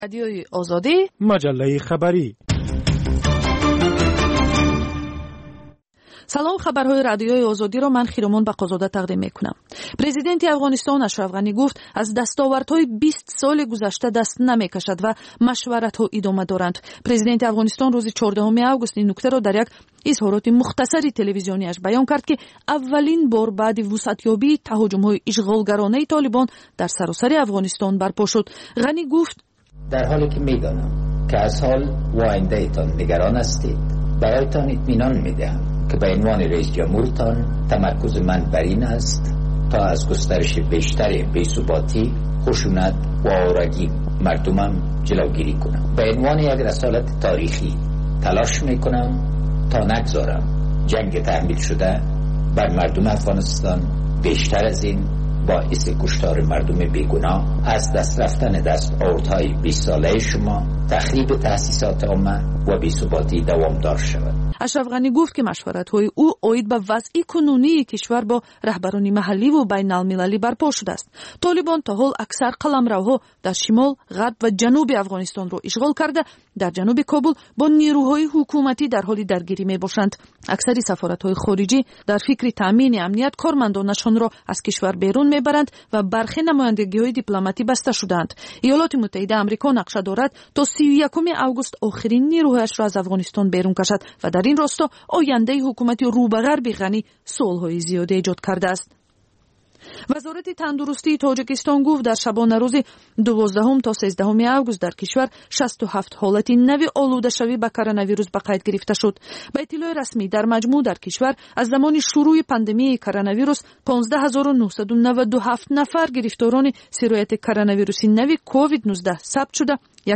رادیوی آزادی، مجله خبری. سلام، خبرهای رادیوی آزادی را من خیرمان بقازاده تقدیم میکنم. پرزیدنت افغانستان اشرف غنی گفت از دستاوردهای 20 سال گذشته دست نمیکشد و مشورت‌ها ادامه دارند. پرزیدنت افغانستان روز 14 آگوست این نکته را در یک اظهارات مختصری تلویزیونیش بیان کرد که اولین بار بعد وسعتیابی تهاجم‌های اشغالگرانه طالبان در سراسر افغانستان برپا شد. غنی گفت در حالی که میدانم که از حال و آینده‌تان نگران هستید، برایتان اطمینان میدهم که به عنوان رئیس جمهورتان تمرکز من بر این است تا از گسترش بیشتر بی‌ثباتی، خشونت و آوارگی مردمم جلوگیری کنم. به عنوان یک رسالت تاریخی تلاش میکنم تا نگذارم جنگ تحمیل شده بر مردم افغانستان بیشتر از این باعث کشتار مردم بیگناه، از دست رفتن دستاوردهای 20 ساله شما، تخریب تأسیسات عامه و بی‌ثباتی دوامدار شود. اشرف غنی گفت که مشورت‌های او عاید به وضع کنونی کشور با رهبران محلی و بین المللی برپا شده است. طالبان تا حال اکثر قلمروها در شمال، غرب و جنوب افغانستان را اشغال کرده در جنوب کابل با نیروهای حکومتی در حال درگیری میباشند. اکثر سفارت‌های خارجی در فکر تامین امنیت کارمندانشان را از کشور بیرون میبرند و برخی نمایندگی‌های دیپلماتی بسته شدند. ایالات متحده آمریکا نقشه دارد تا 31 آگوست آخرین نیروهایش را از افغانستان بیرون کشد و در این راستا آینده حکومت رو به غرب غنی سوال‌های زیادی ایجاد کرده است. وزارت تندرستی تاجیکستان گفت در شبانه روز 12 تا 13 آگوست در کشور 67 حالت نوی آلوده شوی به کرونا ویروس به قید گرفته شد. به اطلاع رسمی در مجموع در کشور از زمان شروع پاندمی کرونا ویروس 15997 نفر گرفتاران سرایت کرونا ویروس نوی کووید 19 ثبت شده،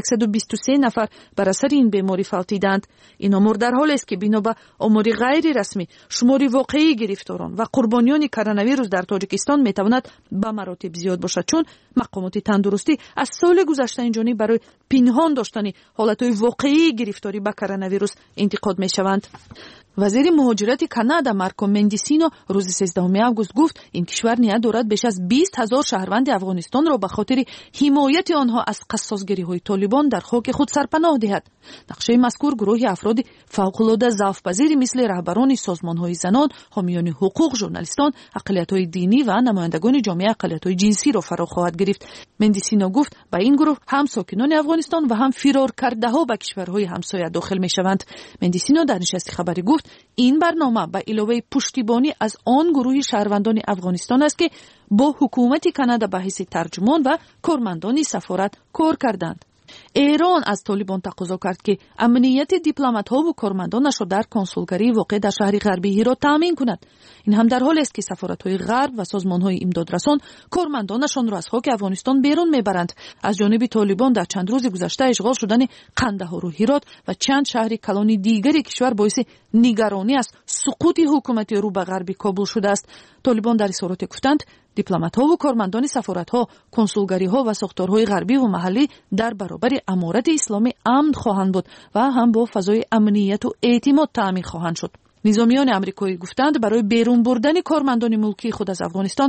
123 نفر بر اثر این بیماری فوتیدند. این امور در حالی است که بنا به آمار غیر رسمی شمار واقعی گرفتاران و قربانیان کرونا ویروس در تاجیکستان میتواند به مراتب زیاد باشد، چون مقامات تندرستی از سال گذشته اینجانی برای پنهان داشتن حالتهای واقعی گرفتاری به کرونا ویروس انتقاد میشوند. وزیر مهاجرت کانادا مارکو مندیسینو روز 13 آگوست گفت این کشور نیت دارد بیش از 20,000 شهروند افغانستان را به خاطر حمایت آنها از قصاصگری‌های طالبان در خاک خود سرپناه دهد. نقشه مذکور گروهی افراد فوق‌العاده ضعف‌پذیر مثل رهبران سازمان‌های زنان، حامیان حقوق، ژورنالیستان، اقلیت‌های دینی و نمایندگان جامعه اقلیت‌های جنسی را فرا خواهد گرفت. مندیسینو گفت با این گروه هم ساکنان افغانستان و هم فرار کرده‌ها به کشورهای همسایه داخل می‌شوند. مندیسینو در نشست خبری گفت این برنامه به علاوه پشتیبانی از آن گروه شهروندان افغانستان است که با حکومت کانادا به حیث ترجمان و کارمندان سفارت کار کردند. ایران از طالبان تقاضا کرد که امنیت دیپلمات‌ها و کارمندانش را در کنسولگری واقع در شهر غربی هرات تامین کند. این هم در حالی است که سفارت‌های غرب و سازمان‌های امدادرسان کارمندانشان را از خاک افغانستان بیرون میبرند. از جانب طالبان در چند روز گذشته اشغال شدن قندهار و هرات و چند شهر کلانی دیگری کشور باعث نگرانی از سقوط حکومت رو به غربی کابل شده است. طالبان در اظهارات گفتند دیپلمات‌ها و کارمندان سفارت‌ها، کنسولگری‌ها و ساختارهای غربی و محلی در برابر امارت اسلامی امن خواهند بود و هم با فضای امنیت و اعتماد تامین خواهند شد. نظامیان آمریکایی گفتند برای بیرون بردن کارمندان ملکی خود از افغانستان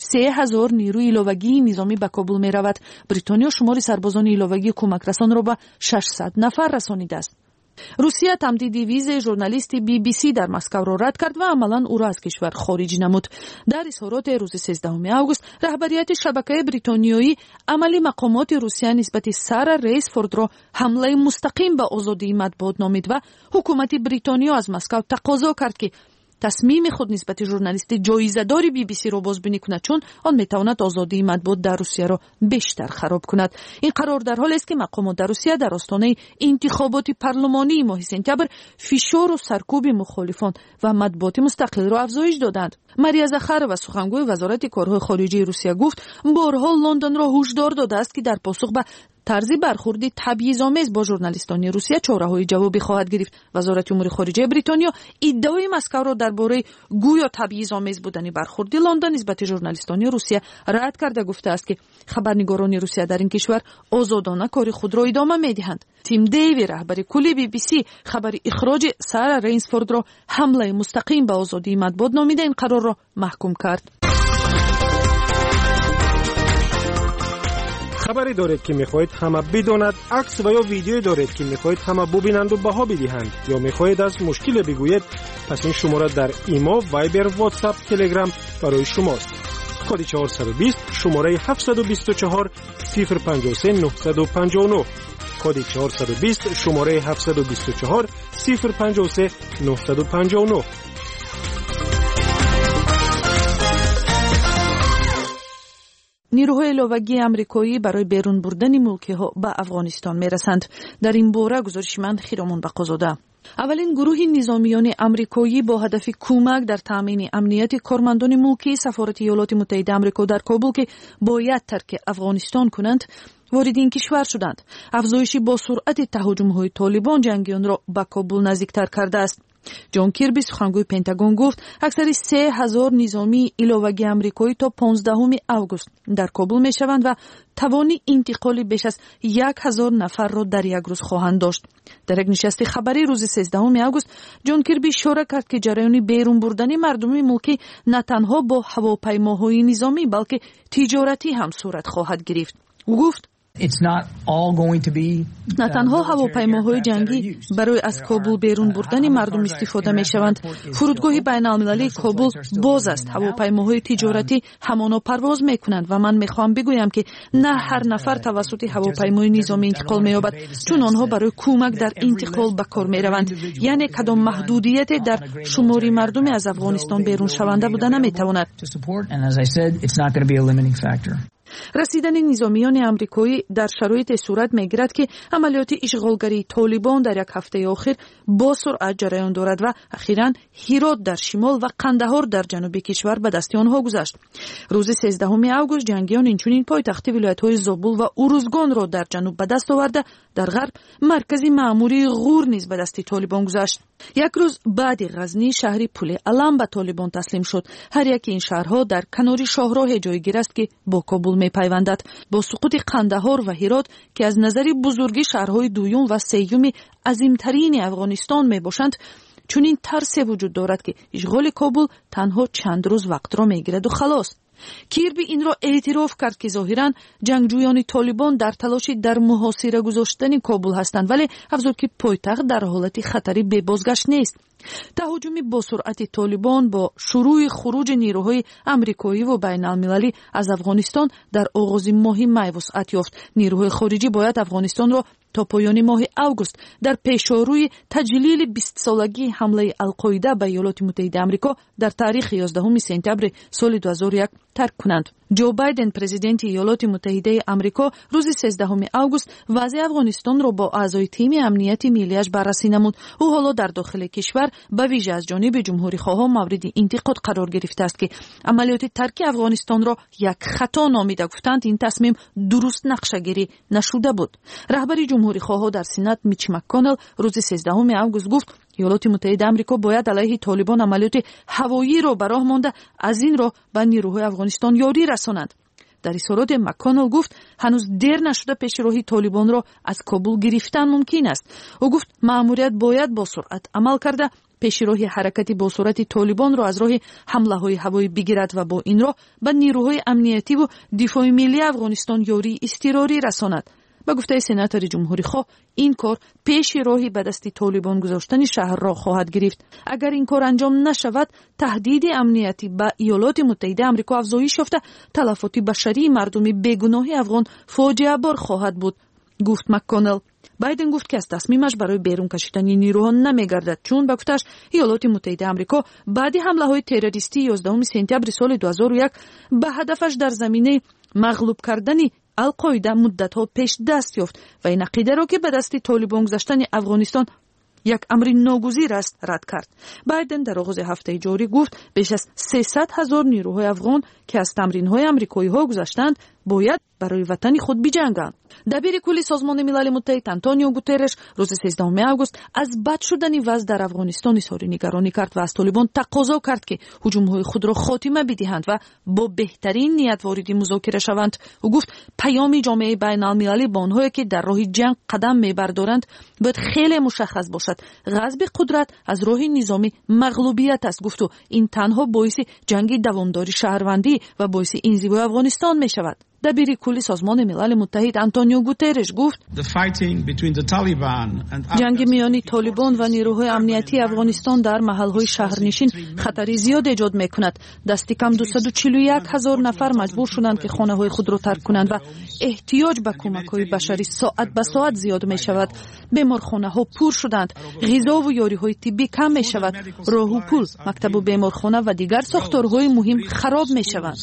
3000 نیروی ایلاوگی نظامی به کابل می رود. بریتانیا شمار سربازان ایلاوگی کمک رسان را به 600 نفر رسانیده است. روسیه تمدید ویزه ژورنالیست BBC در مسکو را رد کرد و عملاً او را از کشور خارج نمود. در اظهارات روز 13 آگوست رهبریت شبکه بریتانیایی عملی مقامات روسیه نسبت سر ریسفورد را حمله مستقیم به آزادی مطبوعات نامید و حکومت بریتانیا از مسکو تقاضا کرد که تصمیم خود نسبت ژورنالیست جایزه‌دار BBC را بازبینی کند، چون آن میتواند آزادی مطبوعات در روسیه را بیشتر خراب کند. این قرار در حالی است که مقامات در روسیه در آستانه انتخابات پارلمانی ماه سپتامبر فشار و سرکوب مخالفان و مطبوعات مستقل را افزایش دادند. ماریا زخارова سخنگوی وزارت کارهای خارجه روسیه گفت بارها لندن را هشدار داده است که در پاسخ به طرز برخورد تبعیض‌آمیز با ژورنالیستان روسیه چاره‌های جوابی خواهد گرفت. وزارت امور خارجه بریتانیا ادعای مسکو را درباره گویا تبعیض‌آمیز بودن برخورد لندن نسبت ژورنالیستان روسیه رد کرده گفته است که خبرنگاران روسیه در این کشور آزادانه کار خود را ادامه می‌دهند. تیم دیوی رهبر کلی BBC خبر اخراج سارا رینسفورد را حمله مستقیم به آزادی مطبوعات نامیده این قرار را محکوم کرد. خبری دارید که میخواهید همه بداند، عکس و یا ویدیویی دارید که میخواهید همه ببینند و بها بدهند یا میخواهید از مشکل بگویید، پس این شماره در ایما، وایبر، واتساپ، تلگرام برای شماست. کد 420 شماره 724 053 959. کد 420 شماره 724 053 959. نیروهای ایلوگی آمریکایی برای بیرون بردن ملکی‌ها به افغانستان میرسند. در این باره گزارشمند خیرامون بقازاده. اولین گروه نظامیان آمریکایی با هدف کمک در تامین امنیت کارمندان ملکی سفارت ایالات متحده آمریکا در کابل که باید ترک افغانستان کنند وارد این کشور شدند. افزایش با سرعت تهاجم‌های طالبان جنگیان را به کابل نزدیکتر کرده است. جان کیربی سخنگوی پنتاگون گفت اکثر 3000 نظامی ایلوگی آمریکایی تا 15 آگوست در کابل میشوند و توانی انتقال بیش از 1000 نفر را در یک روز خواهند داشت. در یک نشست خبری روز 13 آگوست جان کیربی اشاره کرد که جریان بیرون بردن مردم ملکی نه تنها با هواپیماهای نظامی بلکه تجارتی هم صورت خواهد گرفت. او گفت نه تنها هواپیماهای جنگی برای از کابل بیرون بردن مردم استفاده می شوند. فرودگاه بین المللی کابل باز است. هواپیماهای تجارتی همانا پرواز می کنند و من می خواهم بگویم که نه هر نفر توسط هواپیمای نظامی انتقال می یابد، چون آنها برای کمک در انتقال به کار می روند. یعنی کدام محدودیت در شماری مردم از افغانستان بیرون شونده بودن نمی تواند. رسیدن نظامیان آمریکایی در شرایط صورت می‌گیرد که عملیات اشغالگری طالبان در یک هفته اخیر با سرعت جریان دارد و اخیراً هرات در شمال و قندهار در جنوب کشور به دست آنها گذشت. روز 13 آگوست جنگیان اینچنین پایتخت ولایت‌های زابل و اروزگان را در جنوب به دست آورده در غرب مرکز مأموری غور نیز به دست طالبان گذشت. یک روز بعد غزنی شهری پل علم به طالبان تسلیم شد. هر یک این شهرها در کنار شاهراه جایگیر است که با کابل می‌پیوندد. با سقوط قندهار و هرات که از نظر بزرگی شهرهای دوم و سوم عظیمترین افغانستان میباشند، چون این ترس وجود دارد که اشغال کابل تنها چند روز وقت را میگیرد و خلاص. کیربی این را اعتراف کرد که ظاهراً جنگجویان طالبان در تلاش در محاصره گذاشتن کابل هستند، ولی افزود که پایتخت در حالت خطری به بازگشت نیست. تهاجم با سرعت طالبان با شروع خروج نیروهای آمریکایی و بین المللی از افغانستان در آغاز ماه می وسعت یافت. نیروهای خارجی باید افغانستان را تا پایان ماه اوگوست در پیشروی تجلیل 20 سالگی حمله القاعده به ایالات متحده آمریکا در تاریخ 11 سپتامبر سال 2001 ترک کنند. جو بایدن پرزیدنت ایالات متحده آمریکا روز 13 آگوست وضع افغانستان را با اعضای تیم امنیت ملی‌اش بررسی نمود. او حالا در داخل کشور به ویژه از جانب جمهوری‌خواهان مورد انتقاد قرار گرفته است که عملیات ترک افغانستان را یک خطا نامیده گفتند. این تصمیم درست نقشه‌گیری نشده بود. رهبر جمهوری‌خواها در سنات میچ مک‌کانل روز 13 آگوست گفت ایالات متحده آمریکا باید علیه طالبان عملیات هوایی را به راه مانده از این راه به نیروهای افغانستان یاری رسانند. در اظهارات مک‌کانل گفت هنوز دیر نشده پیشروی طالبان را از کابل گرفتن ممکن است. او گفت مأموریت باید با سرعت عمل کرده پیشروی حرکتی با سرعت طالبان را از راه حمله‌های هوایی بگیرد و با این راه به نیروهای امنیتی و دفاع ملی افغانستان یاری اضطراری رساند. با گفته سناتور جمهوری خواه این کار پیش راهی به دست طالبان گذاشتن شهر را خواهد گرفت. اگر این کار انجام نشود تهدید امنیتی به ایالات متحده آمریکا افزایش یافته تلفات بشری مردم بیگناه افغان فاجعه بار خواهد بود، گفت مک‌کانل. بایدن گفت که از تصمیمش برای بیرون کشیدن نیروها نمیگردد، چون با گفتش ایالات متحده آمریکا بعد حمله‌های تروریستی 11 سپتامبر سال 2001 به هدفش در زمینه مغلوب کردن القاعده مدت‌ها پیش دست یافت و این عقیده را که به دست طالبان گذاشتن افغانستان یک امر ناگزیر است رد کرد. بایدن در آغاز هفته جاری گفت بیش از 300,000 نیروهای افغان که از تمرین‌های آمریکایی‌ها گذشتند باید برای وطن خود بجنگند. دبیر کل سازمان ملل متحد آنتونیو گوترش روز 13 آگوست از بد شدن وضع در افغانستان اظهار نگرانی کرد و از طالبان تقاضا کرد که هجوم‌های خود را خاتمه بدهند و با بهترین نیت وارد مذاکره شوند. او گفت پیام جامعه بین‌المللی به آنهایی که در راه جنگ قدم می‌بردارند باید خیلی مشخص باشد. غصب قدرت از راه نظامی مغلوبیت است، گفت و این تنها باعث جنگ دوامداری شهروندی و باعث انزوای افغانستان می‌شود. دبیر کلی سازمان ملل متحد آنتونیو گوترش گفت جنگ میان طالبان و نیروهای امنیتی افغانستان در محلهای شهرنشین خطری زیاد ایجاد میکند. دست کم 241,000 نفر مجبور شدند که خانه‌های خود را ترک کنند و احتیاج به کمک‌های بشری ساعت به ساعت زیاد میشود. بیمارخانه‌ها پر شدند، غذا و یاری‌های طبی کم میشود، راه و پل، مکتب و بیمارخانه و دیگر ساختارهای مهم خراب میشوند.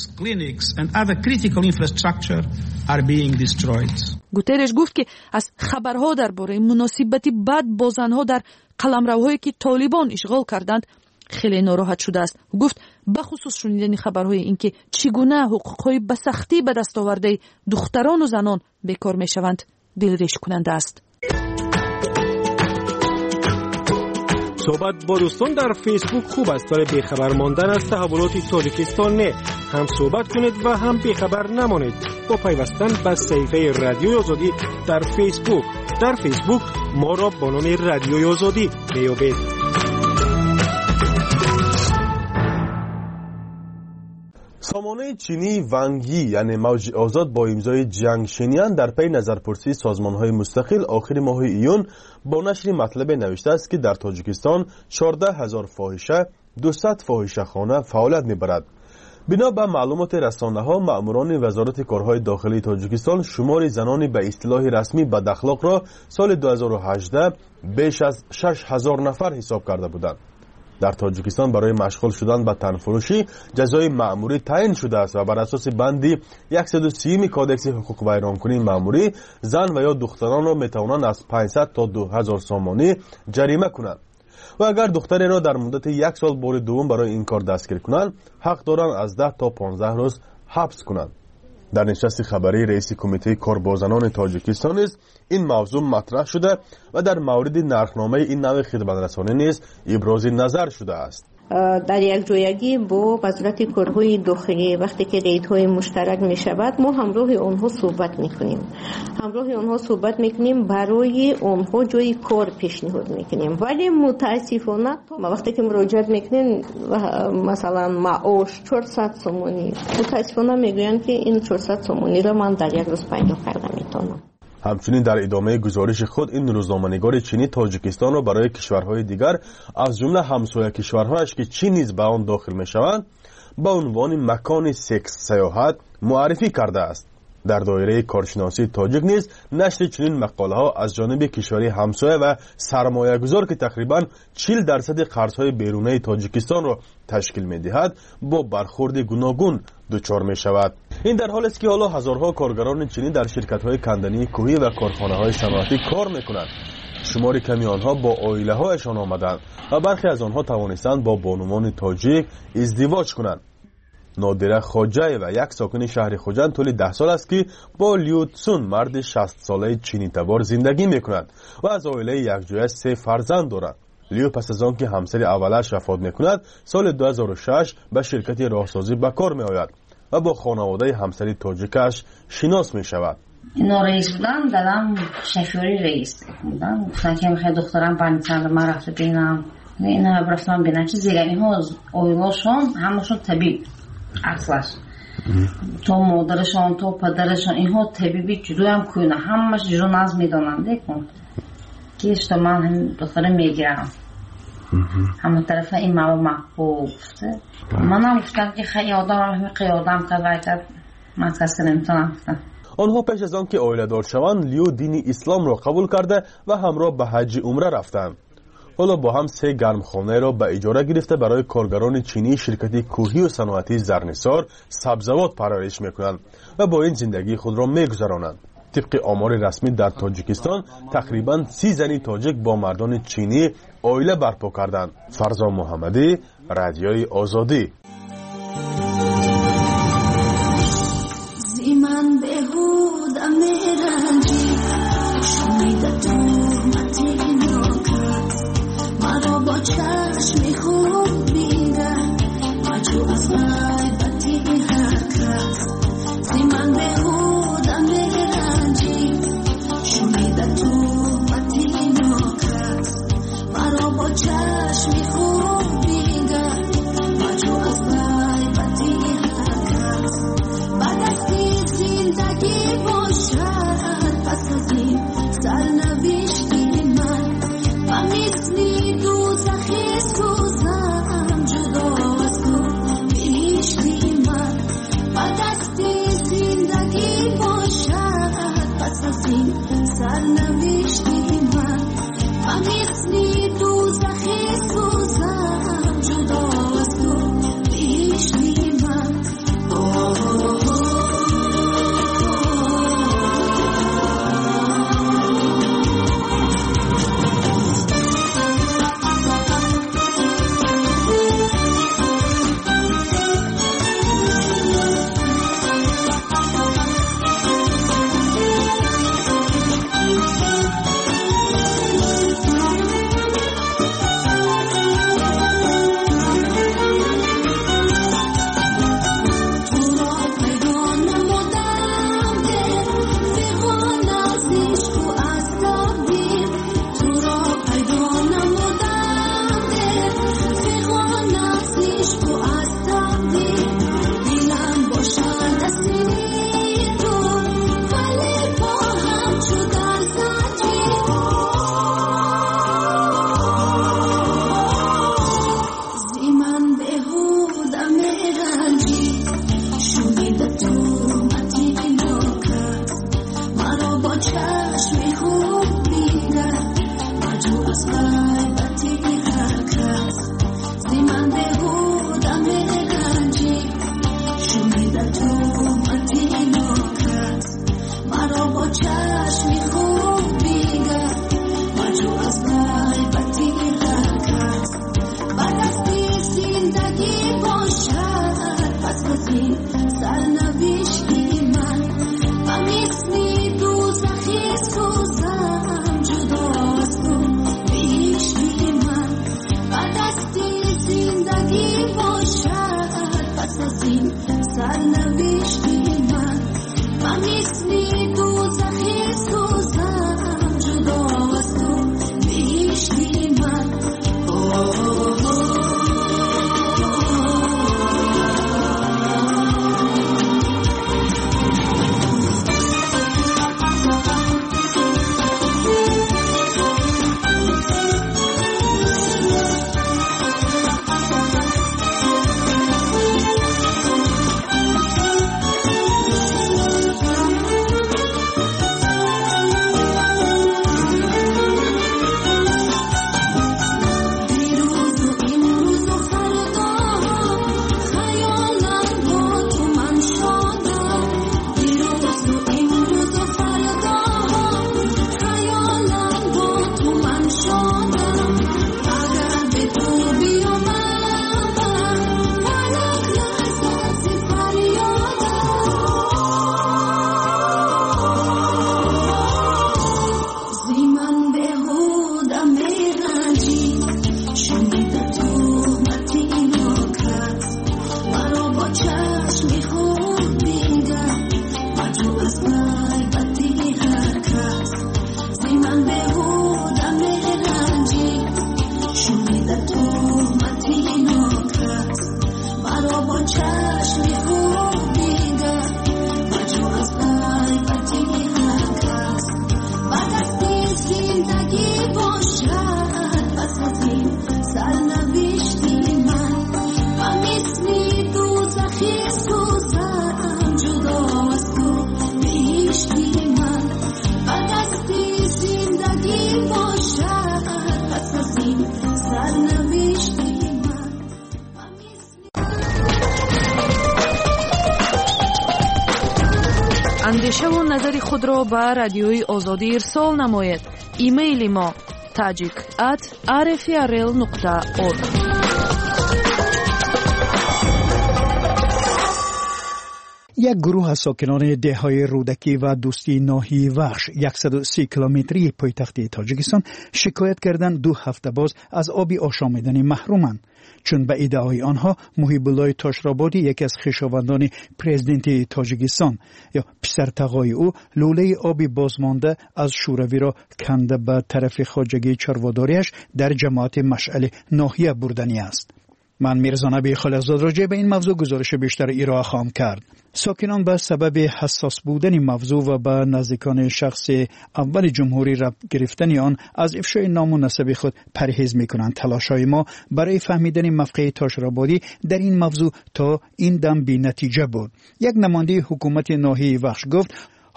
گوترش گفت که از خبرها درباره مناسبت بد با زنها در قلمروهایی که طالبان اشغال کردند خیلی ناراحت شده است. گفت بخصوص شنیدن خبرهای اینکه چگونه حقوقهای به سختی به دست آورده دختران و زنان بیکار میشوند دلریش کننده است. صحبت با دوستان در فیسبوک خوب است، برای بیخبر ماندن از تحولات تاجیکستان نه. هم صحبت کنید و هم بیخبر نمانید با پیوستن به صفحه رادیوی آزادی در فیسبوک. در فیسبوک ما را با نام رادیوی آزادی میابید. سامانه چینی ونگی یعنی موج آزاد با امضای جنگ شینیان در پی نظرپرسی سازمان‌های مستقل آخر ماه ایون با نشر مطلب نوشته است که در تاجیکستان 14,000 فاحشه 200 فاحشه‌خانه فعالیت می‌برد. بنا به معلومات رسانه‌ها، مأموران وزارت کارهای داخلی تاجیکستان شمار زنان به اصطلاح رسمی بداخلاق را سال 2018 بیش از 6,000 نفر حساب کرده بودند. در تاجیکستان برای مشغول شدن به تنفروشی جزای مأموری تعیین شده است و بر اساس بندی 130 کادکس حقوق ویرانکنی مأموری زن و یا دختران را میتوانند از 500 تا 2000 سامانی جریمه کنند و اگر دختری را در مدت 1 سال بار دوم برای این کار دستگیر کنند حق دارند از 10 تا 15 روز حبس کنند. در نشست خبری رئیس کمیته کار با زنان تاجیکستان نیز این موضوع مطرح شده و در مورد نرخنامه این نوع خدمترسانی نیز ابراز نظر شده است. در یک جایگی با وزارت کارهای داخلی وقتی که ریدهای مشترک می شود ما همراه آنها صحبت میکنیم برای آنها جای کار پیشنهاد میکنیم، ولی متاسفانه وقتی که مراجعت میکنیم مثلا معاش 400 سومانی متاسفانه میگویند که این 400 سومانی را من در یک روز پیدا کردم میتونم. همچنین در ادامه گزارش خود این روزنامه‌نگار چینی تاجیکستان را برای کشورهای دیگر از جمله همسایه کشورهایش که چین نیز به آن داخل می‌شوند با عنوان مکان سکس سیاحت معرفی کرده است. در دایره کارشناسی تاجیک نیز نشر چنین مقاله‌ها از جانب کشوری همسایه و سرمایه‌گذار که تقریباً 40% قرض‌های بیرونی تاجیکستان را تشکیل می‌دهد با برخورد گوناگون دچار می‌شود. این در حالی است که حالا هزارها کارگران چینی در شرکت‌های کندنی کوهی و کارخانه‌های صنعتی کار می‌کنند. شمار کمی آنها با عائله‌هایشان آمدند و برخی از آنها توانستند با بانوان تاجیک ازدواج کنند. نادره خواجه و یک ساکن شهر خوجند طول 10 سال است که با لیو تسون مرد 60 ساله چینی تبار زندگی می‌کند و از عائله یکجایه 3 فرزند دارد. لیو پس از آن که همسر اولش وفات می‌کند سال 2006 به شرکت راهسازی به کار می‌آید و با خانواده همسر تاجیکش شناس می‌شود. اینا رئیس بودن، دادم شفیاری رئیس بودن، گفتن که میخوای دخترم بانیتند من رفته بینم اینا برفتم بینم چه زیرانی ها اویلاشون همشون طبیب اصلاش تو مادرشان تو پدرشان اینها طبیبی جدو هم کنه همش جدو ناز میدانم دیکن که اشتا من هم دخترم میگیرم همه طرف این مواد محبوب گفته من هم گفتم که خیلی آدم هم قیادم تبایتد من کسی نمیتونم گفتم. آنها پیش از آن که عائله دار شوند لیو دین اسلام را قبول کرده و همراه به حج عمره رفتند. حالا با هم 3 گرمخانه را به اجاره گرفته برای کارگران چینی شرکت کوهی و صنعتی زرنسار سبزوات پرورش میکنند و با این زندگی خود را میگذرانند. طبق آمار رسمی در تاجیکستان تقریبا 30 زنی تاجیک با مردان چینی عائله برپا کردند. فرزا محمدی، رادیوی آزادی. چشمی خوب بیگه مجو از بای اندیشه و نظر خود را به رادیوی آزادی ارسال نماید. ایمیل ما tajik@rfrl.org. یک گروه از ساکنان دههای رودکی و دوستی ناحیه وخش 130 کیلومتری پایتخت تاجیکستان شکایت کردند 2 هفته باز از آب آشامیدنی محرومند، چون به ادعای آنها محیب الله تاشرابادی یکی از خویشاوندان پرزیدنت تاجیکستان یا پسرتقای او لوله آب بازمانده از شوروی را کنده به طرف خواجگی چرواداریش در جماعت مشعل ناحیه بردنی است. من میرزا نبی خالقزاد راجع به این موضوع گزارش بیشتر ارائه خواهم کرد. ساکنان به سبب حساس بودن موضوع و به نزدیکان شخص اول جمهوری رب گرفتن آن از افشای نام و نسب خود پرهیز میکنند. تلاش‌های ما برای فهمیدن موقع تاشرابادی در این موضوع تا این دم بی نتیجه بود. یک نماینده حکومت ناحیه وخش گفت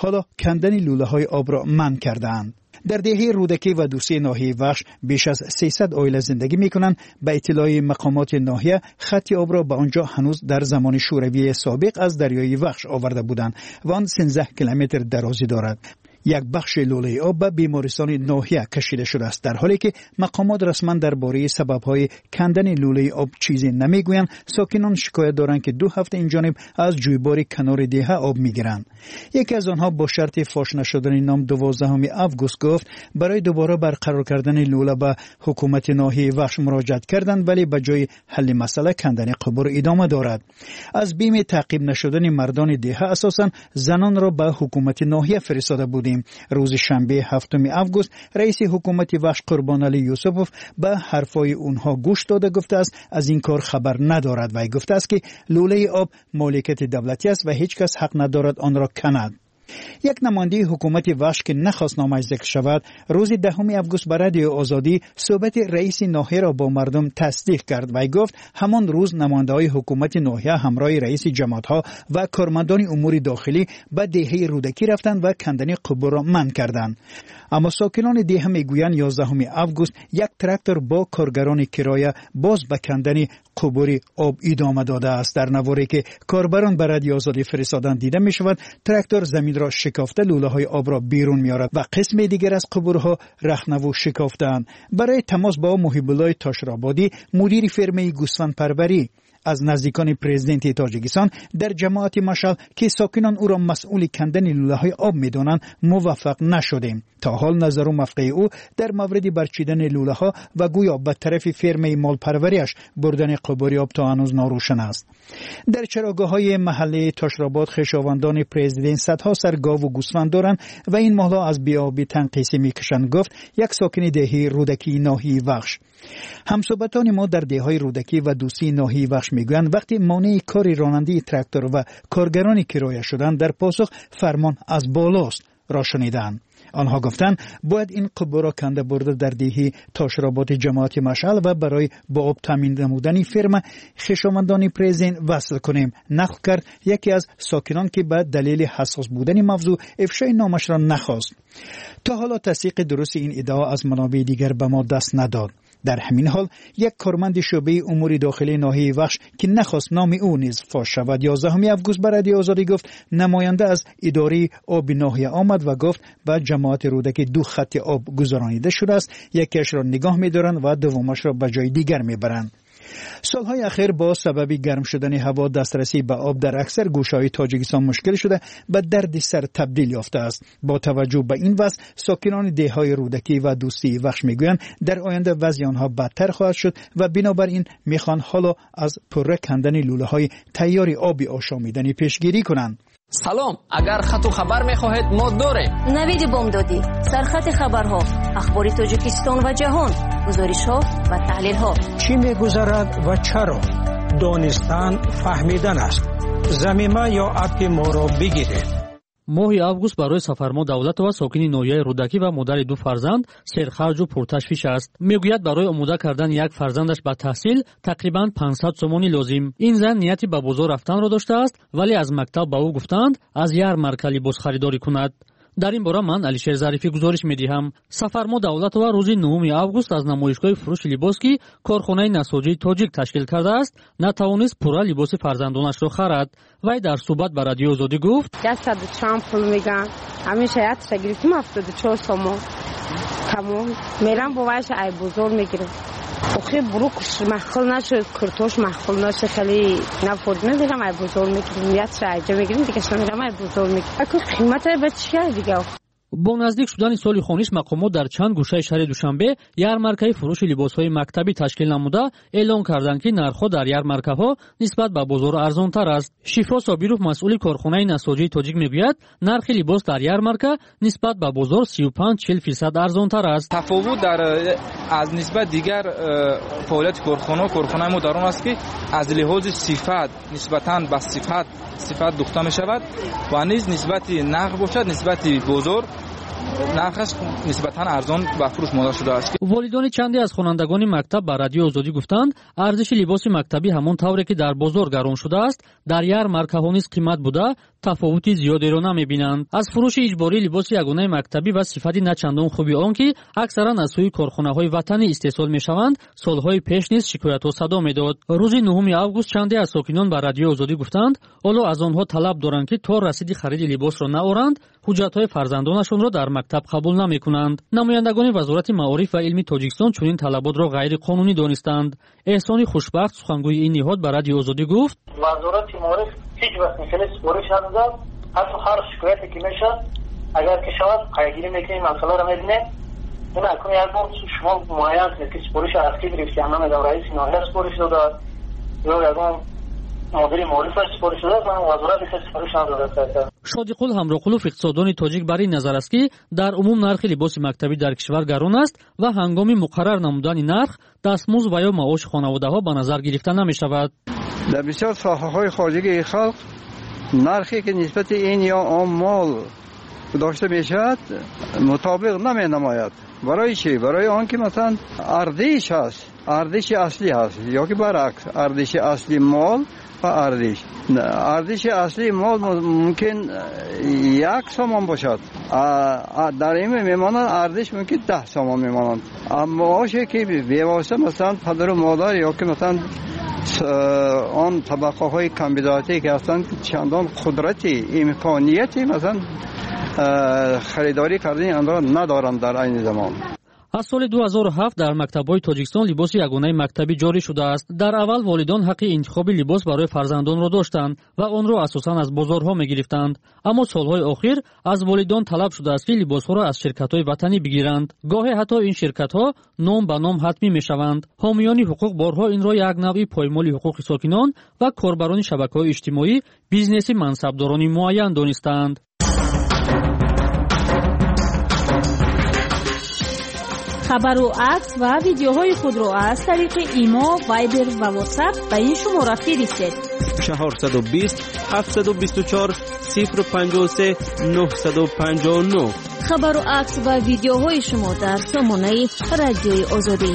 حالا کندن لوله های آب را منع کردند. در دهه رودکی و دوسی ناحیه وخش بیش از 300 عائله زندگی میکنند. به اطلاع مقامات ناحیه خط آب را به آنجا هنوز در زمان شوروی سابق از دریای وخش آورده بودند و آن 13 کیلومتر درازی دارد. یک بخش لوله آب به بیمارستان ناحیه کشیده شده است، در حالی که مقامات رسما درباره سبب‌های کندن لوله آب چیزی نمیگویند. ساکنان شکایت دارند که 2 هفته این جانب از جویبار کنار دیه آب میگیرند. یکی از آنها با شرط فاش نشدن نام 12 آگوست گفت برای دوباره برقرار کردن لوله به حکومت ناحیه وخش مراجعت کردند، ولی به جای حل مسئله کندن قبور ادامه دارد. از بیم تعقیب نشدن مردان دیه اساساً زنان را به حکومت ناحیه فرستاده بودند. روز شنبه 7 آگوست رئیس حکومت وخش قربانعلی یوسفوف به حرفای اونها گوش داده گفته است از این کار خبر ندارد و گفته است که لوله آب مالکیت دولتی است و هیچ کس حق ندارد آن را کند. یک نماینده حکومت وخش که نخواست نامش ذکر شود روز 10 آگوست به رادیو آزادی صحبت رئیس ناحیه را با مردم تصدیق کرد و گفت همان روز نماینده‌های حکومت ناحیه همراه رئیس جماعت‌ها و کارمندان امور داخلی به دهه رودکی رفتند و کندن قبور را منع کردند. اما ساکنان دیه میگویند 11 آگوست یک تراکتور با کارگران کرایه باز به کندن قبور آب ادامه داده است. در نواری که کاربران به رادیو آزادی فرستادن دیده می شود تراکتور زمین را شکافته لوله های آب را بیرون میارد و قسم دیگر از قبورها رخنه شکافتند. برای تماس با محیب الله تاشرآبادی مدیر فرمه گوسفند پروری از نزدیکان پرزیدنت تاجیکستان در جماعت مشعل که ساکنان او را مسئول کندن لوله های آب میدانند موفق نشدیم. تا حال نظر و موقع او در مورد برچیدن لوله ها و گویا به طرف فرمه مال پروریش بردن قبور آب تا هنوز ناروشن است. در چراگاه‌های محله تاشرآباد خویشاوندان پرزیدنت صدها سر گاو و گوسفند دارند و این ماه‌ها از بیابی تنقیسی میکشند، گفت یک ساکن دهه رودکی ناحیه وخش. همصحبتان ما در دهه‌های رودکی و دوسی ناحیه وخش میگویند وقتی مانع کار رانندگی تراکتور و کارگران کرایه شدن در پاسخ فرمان از بالاست را شنیدند. آنها گفتند باید این قبور را کنده برده در دهه تاشرآباد جماعت مشعل و برای با آب تامین نمودن فرم خویشاوندان پرزیدنت وصل کنیم. نقل کرد یکی از ساکنان که به دلیل حساس بودن موضوع افشای نامش را نخواست. تا حالا تصدیق درست این ادعا از منابع دیگر به ما دست نداد. در همین حال یک کارمند شعبه امور داخلی ناحیه وخش که نخواست نام او نیز فاش شود 11 آگوست به رادیو آزادی گفت نماینده از اداره آب ناحیه آمد و گفت به جماعت رودکی 2 خط آب گذرانیده شده است، یکیش را نگاه می‌دارند و دومش را به جای دیگر می‌برند. سالهای اخیر با سبب گرم شدن هوا دسترسی به آب در اکثر گوشه‌های تاجیکستان مشکل شده به درد سر تبدیل یافته است. با توجه به این وضع ساکنان دهه‌های رودکی و دوستی وخش میگویند در آینده وضع آنها بدتر خواهد شد و بنابراین میخوان حالا از پره کندن لوله‌های تیار آبی آشامیدنی پیشگیری کنند. سلام، اگر خط و خبر میخواهید ما داریم. نوید بامدادی، سرخط خبرها، اخبار تاجیکستان و جهان، گزارش‌ها و تحلیل‌ها. چی می‌گذرد و چرا؟ دانستن فهمیدن است. ضمیمه یا اپ ما را بگیرید. ماه август барои Сафармо Давлатова сокини ноҳияи Рӯдакӣ ва модари 2 фарзанд серхарҷу пурташвиш аст. Мегӯяд барои омода кардан як фарзандаш ба таҳсил тақрибан 500 сомони лозим. Ин зан нияти ба бозор рафтанро доштааст, вале аз мактаб ба ӯ гуфтанд аз ярмарка либос харидорӣ кунад. дар ин бора ман Алишер Зарифӣ гузориш медиҳам. Сафармо Давлатова рӯзи 9 август аз намоишгоҳи фурӯши либос ки корхонаи насоҷии тоҷик ташкил кардааст натавонист пурра либоси фарзандонашро харад. вай дар суҳбат ба радиои озодӣ гуфт 100 чанд пул меган ҳамеша ятша гирифтим 74 сомон тамом мерам бо вайш ай бузур мегирам охи бурукш махқул нашуд куртош махқул нашуд хели нафуд мегирам ай бузур мегирам ятша айҷа мегирам дига шамирам ай бузур мегирам аку қиматай ба чия дига. бо наздик шудани соли хониш мақомот дар чанд гӯшаи шаҳри душанбе ярмаркаи фурӯши либосҳои мактабӣ ташкил намуда эълон карданд ки нархҳо дар ярмаркаҳо нисбат ба бозор арзонтар аст. шифо собиров масъули корхонаи насоҷии тоҷик мегӯяд нархи либос дар ярмарка нисбат ба бозор 35-40% арзонтар аст. тафовут дар аз нисбат дигар фаъолияти корхонаи мо дар он аст ки аз лиҳози сифат нисбатан ба сифат духта мешавад ва низ нисбати нағд бошад нисбати бозор нархаш нисбатан арзон ба фурӯш мода шудааст. волидони чанде аз хонандагони мактаб ба радиои озодӣ гуфтанд арзиши либоси мактабӣ ҳамон тавре ки дар бозор гарон шудааст дар ярмаркаҳо низ қимат буда тафовути зиёдеро намебинанд. аз фурӯши иҷбории либоси ягонаи мактабӣ ва сифати начандон хуби он ки аксаран аз сӯи корхонаҳои ватанӣ истеҳсол мешаванд, солҳои пеш низ шикоятҳо садо медод. рӯзи 9 август чанде аз сокинон ба радиои озодӣ гуфтанд, оло аз онҳо талаб доранд ки то расиди хариди либосро наоранд, ҳуҷҷатҳои фарзандонашонро дар мактаб қабул намекунанд. намояндагони вазорати маориф ва илми тоҷикистон чунин талаботро ғайриқонунӣ донистанд. эҳсони хушбахт сухангӯи ин ниҳод ба радиои озодӣ гуфт: вазорати маориф ҳеҷ вақт мисали сипориш надода, ҳатто ҳар шикояте ки мешавад агар ки шавад қайгирӣ мекунем, масъаларо мебинем. ин акун як бор шумо муайян кунед ки сипориш аз ки гирифти, намедонам раиси ноҳия сипориш додааст ё ягон мудири маорифаш сипориш додааст, ман вазорат сипориш надодааст. шодиқул ҳамроқулов иқтисоддони тоҷик бар ин назар аст ки дар умум нархи либоси мактабӣ дар кишвар гарон аст ва ҳангоми муқаррар намудани нарх дастмузд ва ё маоши хонаводаҳо ба назар гирифта намешавад. дар бисёр соҳаҳои хоҷагии халқ нархе ки нисбати ин ё он мол дошта мешавад мутобиқ наменамояд. барои чӣ? барои он ки масалан ардиш ҳаст, ардиши аслӣ ҳаст ё ки баръакс, ардиши асли мол ва ардиши асли мол мумкин 1 сомон бошад, дар ин мемонад ардиш мумкин 10 сомон мемонад. маоше ки бевосита масалан падару модар ё ки масалан он табақаҳои камбидоатие ки ҳастанд чандон қудрати имконияти масалан харидорӣ кардани онро надоранд дар айни замон. аз соли 2007 дар мактабҳои тоҷикистон либоси ягонаи мактабӣ ҷорӣ шудааст. дар аввал волидон ҳаққи интихоби либос барои фарзандонро доштанд ва онро асосан аз бозорҳо мегирифтанд. аммо солҳои охир аз волидон талаб шудааст ки либосҳоро аз ширкатҳои ватанӣ бигиранд. гоҳе ҳатто ин ширкатҳо ном ба ном ҳатмӣ мешаванд. ҳомиёни ҳуқуқ борҳо инро як навъи поймоли ҳуқуқи сокинон ва корбарони шабакаҳои иҷтимоӣ бизнеси мансабдорони муайян донистаанд. хабару акс ва видеоҳои худро аз тариқи имо, вайбер ва ватсап ба ин шумора фиристед. 420 724 053 959. хабару акс ва видеоҳои шумо дар сомонаи радиои озодӣ.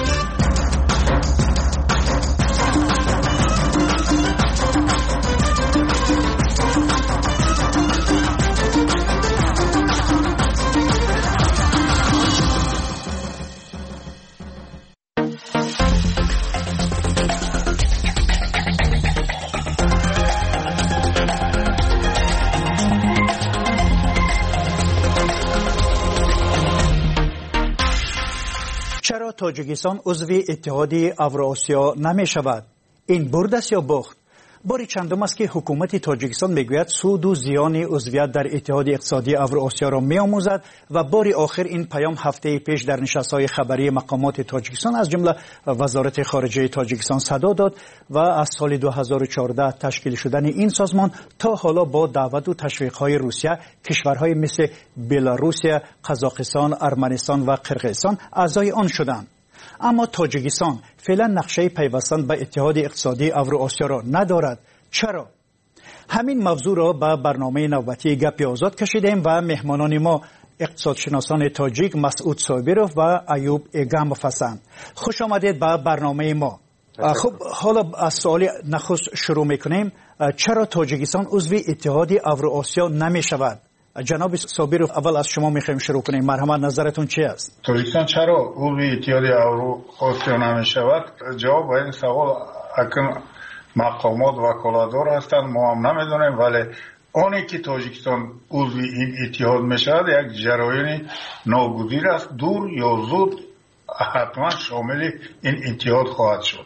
چرا تاجیکستان عضو اتحادیه اوراسیا نمی شود؟ این برد است یا باخت؟ باری چندم است که حکومت تاجیکستان میگوید سود و زیان عضویت در اتحاد اقتصادی اوراسیا را میآموزد و باری آخر این پیام هفته پیش در نشست‌های خبری مقامات تاجیکستان از جمله وزارت خارجه تاجیکستان صدا داد و از سال 2014 تشکیل شدن این سازمان تا حالا با دعوت و تشویق‌های روسیه کشورهای مثل بلاروسیه، قزاقستان، ارمنستان و قرقیزستان اعضای آن شدند. اما تاجیکستان فعلا نقشه پیوستن به اتحاد اقتصادی اوراسیا را ندارد. چرا؟ همین موضوع را به برنامه نوبتی گپ آزاد کشیدیم و مهمانان ما اقتصادشناسان تاجیک مسعود صابرов و ایوب ایگامov هستند. خوش آمدید به برنامه ما. خب حالا از سوال نخست شروع میکنیم. چرا تاجیکستان عضو اتحاد اوراسیا نمی شود؟ جناب صابرov اول از شما میخوایم شروع کنیم. مرحمت نظرتون چی است؟ تاجیکستان چرا عضو اتحاد اوراسیا نمی شود؟ جواب به این سوال حکم مقامات وکالتدار هستند، ما هم نمیدونیم، ولی آنی که تاجیکستان عضو این اتحاد می شود یک جریان ناگزیر است، دور یا زود حتما شامل این اتحاد خواهد شد.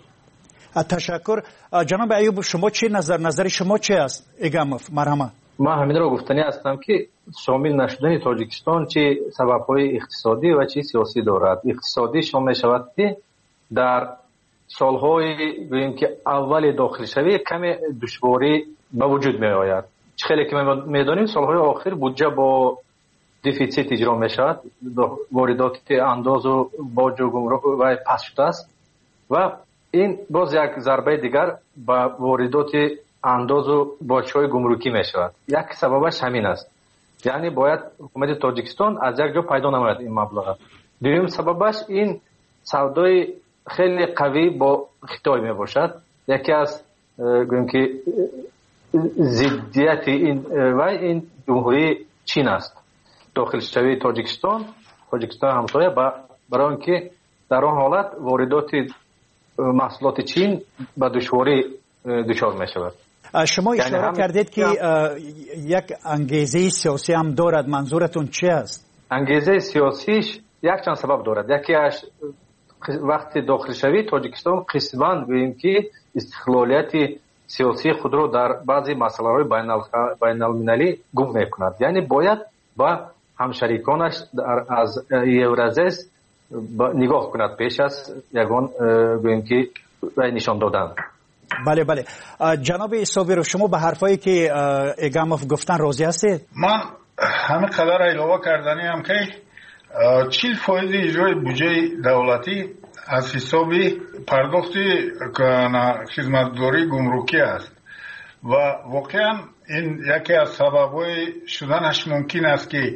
تشکر. جناب ایوب شما چی نظر شما چی است؟ ایگامov مرحمت. ما همین را گفتنی هستم که شامل نشدن تاجیکستان چه سبب‌های اقتصادی و چه سیاسی دارد. اقتصادی شامل شود که در سالهای ببینیم که اول داخل شوی کم دشواری به وجود می آید. خیلی که میدانیم سالهای آخر بودجه با دفیسیت اجرا می شود، واردات انداز و باج و گمرک و پس شده است و این باز یک ضربه دیگر به واردات انداز و باج‌های گمرکی می شود. یک سببش همین است، یعنی باید حکومت تاجیکستان از یک جا پیدا نماید این مبلغ. دوم سببش این سودای خیلی قوی با خطای می باشد. یکی از گویم که ضدیت این جمهوری چین است. داخل شوی تاجیکستان همسایه برای اینکه در آن حالت واردات محصولات چین به دشواری دچار می شود. شما اشاره کردید که یک انگیزه سیاسی هم دارد. منظورتون چی است؟ انگیزه سیاسیش یک چند سبب دارد. یکیش وقتی داخل شوی تاجیکستان قسماً بگوییم که استقلالیت سیاسی خود را در بعضی مسائل بین المللی گم میکند. یعنی باید با همشریکانش از یورازیس نگاه کند پیش از یگان بگوییم که نشان دادن. بله بله. جناب صابر، شما به حرفایی که اگاموف گفتن راضی هستید؟ من همه قدر علاوه کردنی هم که 40% اجرای بودجه دولتی از حساب پرداخت خدمتگزاری گمرکی است و واقعا این یکی از سبب‌های شدنش ممکن است که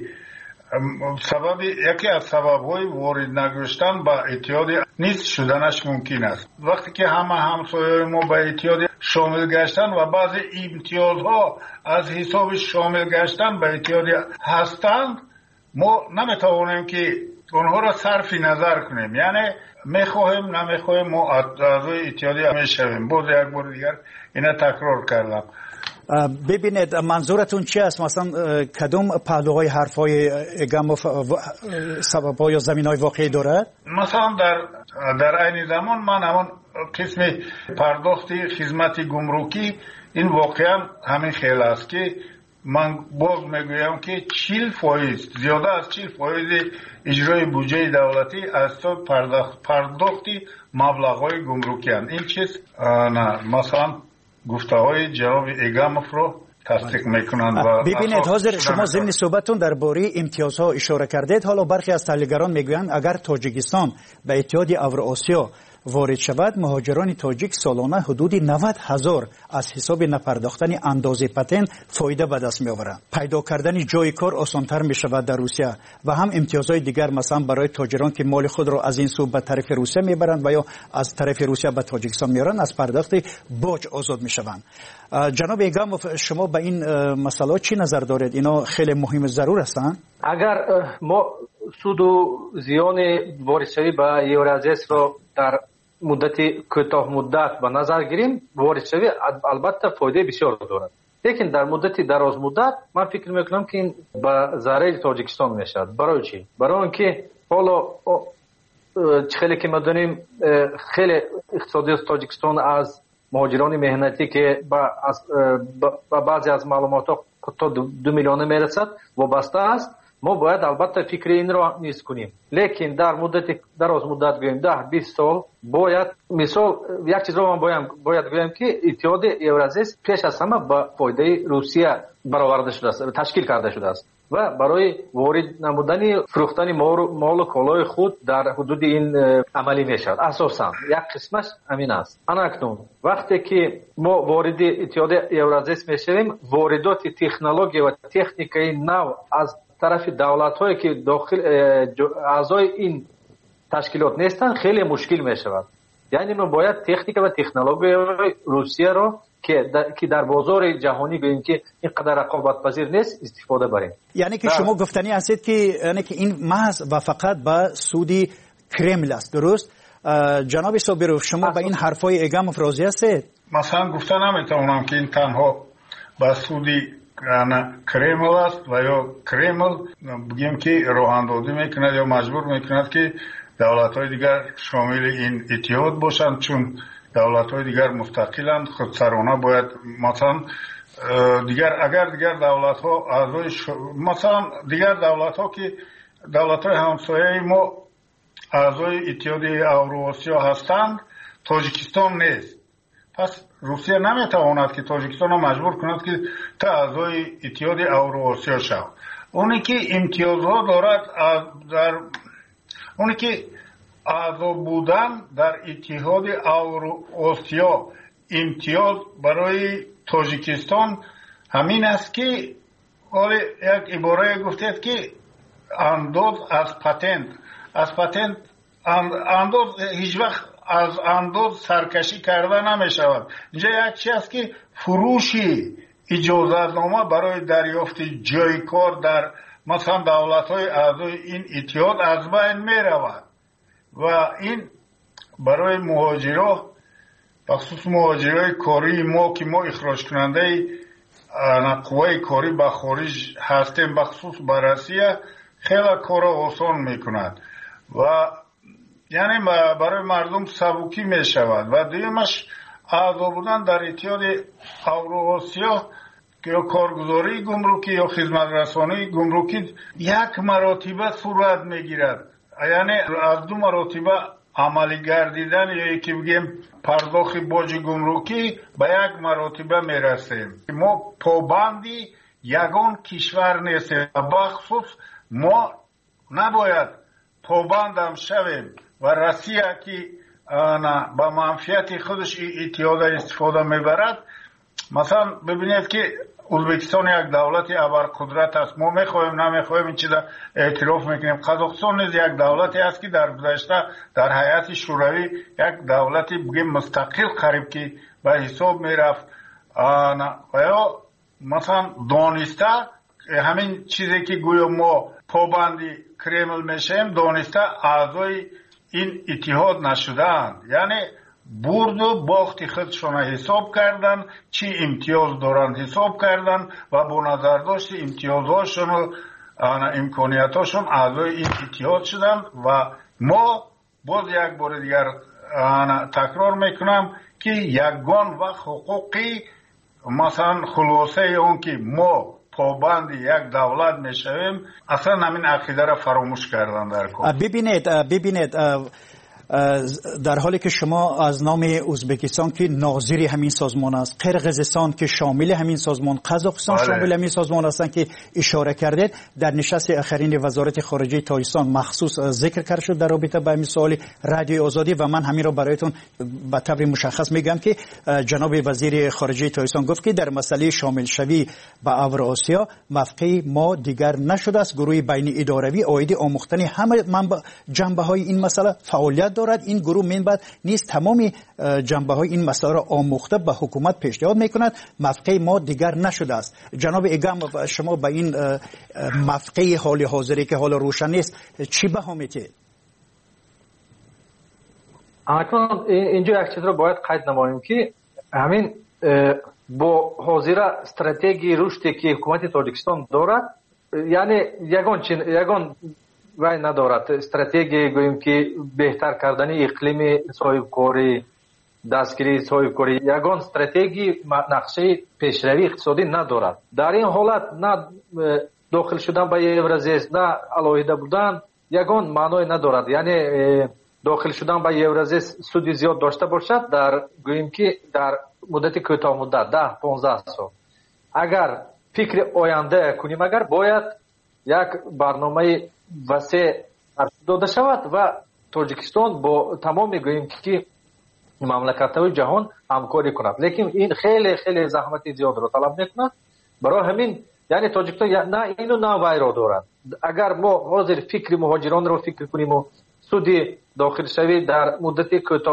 یکی از سبب‌های وارد نگشتن به اتحاد نیز شدنش ممکن است. وقتی که همه همسایه‌های ما به اتحاد شامل گشتن و بعضی امتیازها از حساب شامل گشتن به اتحاد هستند، ما نمیتوانیم که اونها را صرف نظر کنیم. یعنی میخواهیم نمیخواهیم ما اعضای اتحاد میشویم. باز یک بار دیگر اینا تکرار کردم. ببینید منظورتون چی است؟ مثلا کدوم پهلوهای حرفای اگاموف سبب‌ها یا زمین‌های واقعی دارد؟ مثلا در عین زمان من همون قسم پرداخت خدمت گمرکی این واقعا همین خیلی است که من باز میگویم که 40% زیاده از 40% اجرای بودجه دولتی از تو پرداختی مبلغ‌های گمرکی هستند. این چیز نه مثلا گفته های جناب اگاموف رو تصدیق میکنند. ببینید حاضر شما ضمن صحبتتون درباره امتیازها اشاره کردید. حالا برخی از تحلیلگران میگویند اگر تاجیکستان به اتحاد اوراسیا وارد شود، مهاجران تاجیک سالانه حدود 90,000 از حساب نپرداختن اندازه پتن فایده به دست میآورند. پیدا کردن جای کار آسانتر می شود در روسیه و هم امتیازهای دیگر مثلا برای تاجران که مال خود را از این سو به طرف روسیه میبرند و یا از طرف روسیه به تاجیکستان میارند از پرداخت باج آزاد می شوند. جناب اگاموف، شما به این مسئله چی نظر دارید؟ اینا خیلی مهم ضرور هستند. اگر ما سود و زیان واردشوی به یورازیس را در مدت کوتاه مدت به نظر گیریم، واردشوی البته فایده بسیار دارد، لیکن در مدت دراز مدت من فکر میکنم که این به ضرر تاجیکستان میشود. برای چی؟ برای اینکه حالا خیلی که ما دونیم خیلی اقتصادی تاجیکستان از مهاجران مهنتی که با بعضی از معلومات تا 2 میلیون میرسد وابسته است. ما باید البته فکر این را نیست کنیم، لیکن در مدت دراز مدت گویم 10-20 سال باید مثال یک چیز رو من باید گویم که اتحاد یورازیس پیش از همه با فایده روسیه برآورده شده است، تشکیل کرده شده است و برای وارد نمودن فروختن مال و کالای خود در حدود این عملی میشد. اساسا یک قسمش همین است. اکنون وقتی که ما وارد اتحاد یورازیس میشویم، واردات تکنولوژی و تکنیکی نو از طرف دولت‌هایی که داخل اعضای این تشکیلات نیستند خیلی مشکل می‌شود. یعنی ما باید تکنیک و تکنولوژی روسیه را که در بازار جهانی ببینیم که اینقدر رقابت پذیر نیست استفاده بریم. یعنی که شما گفتنی هستید که یعنی که این محض و فقط به سودی کرمل است، درست؟ جناب صابرو، شما به این حرفای اگاموف راضی هستید؟ مثلا گفتن نمیتونم که این تنها به سودی کرمل است و یا کرمل بگیم که راه اندازی میکند یا مجبور میکند که دولت‌های دیگر شامل این اتحاد باشند، چون دولت‌های دیگر مستقلند، خودسرانه باید مثلا اگر دیگر دولت‌ها اعضای مثلا دیگر دولت‌ها که دولت‌های همسایه ما اعضای اتحاد اوراسیا هستند، تاجیکستان نیست. پس روسیه نمیتواند که تاجیکستان را مجبور کند که تا اعضای اتحاد اوراسیا شود. اونی که امتیازها دارد اونی که اعضا بودن در اتحاد اوراسیا امتیاز برای تاجیکستان همین است که یک عباره گفتید که انداز از پتنت انداز هیچ وقت از انداز سرکشی کرده نمی شود. اینجا یک چیز است که فروشی اجازتنامه برای دریافت جای کار در مثلا دولت‌های اعضای این اتحاد از بین می‌رود و این برای مهاجران بخصوص مهاجرای کاری ما که ما اخراج کننده قوای کاری به خارج هستیم بخصوص به روسیه خیلی کار آسان میکند و یعنی برای مردم سبکی میشود و دیگه‌اش اعضا بودن در اتحاد اوراسیا که یا کارگزاری گمرکی یا خدمت رسانی گمرکی یک مراتبه صورت میگیرد، یعنی از دو مراتبه عملی گردیدن یا یکی بگیم پرداخت باج گمرکی به یک مراتبه میرسیم. ما پابندی یگان کشور نیستیم، بخصوص ما نباید پابندم شویم و روسیه که با منفعت خودش اتحاد استفاده میبرد. مثلا ببینید که ازبکستان یک دولت ابرقدرت است، ما میخوایم نمیخوایم این چیزا اعتراف میکنیم. قزاقستان نیز یک دولتی است که در گذشته در هیئت شوروی یک دولتی بگیم مستقل قریب که به حساب میرفت و یا مثلا دانسته همین چیزی که گویا ما پابندی کرمل میشیم دانسته اعضای این اتحاد نشدند، یعنی برد و باخت خودشون حساب کردن، چی امتیاز دارن حساب کردن و با نظر داشت امتیازهاشون و امکانیتاشون اعضای این اتحاد شدن و ما باز یک بار دیگر تکرار میکنم که یگان و حقوقی مثلا خلاصه اون که ما پابند یک دولت میشویم اصلا همین عقیده را فراموش کردن در کار. ببینید در حالی که شما از نام ازبکستان که ناظر همین سازمان است، قرقیزستان که شامل همین سازمان، قزاقستان شامل همین سازمان هستند که اشاره کردید، در نشست آخرین وزارت خارجه تاجیکستان مخصوص ذکر کرده شد در رابطه با این سوال رادیو آزادی و من همین را برایتون به طور مشخص میگم که جناب وزیر خارجه تاجیکستان گفت که در مسئله شامل شوی به اوراسیا موقع ما دیگر نشده است. گروه بین اداروی عاید آموختن همه جنبه‌های این مسئله فعالیت دارد. این گروه منبع نیست تمام جنبه‌های این مسئله را آموخته به حکومت پیشنهاد میکند. موقع ما دیگر نشده است. جناب ایگام شما به این موقع حال حاضری که حال روشن نیست چی بها میدید؟ اکنون اینجا یک چیز را باید قید نماییم که همین با حاضر استراتژی رشدی که حکومت تاجیکستان دارد یعنی یگان وای ندارد استراتژی گوییم که بهتر کردن اقلیم صاحبکاری دستگیری صاحبکاری یگان استراتژی نقشه پیشروی اقتصادی ندارد. در این حالت نه داخل شدن به یورازیس نه علاهیده بودن یگان معنی ندارد. یعنی داخل شدن به یورازیس سودی زیاد داشته باشد در گوییم که در مدت کوتاه مدت 10-15 سال اگر فکر آینده کنیم اگر باید یک برنامه وسیع داده شود و تاجیکستان با تمام میگوییم که مملکت‌های جهان همکاری کند، لیکن این خیلی خیلی زحمت زیاد را طلب میکند. برای همین یعنی تاجیکستان نه اینو نه وای را دارد. اگر ما حاضر فکر مهاجران را فکر کنیم و سودی داخل شوی در مدت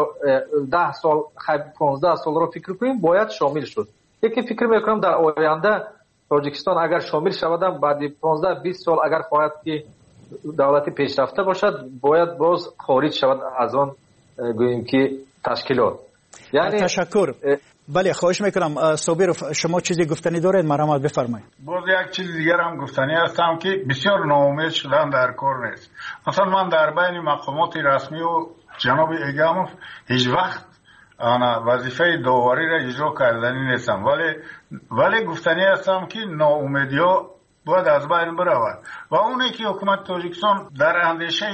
10 سال 15 سال را فکر کنیم باید شامل شد. یکی فکر میکنم در آینده تاجیکستان اگر شامل شود بعد 15-20 سال اگر خواهد که دولتی پیشرفته باشد باید باز خارج شود از آن گوییم که تشکیلات. یعنی تشکر. بله خواهش میکنم صابر شما چیزی گفتنی دارید مرحمت بفرمایید. باز یک چیز دیگر هم گفتنی هستم که بسیار ناامید شدن در کار نیست. مثلا من در بین مقامات رسمی و جناب ایگاموف هیچ وقت وظیفه داوری را اجرا کردنی نیستم ولی گفتنی هستم که ناامیدی ها باید از بین برود و اونی که حکومت تاجیکستان در اندیشه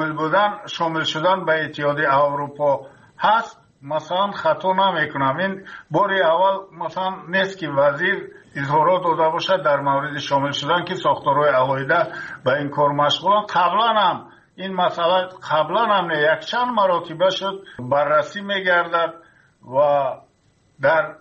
شامل شدن به اتحاد اروپا هست مثلا خطا نمیکنم. این باری اول مثلا نیست که وزیر اظهارات داده باشد در مورد شامل شدن که ساختارهای علاهیده به این کار مشغولن. قبلا هم این مسئله یک چند مراتبه شد بررسی میگردد و در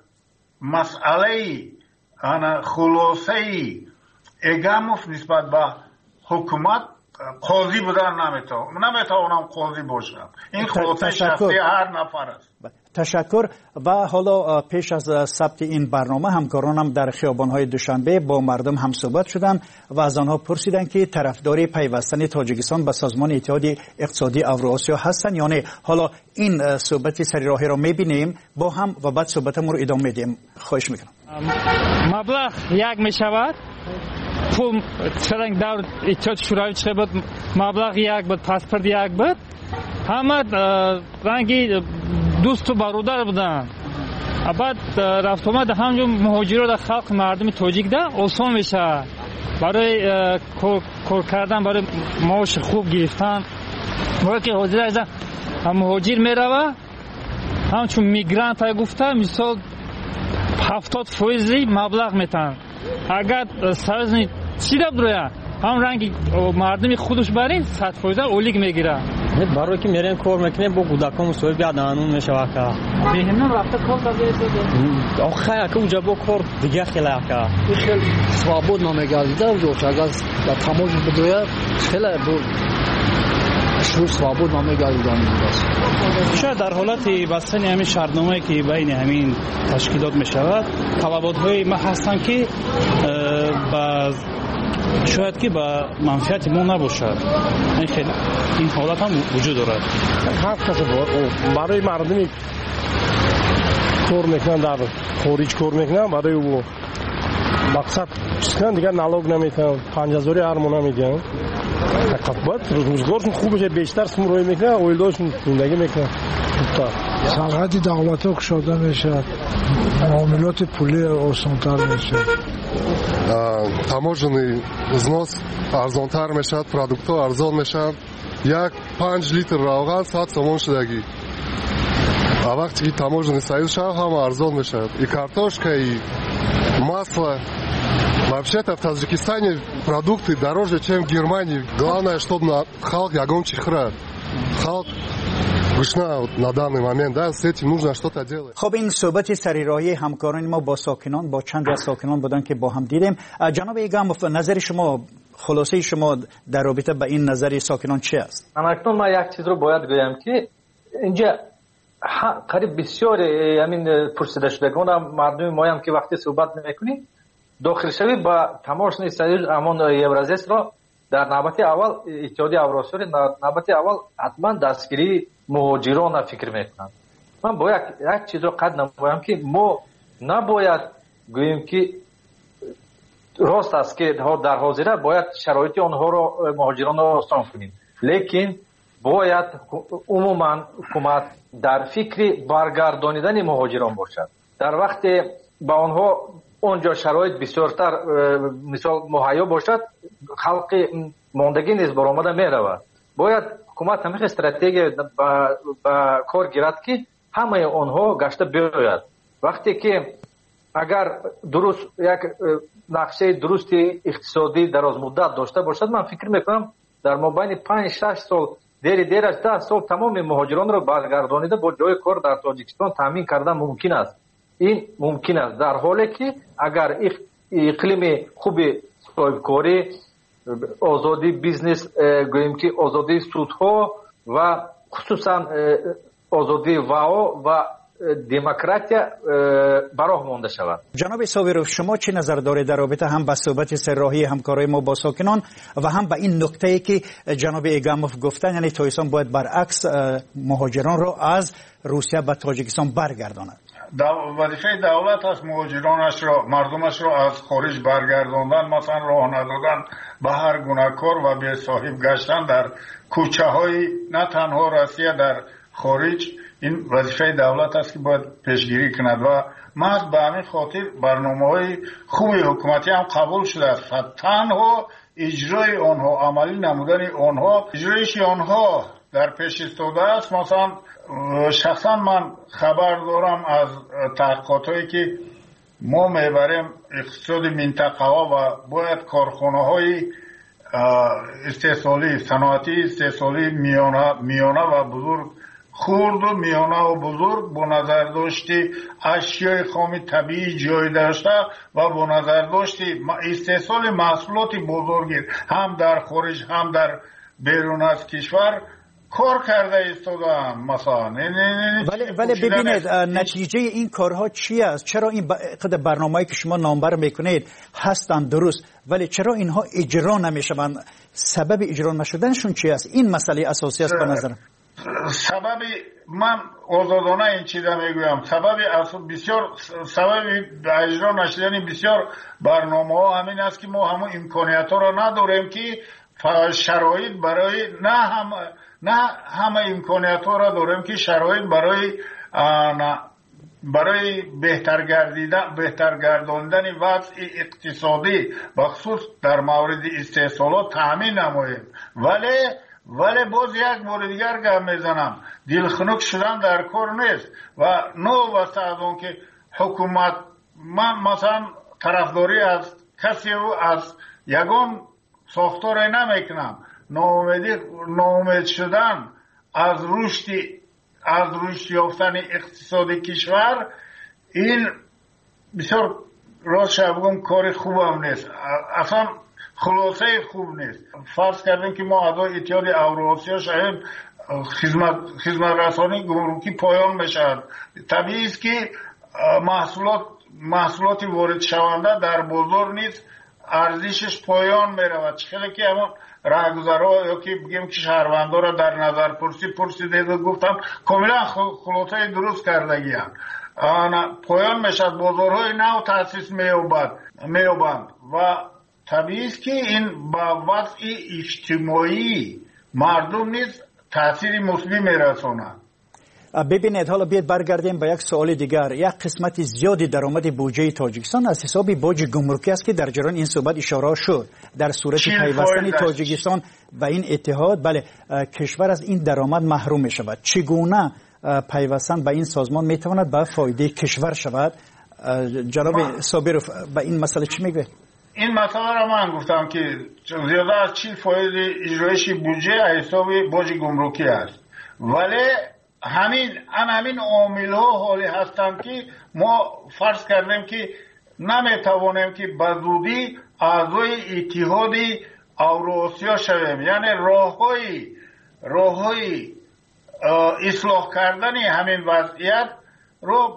مسئله خلاصه ایگاموف نسبت به حکومت قاضی بودن نمیتوانم قاضی باشم. این خلاصه شخصی هر نفر است. تشکر. و حالا پیش از ثبت این برنامه همکارانم در خیابان‌های دوشنبه با مردم هم صحبت شدند و از آنها پرسیدند که طرفدار پیوستن تاجیکستان به سازمان اتحاد اقتصادی اوراسیا هستند یا نه. حالا این صحبت سری راهی را می‌بینیم با هم و بعد صحبتمون رو ادامه میدیم. خواهش می‌کنم. مبلغ یک میشود، پول چرنگ دور اتحاد شوروی چه بود، مبلغ یک بود، پاسپورت یک بود، همه رنگی دوست و برادر بودن. بعد رفت آمد همجور مهاجرا در خلق مردم تاجیک ده آسان میشه برای کار کردن، برای معاش خوب گرفتن. موقعی که حاضر از مهاجر میروه همچون میگرانت های گفته مثال 70% مبلغ میتن. اگر سرزنی چی دب رویه هم رنگی مردمی خودش برین 100% اولیگ میگیره. برای که میریم کار میکنیم با کودکان مسئول بیاد انون میشوه که بهمون رفته کار داده آخه که اونجا با کار دیگه خیلی که خیلی свобод نمیگردیده و اگر در تماش بدویه خیلی بود شروع свобод نمیگردیده. شاید در حالت بستن همین شرطنامه‌ای که بین همین تشکیلات میشود طلبات‌های ما هستن که شاید که با منفعت ما نباشد. این حالت هم وجود دارد. هر کس برای مردمی کار میکنن در خارج کار میکنن برای او مقصد چیزکن دیگر نالوگ نمیتن 5000 ارمون نمیدن. فقط باید روزگارشون خوب بشه، بیشتر سمروی میکنن اویلداشون زندگی میکنن. سرحد دولت ها کشاده میشه، معاملات پولی آسانتر میشه، таможенный взнос арзонтар мешавад, продуктҳо арзон мешаванд. як 5 литр равған 100 сомон шудагӣ. А вақте ки таможенный союз шавад ҳама арзон мешавад. И картошка, и масло. Вообще-то в Таджикистане продукты дороже, чем в Германии. Главное, чтобы халк ягон чихрад. Халк на данный момент, да, с этим нужно что-то делать. خب این صحبت سریراهی همکاران ما با ساکنان، با چند از ساکنان بودن که با هم دیدیم. جناب ایگاموف، نظر شما، خلاصه شما در رابطه با این نظر ساکنان چی است؟ اکنون ما یک چیز رو باید بگم که اینجا قریب بسیار همین پرسیده شدگان مردم ما هم که وقتی صحبت میکنیم داخل شوی با تماشای سریع امان یورازیس را در نوبت اول اتحادیه اوراسیا در نوبت اول حتما دستگیری مهاجران فکر میکنند. من باید یک چیز رو قد نمایم که ما نباید گوییم که راست است که در حاضره باید شرایط آنها را مهاجران را آسان کنیم، لیکن باید عموما حکومت در فکر برگردانیدن مهاجران باشد. در وقت با آنها اونجا شرایط بسیارتر مثال مهیا باشد، خلق ماندگی نیز برآمده میرود. باید حکومت همین استراتژی با کار گیرد که همه آنها گشته بیاید. وقتی که اگر درست یک نقشه درست اقتصادی دراز مدت داشته باشد، من فکر میکنم در مابین 5-6 سال دیر از 10 سال تمام مهاجران را برگردانیده با جای کار در تاجیکستان تامین کردن ممکن است. این ممکن است در حالی که اگر اقلیم خوب صاحبکاری، آزادی بیزنس، گوییم که آزادی سودها و خصوصا آزادی واو و دموکراسی براه مانده شود. جناب صابرو، شما چه نظر دارید در رابطه هم با صحبت سرراهی همکارای ما با ساکنان و هم با این نکته‌ای که جناب ایگاموف گفتن، یعنی تاجیکستان باید برعکس مهاجران را از روسیه به تاجیکستان برگرداند؟ وظیفه دولت است مهاجرانش را، مردمش را از خارج برگرداندن، مثلا راه ندادن به هر گونه کار و به صاحب گشتن در کوچه های نه تنها روسیه در خارج. این وظیفه دولت است که باید پیشگیری کند و محض به همین خاطر برنامه‌های خوبی حکومتی هم قبول شده است. تنها اجرای آنها، عملی نمودن آنها، اجرایش آنها در پیش ایستاده است. مثلا شخصا من خبر دارم از تحقیقاتی که ما میبریم اقتصاد منطقه ها و باید کارخانه های استحصالی، صنعتی استحصالی میانه و بزرگ خرد و میانه و بزرگ با نظر داشتی اشیای خام طبیعی جای داشته و با نظر داشتی استحصال محصولات بزرگی هم در خارج هم در بیرون از کشور کار کرده ایستادن مثلا. ولی ببینید نتیجه این کارها چی است؟ چرا این برنامه‌ای که شما نامبر میکنید هستن درست ولی چرا اینها اجرا نمیشوند؟ سبب اجرا نشدنشون چی است؟ این مسئله اساسی است به نظرم. سبب من آزادانه این چیزا میگویم سبب اجرا نشدن بسیار برنامه ها همین است که ما همون امکانیت ها را نداریم که شرایط برای نه همه امکانیت ها را داریم که شرایط برای بهتر گرداندن وضع اقتصادی بخصوص در مورد استحصالات تامین نماییم. ولی باز یک بار دیگر گپ میزنم دلخنک شدن در کار نیست و نو واسه از اون که حکومت من مثلا طرفداری از کسی و از یگان ساختار نمیکنم. ناامید شدن از رشد یافتن اقتصاد کشور این بسیار راست بگم کار خوب هم نیست، اصلا خلاصه خوب نیست. فرض کردیم که ما اعضای اتحاد اوراسیا شاید خدمت رسانی گمرکی پایان بشد. طبیعی است که محصولات وارد شونده در بازار نیست ارزشش پایان میرود. چخیلی که همون راهگذرها یا که بگیم که شهروندان را در نظر پرسیده گفتم کاملا خلاصه درست کردگی هم پایان میشد، بازارهای نو تأسیس میابند و طبیعی است که این با وضع اجتماعی مردم نیز تأثیر مثبت میرساند. ببینید حالا بیاید برگردیم به یک سوال دیگر. یک قسمت زیادی درآمد بودجه تاجیکستان از حساب باج گمرکی است که در جریان این صحبت اشاره شد. در صورت پیوستن تاجیکستان به این اتحاد بله کشور از این درآمد محروم می شود. چگونه پیوستن به این سازمان می تواند به فایده کشور شود؟ جناب صابرов به این مسئله چی میگه؟ این مسئله را من گفتم که زیاده از 40% اجرایش بودجه از حساب باج گمرکی است، ولی همین عامل ها حالی هستند که ما فرض کردیم که نمیتوانیم که به زودی اعضای اتحاد اوراسیا شویم. یعنی راههای اصلاح کردن همین وضعیت رو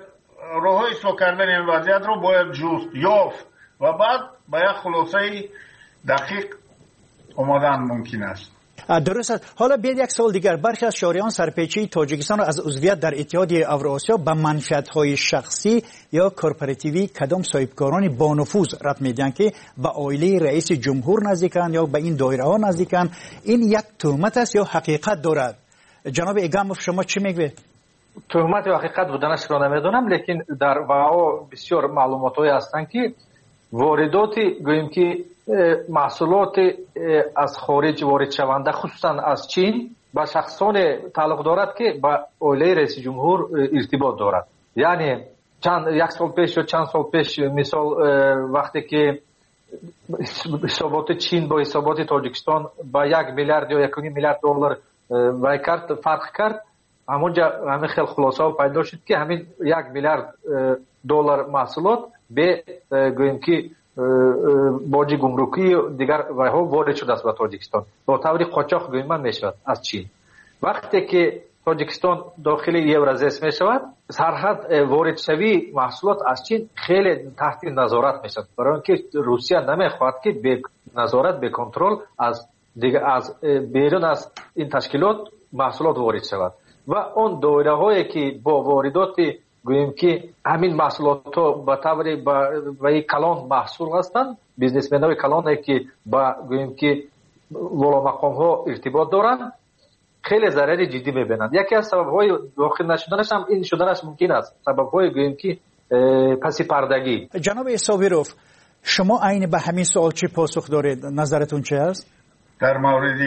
باید جست یافت و بعد به یک خلاصه دقیق آمدن ممکن است. درست است. حالا بیاید یک سوال دیگر. برخی از شهریان سرپیچی تاجیکستان را از عضویت در اتحاد اوراسیا به منفعت‌های شخصی یا کورپوراتیوی کدام صاحبکاران با نفوذ رد میدن که به عائله رئیس جمهور نزدیکند یا به این دایره ها نزدیکند. این یک تهمت است یا حقیقت دارد؟ جناب اگاموف شما چی میگوید؟ تهمت و حقیقت بودنش را نمیدونم، لیکن در واقع بسیار معلوماتی هستند که وارداتی گوییم که محصولات از خارج وارد شونده خصوصا از چین با شخصان تعلق دارد که با عائله رئیس جمهور ارتباط دارد. یعنی یک سال پیش یا چند سال پیش مثال وقتی که حسابات چین با حسابات تاجیکستان با 1 میلیارد یا 1.5 میلیارد دلار وای کرد فرق کرد، همونجا همین خیلی خلاصه پیدا شد که همین 1 میلیارد دلار محصولات به گوییم که باج گمرکی دیگر ها وارد شده است به تاجیکستان با طور قاچاق گویم میشود از چین. وقتی که تاجیکستان داخل یورازیس میشود سرحد وارد شوی محصولات از چین خیلی تحت نظارت میشود، برای اینکه روسیه نمیخواهد که به نظارت به کنترل از بیرون از این تشکیلات محصولات وارد شود و اون دایره هایی که با واردات گوییم که همین محصولات ها به طور با کلان محصول هستند، بیزنسمن های کلان که با گوییم که والا مقام ها ارتباط دارند خیلی ضرر جدی میبینند. یکی از سبب های داخل نشدنش هم این شدنش ممکن است، سبب های گوییم که پسی پردگی. جناب صابرов شما عین به همین سوال چی پاسخ دارید؟ نظرتون چه است؟ در مورد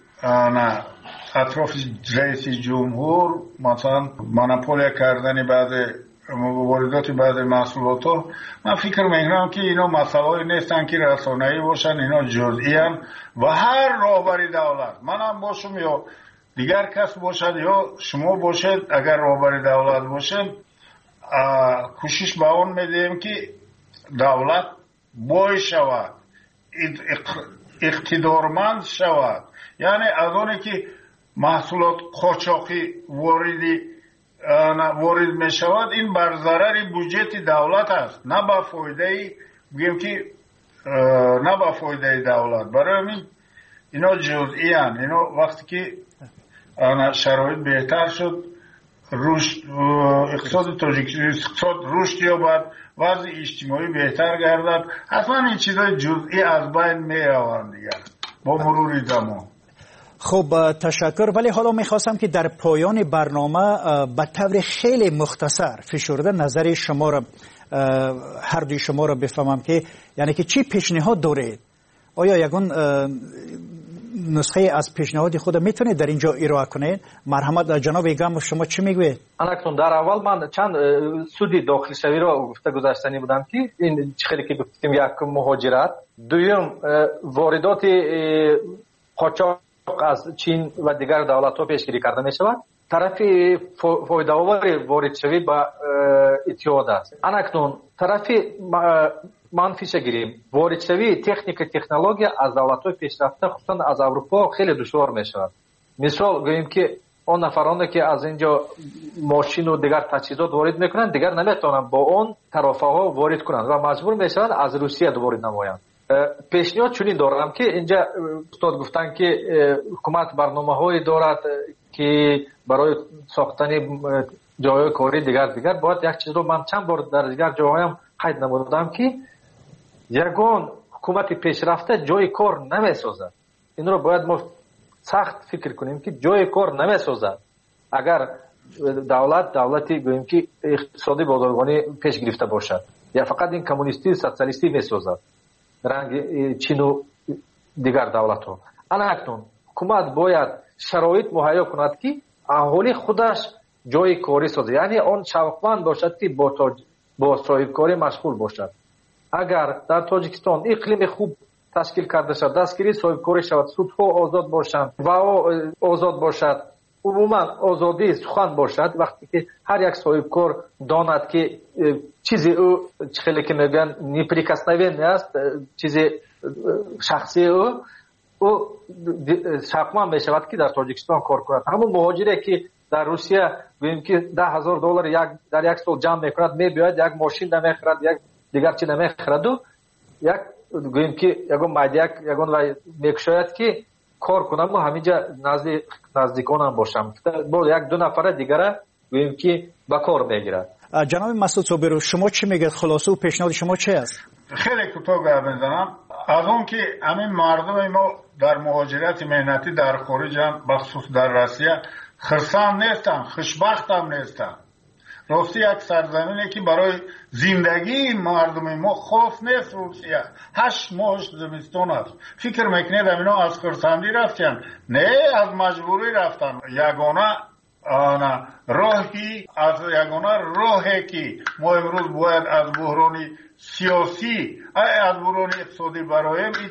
اطراف رئیس جمهور مثلا مونوپولیا کردن بعض واردات بعض محصولات ها، من فکر میکنم که اینا مسائلی نیستن که رسانه‌ای باشن، اینا جزئی ان و هر راهبر دولت منم باشم یا دیگر کس باشد یا شما باشد، اگر رهبر دولت باشد، کوشش به اون میدیم که دولت بای شود، اقتدارمند شود. یعنی از اونی که محصولات قاچاقی وارد می شود، این بر ضرر بودجه دولت است، نه به فایده بگیم که نه به فایده دولت. برای همین اینا جزئی هستند. اینا وقتی که شرایط بهتر شد، اقتصاد تاجیکستان رشد یابد، وضع اجتماعی بهتر گردد، حتما این چیزای جزئی از بین می روند دیگر با مرور زمان. خب تشکر. ولی حالا میخواستم که در پایان برنامه به طور خیلی مختصر فشرده نظر شما را، هر دوی شما را بفهمم که یعنی که چی پیشنهاد دارید؟ آیا یگان نسخه از پیشنهاد خود میتونید در اینجا ارائه کنید؟ مرحمت جناب ایگم، شما چی میگوید؟ اکنون در اول من چند سودی داخل شوی را گفته گذاشتنی بودم که این خیلی که گفتیم، یک مهاجرت، دوم واردات قاچاق از چین و دیگر دولت‌ها پیشگیری کرده می شود. طرف فایده آور وارد شوی به اتحاد است. اکنون طرف منفیش گیریم، وارد شوی تکنولوژی از دولت‌های پیشرفته خصوصا از اروپا خیلی دشوار می شود. مثال گوییم که اون نفرانی که از اینجا ماشین و دیگر تجهیزات وارد میکنند دیگر نمیتونن با اون طرفها وارد کنند و مجبور میشوند از روسیه وارد نمایند. پیشنهاد چنین دارم که اینجا استاد گفتن که حکومت برنامه‌هایی دارد که برای ساختن جای کاری دیگر باید یک چیز رو من چند بار در دیگر جاهایم قید نمودم که یگان حکومت پیشرفته جای کار نمیسازد. این رو باید ما سخت فکر کنیم که جای کار نمیسازد. اگر دولتی گوییم که اقتصادی بازرگانی پیش گرفته باشد یا فقط این کمونیستی سوسیالیستی میسازد رنگ چین و دیگر دولت ها. اکنون حکومت باید شرایط مهیا کند که اهالی خودش جای کاری سازد، یعنی آن شوقمند باشد که با صاحب کاری مشغول باشد. اگر در تاجیکستان اقلیم خوب تشکیل کرده شد، دستگیری صاحب کاری شود، سودها آزاد باشند و آزاد باشد، عموما آزادی سخن باشد، وقتی که هر یک صاحب کار داند که چیزی او خیلی که میگن نیپریکسنوی است، چیزی شخصی او شاقمان میشود که در تاجیکستان کار کند. همون مهاجری که در روسیه ببینیم که $10,000 در یک سال جمع میکند، میباید یک ماشین نمیخرد، یک دیگر چی نمیخرد و یک گوییم که یگون میکشاید که کار کنم و همینجا نزدیکانم باشم با یک دو نفر دیگر گوییم که با کار میگیرد. جناب مسعود صابرو، شما چی میگید؟ خلاصه و پیشنهاد شما چه است؟ خیلی کوتاه گپ میزنم. از اون که همین مردم ما در مهاجرت مهنتی در خارج، بخصوص در روسیه، خرسند نیستن، خوشبخت هم نیستن. راستی یک سرزمینی که برای زندگی مردم ما خاص نیست. روسیه 8 ماه زمستان است. فکر میکنید اینا از خرسندی رفتن؟ نه، از مجبوری رفتن. یگانه راهی که ما امروز باید از بحران سیاسی از بحران اقتصادی برایم این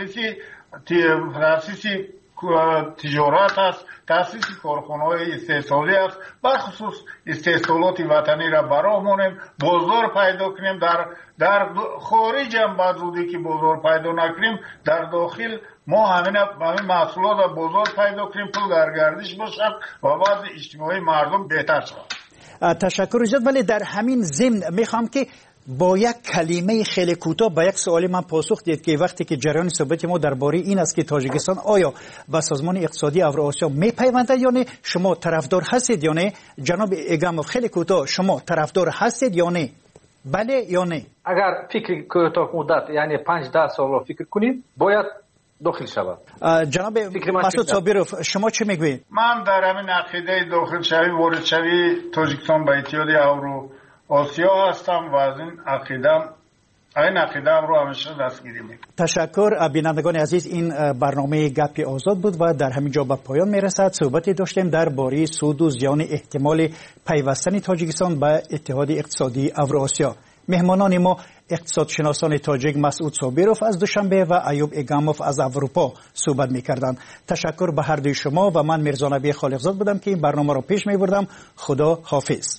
تأسیس تجارت است، تأسیس کارخانه‌های استحصالی است، بخصوص استحصالات وطنی را برامونیم، بازار پیدا کنیم. در خارج هم بعد زودی که بازار پیدا نکنیم، در داخل ما همین محصولات را بازار پیدا کنیم، پول در گردش باشد و وضع اجتماعی مردم بهتر شود. تشکر ایجاد. ولی در همین ضمن میخوام که با یک کلمه خیلی کوتاه به یک سوالی من پاسخ دید که وقتی که جریان صحبت ما درباره این است که تاجیکستان آیا به سازمان اقتصادی اوراسیا میپیونده یا نه، شما طرفدار هستید یا نه؟ جناب ایگاموف خیلی کوتاه، شما طرفدار هستید یا نه؟ بله یا نه؟ اگر فکر کوتاه مدت یعنی 5-10 سال فکر کنیم باید داخل شود. جناب مسعود صابروف شما چه میگویید؟ من در همین عقیده داخل شوی وارد شوی تاجیکستان به اتحاد آسیا هستم و از این عقیدم رو همیشه دستگیری میکنم. تشکر. بینندگان عزیز، این برنامه گپ آزاد بود و در همین جا به پایان میرسد. صحبتی داشتیم درباره سود و زیان احتمال پیوستن تاجیکستان به اتحاد اقتصادی اوراسیا. مهمانان ما اقتصادشناسان تاجیک مسعود صابروف از دوشنبه و ایوب اگاموف از اروپا صحبت می‌کردند. تشکر به هر دوی شما و من میرزا نبی خالقزاد بودم که این برنامه را پیش می‌بردم. خدا حافظ.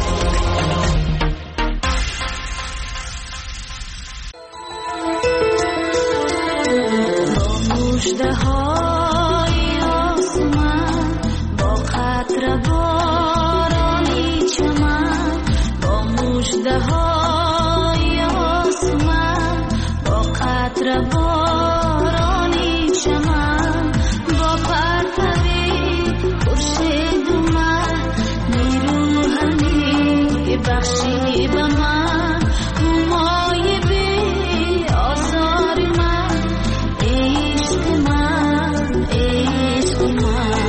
مژده‌های آسمان با قطره بارانی چمن، با مژده‌های آسمان با قطره بارانی چمن، با پرتوی خورشید من نیرو همی بخشی به من، مایه بی آزار من، عشق من، عشق من.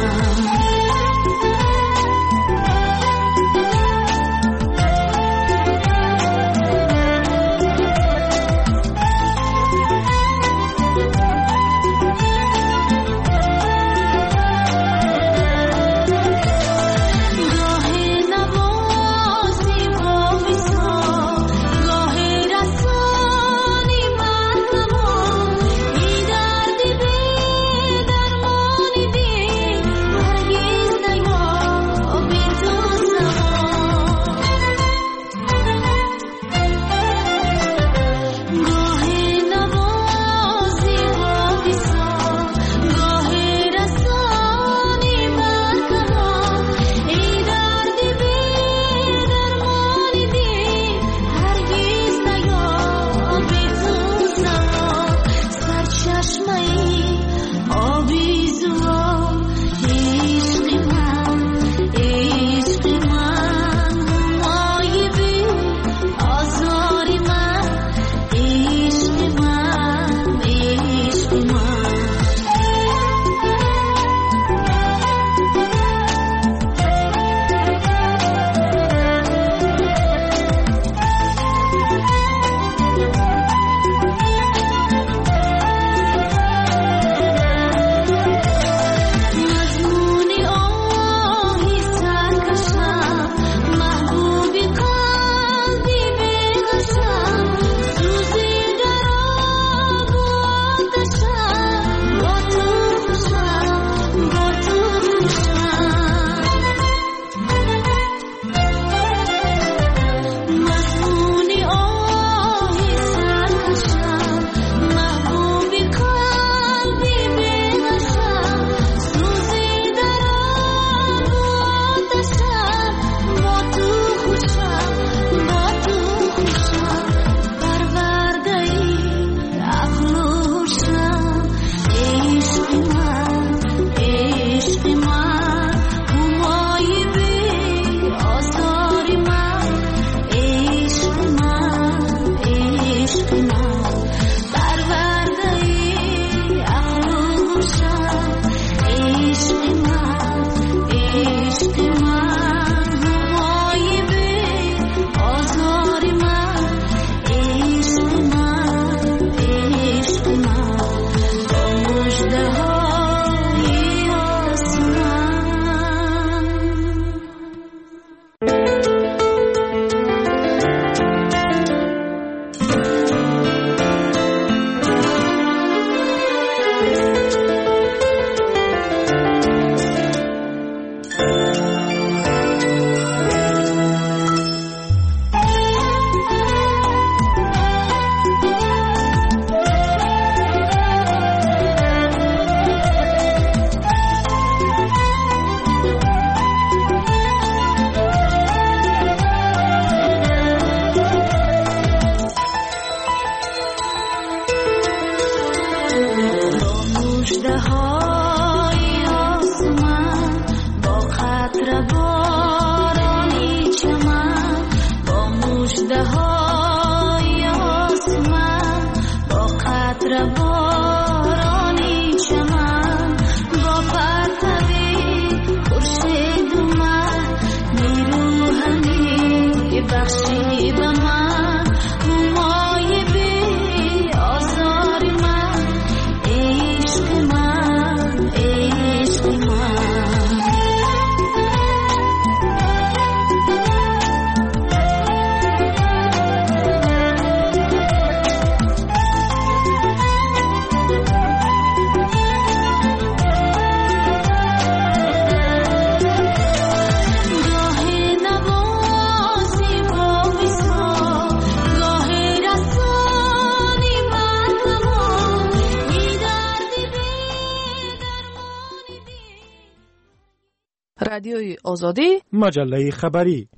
رادیوی آزادی، مجله خبری.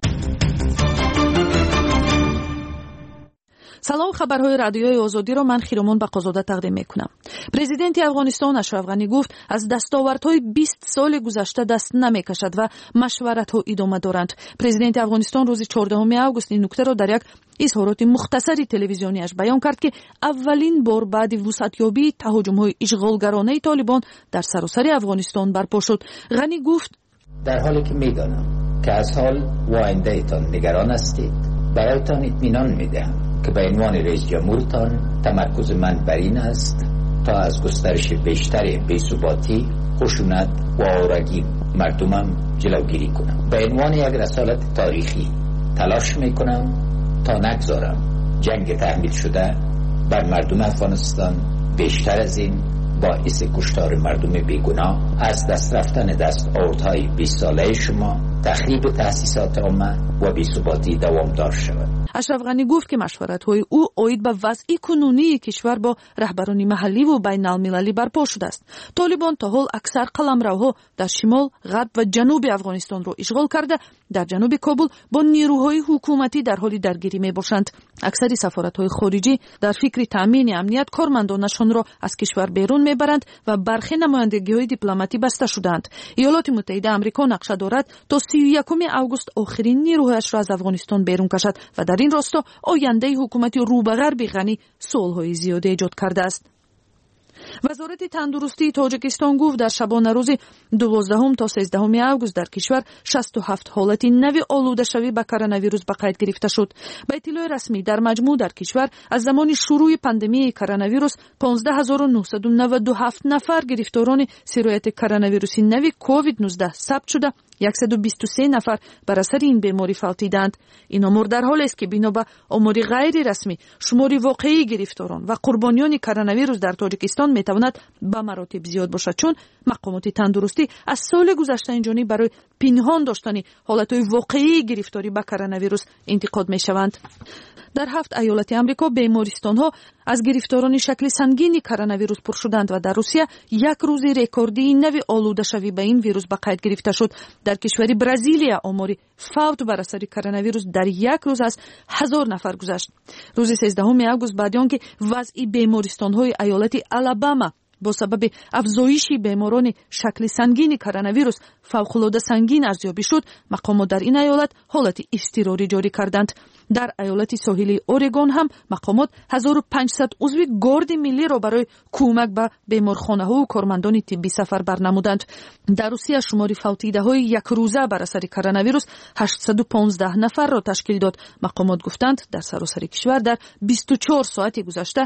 سلام، خبرهای رادیوی آزادی را من خیرمان بقازاده تقدیم میکنم. پرزیدنت افغانستان اشرف غنی گفت از دستاوردهای 20 سال گذشته دست نمیکشد و مشورت‌ها ادامه دارند. پرزیدنت افغانستان روز 14 آگوست این نکته را در یک اظهارات مختصری تلویزیونیش بیان کرد که اولین بار بعد وسعتیابی تهاجم‌های اشغالگرانه طالبان در سراسر افغانستان برپا شد. غنی گفت در حالی که میدانم که از حال و آینده‌تان نگران هستید، برایتان اطمینان میدهم که به عنوان رئیس جمهورتان تمرکز من بر این است تا از گسترش بیشتر بی‌ثباتی، خشونت و آوارگی مردمم جلوگیری کنم. به عنوان یک رسالت تاریخی تلاش میکنم تا نگذارم جنگ تحمیل شده بر مردم افغانستان بیشتر از این باعث کشتار مردم بیگناه، از دست رفتن دستاوردهای 20 ساله شما، تخریب تأسیسات عامه و بی‌ثباتی دوامدار شود. اشرف غنی گفت که مشورت‌های او عاید به وضع کنونی کشور با رهبران محلی و بین المللی برپا شده است. طالبان تا حال اکثر قلمروها در شمال، غرب و جنوب افغانستان را اشغال کرده، در جنوب کابل با نیروهای حکومتی در حال درگیری میباشند. اکثر سفارت‌های خارجی در فکر تامین امنیت کارمندانشان را از کشور بیرون میبرند و برخی نمایندگی‌های دیپلماتی بسته شدند. ایالات متحده آمریکا نقشه دارد تا 31 آگوست آخرین نیروهایش را از افغانستان بیرون کشد و در این راستا آینده حکومت رو به غرب غنی سوال‌های زیاد ایجاد کرده است. وزارت تندرستی تاجیکستان گفت در شبانه روز 12 تا 13 آگوست در کشور 67 حالت نوی آلوده شوی به کرونا ویروس به قید گرفته شد. به اطلاع رسمی در مجموع در کشور از زمان شروع پاندمی کرونا ویروس 15997 نفر گرفتاران سرایت کرونا ویروس نوی کووید 19 ثبت شده، 123 نفر بر اثر این بیماری فوتیدند. این امور در حالی است که بنا به آمار غیر رسمی شمار واقعی گرفتاران و قربانیان کرونا ویروس در تاجیکستان میتواند به مراتب زیاد باشد، چون مقامات تندرستی از سال گذشته اینجانی برای پنهان داشتن حالتهای واقعی گرفتاری به کرونا ویروس انتقاد میشوند. در 7 ایالت آمریکا بیمارستان‌ها از گرفتاران شکل سنگین کرونا ویروس پر شدند و در روسیه یک روز رکوردی نوی آلوده شوی به این ویروس به قید گرفته شد. در کشور برزیلیا آمار فوت بر اثر کرونا ویروس در یک روز از 1000 نفر گذشت. روز 13 آگوست بعد آنکه وضع بیمارستان‌های ایالت آلاباما با سبب افزایش بیماران شکل سنگین کرونا ویروس فوق‌العاده سنگین ارزیابی شد، مقامات در این ایالت حالت اضطراری جاری کردند. در ایالت ساحلی اورگون هم مقامات 1500 عضو گارد ملی را برای کمک به بیمارخانه‌ها و کارمندان طبی سفر برنمودند. در روسیه شمار فوتیده‌های یک روزه بر اثر کرونا ویروس 815 نفر را تشکیل داد. مقامات گفتند در سراسر کشور در 24 ساعت گذشته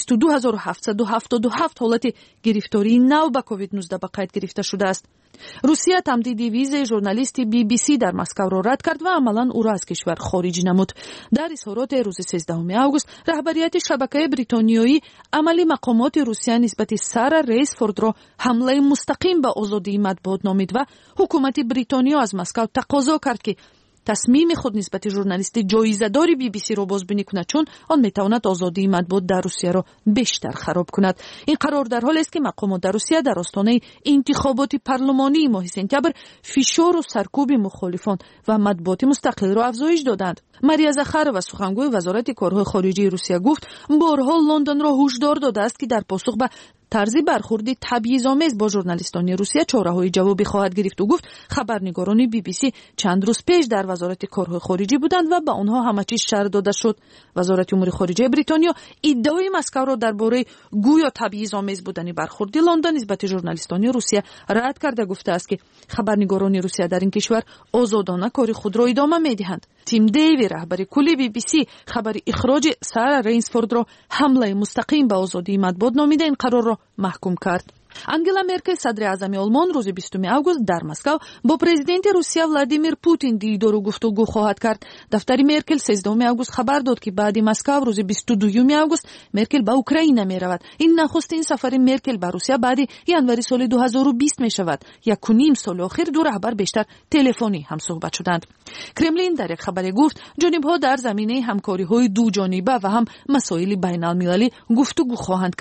22777 حالت گرفتاری نو به کووید 19 به قید گرفته شده است. روسیه تمدید ویزه ژورنالیست BBC در مسکو را رد کرد و عملاً او را از کشور خارج نمود. در اظهارات روز 13 آگوست رهبریت شبکه بریتانیایی عملی مقامات روسیه نسبت سر رئیس فورد را حمله مستقیم به آزادی مطبوعات نامید و حکومت بریتانیا از مسکو تقاضا کرد که تصمیم خود نسبت ژورنالیست جایزه‌دار BBC را بازبینی کند، چون آن میتواند آزادی مطبوعات در روسیه را بیشتر خراب کند. این قرار در حالی است که مقامات در روسیه در آستانه انتخابات پارلمانی ماه سپتامبر فشار و سرکوب مخالفان و مطبوعات مستقل را افزایش دادند. ماریا زخارova سخنگوی وزارت کارهای خارجه روسیه گفت بارها لندن را هشدار داده است که در پاسخ به طرز برخورد تبعیض‌آمیز با ژورنالیستان روسیه چاره‌های جوابی خواهد گرفت و گفت خبرنگاران BBC چند روز پیش در وزارت کارهای خارجه بودند و به آنها همه چیز شرح داده شد. وزارت امور خارجه بریتانیا ادعای مسکو را درباره گویا تبعیض‌آمیز بودن برخورد لندن نسبت ژورنالیستان روسیه رد کرده گفته است که خبرنگاران روسیه در این کشور آزادانه کار خود را ادامه می‌دهند. تیم دیوی رهبر کلی BBC خبر اخراج سر رینسفورد را حمله مستقیم به آزادی مطبوعات نامیده این قرار را محکوم کرد. انگلا مرکل صدر اعظم آلمان روز 20 آگوست در مسکو با پرزیدنت روسیه ولادیمیر پوتین دیدار و گفتگو خواهد کرد. دفتر مرکل 13 آگوست خبر داد که بعد مسکو روز 22 آگوست مرکل به اوکراین می رود. این نخستین سفر مرکل به روسیه بعد ژانویه سال 2020 می شود. 1.5 سال اخیر دو رهبر بیشتر تلفنی هم صحبت شدند. کرملین در یک خبر گفت جانب‌ها در زمینه همکاری‌های دو جانبه و هم مسائل بین‌المللی گفتگو خواهند کرد.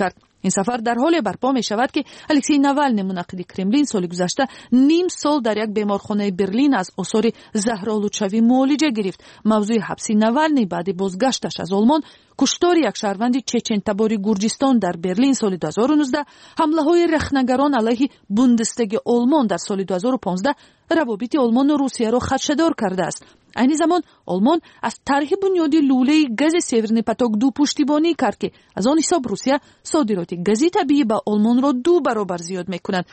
این سفر در حال برپا می شود که الکسی ناوالنی منعقد کرملین سال گذشته نیم سال در یک بیمارخانه برلین از آثار زهرآلودشوی معالجه گرفت. موضوع حبس ناوالنی بعد بازگشتش از آلمان، کشتار یک شهروند چچن تبار گرجستان در برلین سال 2019، حمله‌های رخنگران علیه بوندستاگ آلمان در سال 2015 روابط آلمان و روسیه را خدشه‌دار کرده است. این زمان آلمان از طرح بنیادی لوله گاز سیورنی پاتوک 2 پشتیبانی کرد که از آن حساب روسیه صادرات گاز طبیعی به آلمان را 2 برابر زیاد می‌کند.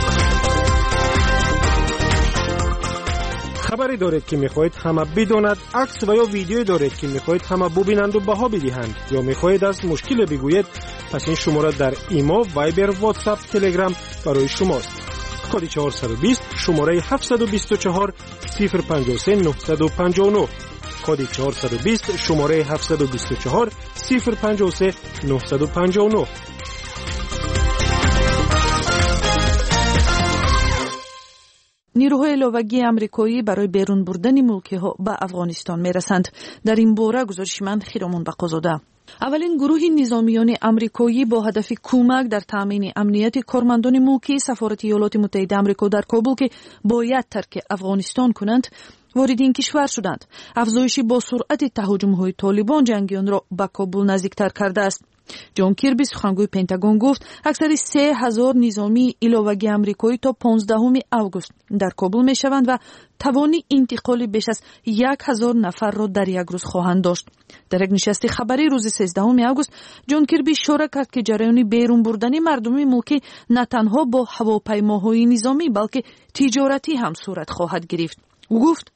خبری دارید که میخواهید همه بداند، عکس و یا ویدیویی دارید که میخواهید همه ببینند و بها بدهند، یا میخواهید از مشکل بگویید، پس این شماره در ایما، وایبر، واتساپ، تلگرام برای شماست. کد 420 شماره 724 053 959. کد 420 شماره 724 053 959. نیروهای لواگی آمریکایی برای بیرون بردن ملکی‌ها به افغانستان میرسند. در این باره گزارش من خیرمون بقازاده. اولین گروه نظامیان آمریکایی با هدف کمک در تامین امنیت کارمندان ملکی سفارت ایالات متحده آمریکا در کابل که باید ترک افغانستان کنند وارد این کشور شدند. افزایش با سرعت تهاجم‌های طالبان جنگیان را به کابل نزدیکتر کرده است. جان کیربی سخنگوی پنتاگون گفت اکثر 3000 نظامی ایلاوگی آمریکایی تا 15 آگوست در کابل می شوند و توان انتقال بیش از 1000 نفر را در یک روز خواهند داشت. در یک نشست خبری روز 13 آگوست جان کیربی اشاره کرد که جریان بیرون بردن مردم ملکی نه تنها با هواپیماهای نظامی بلکه تجارتی هم صورت خواهد گرفت. او گفت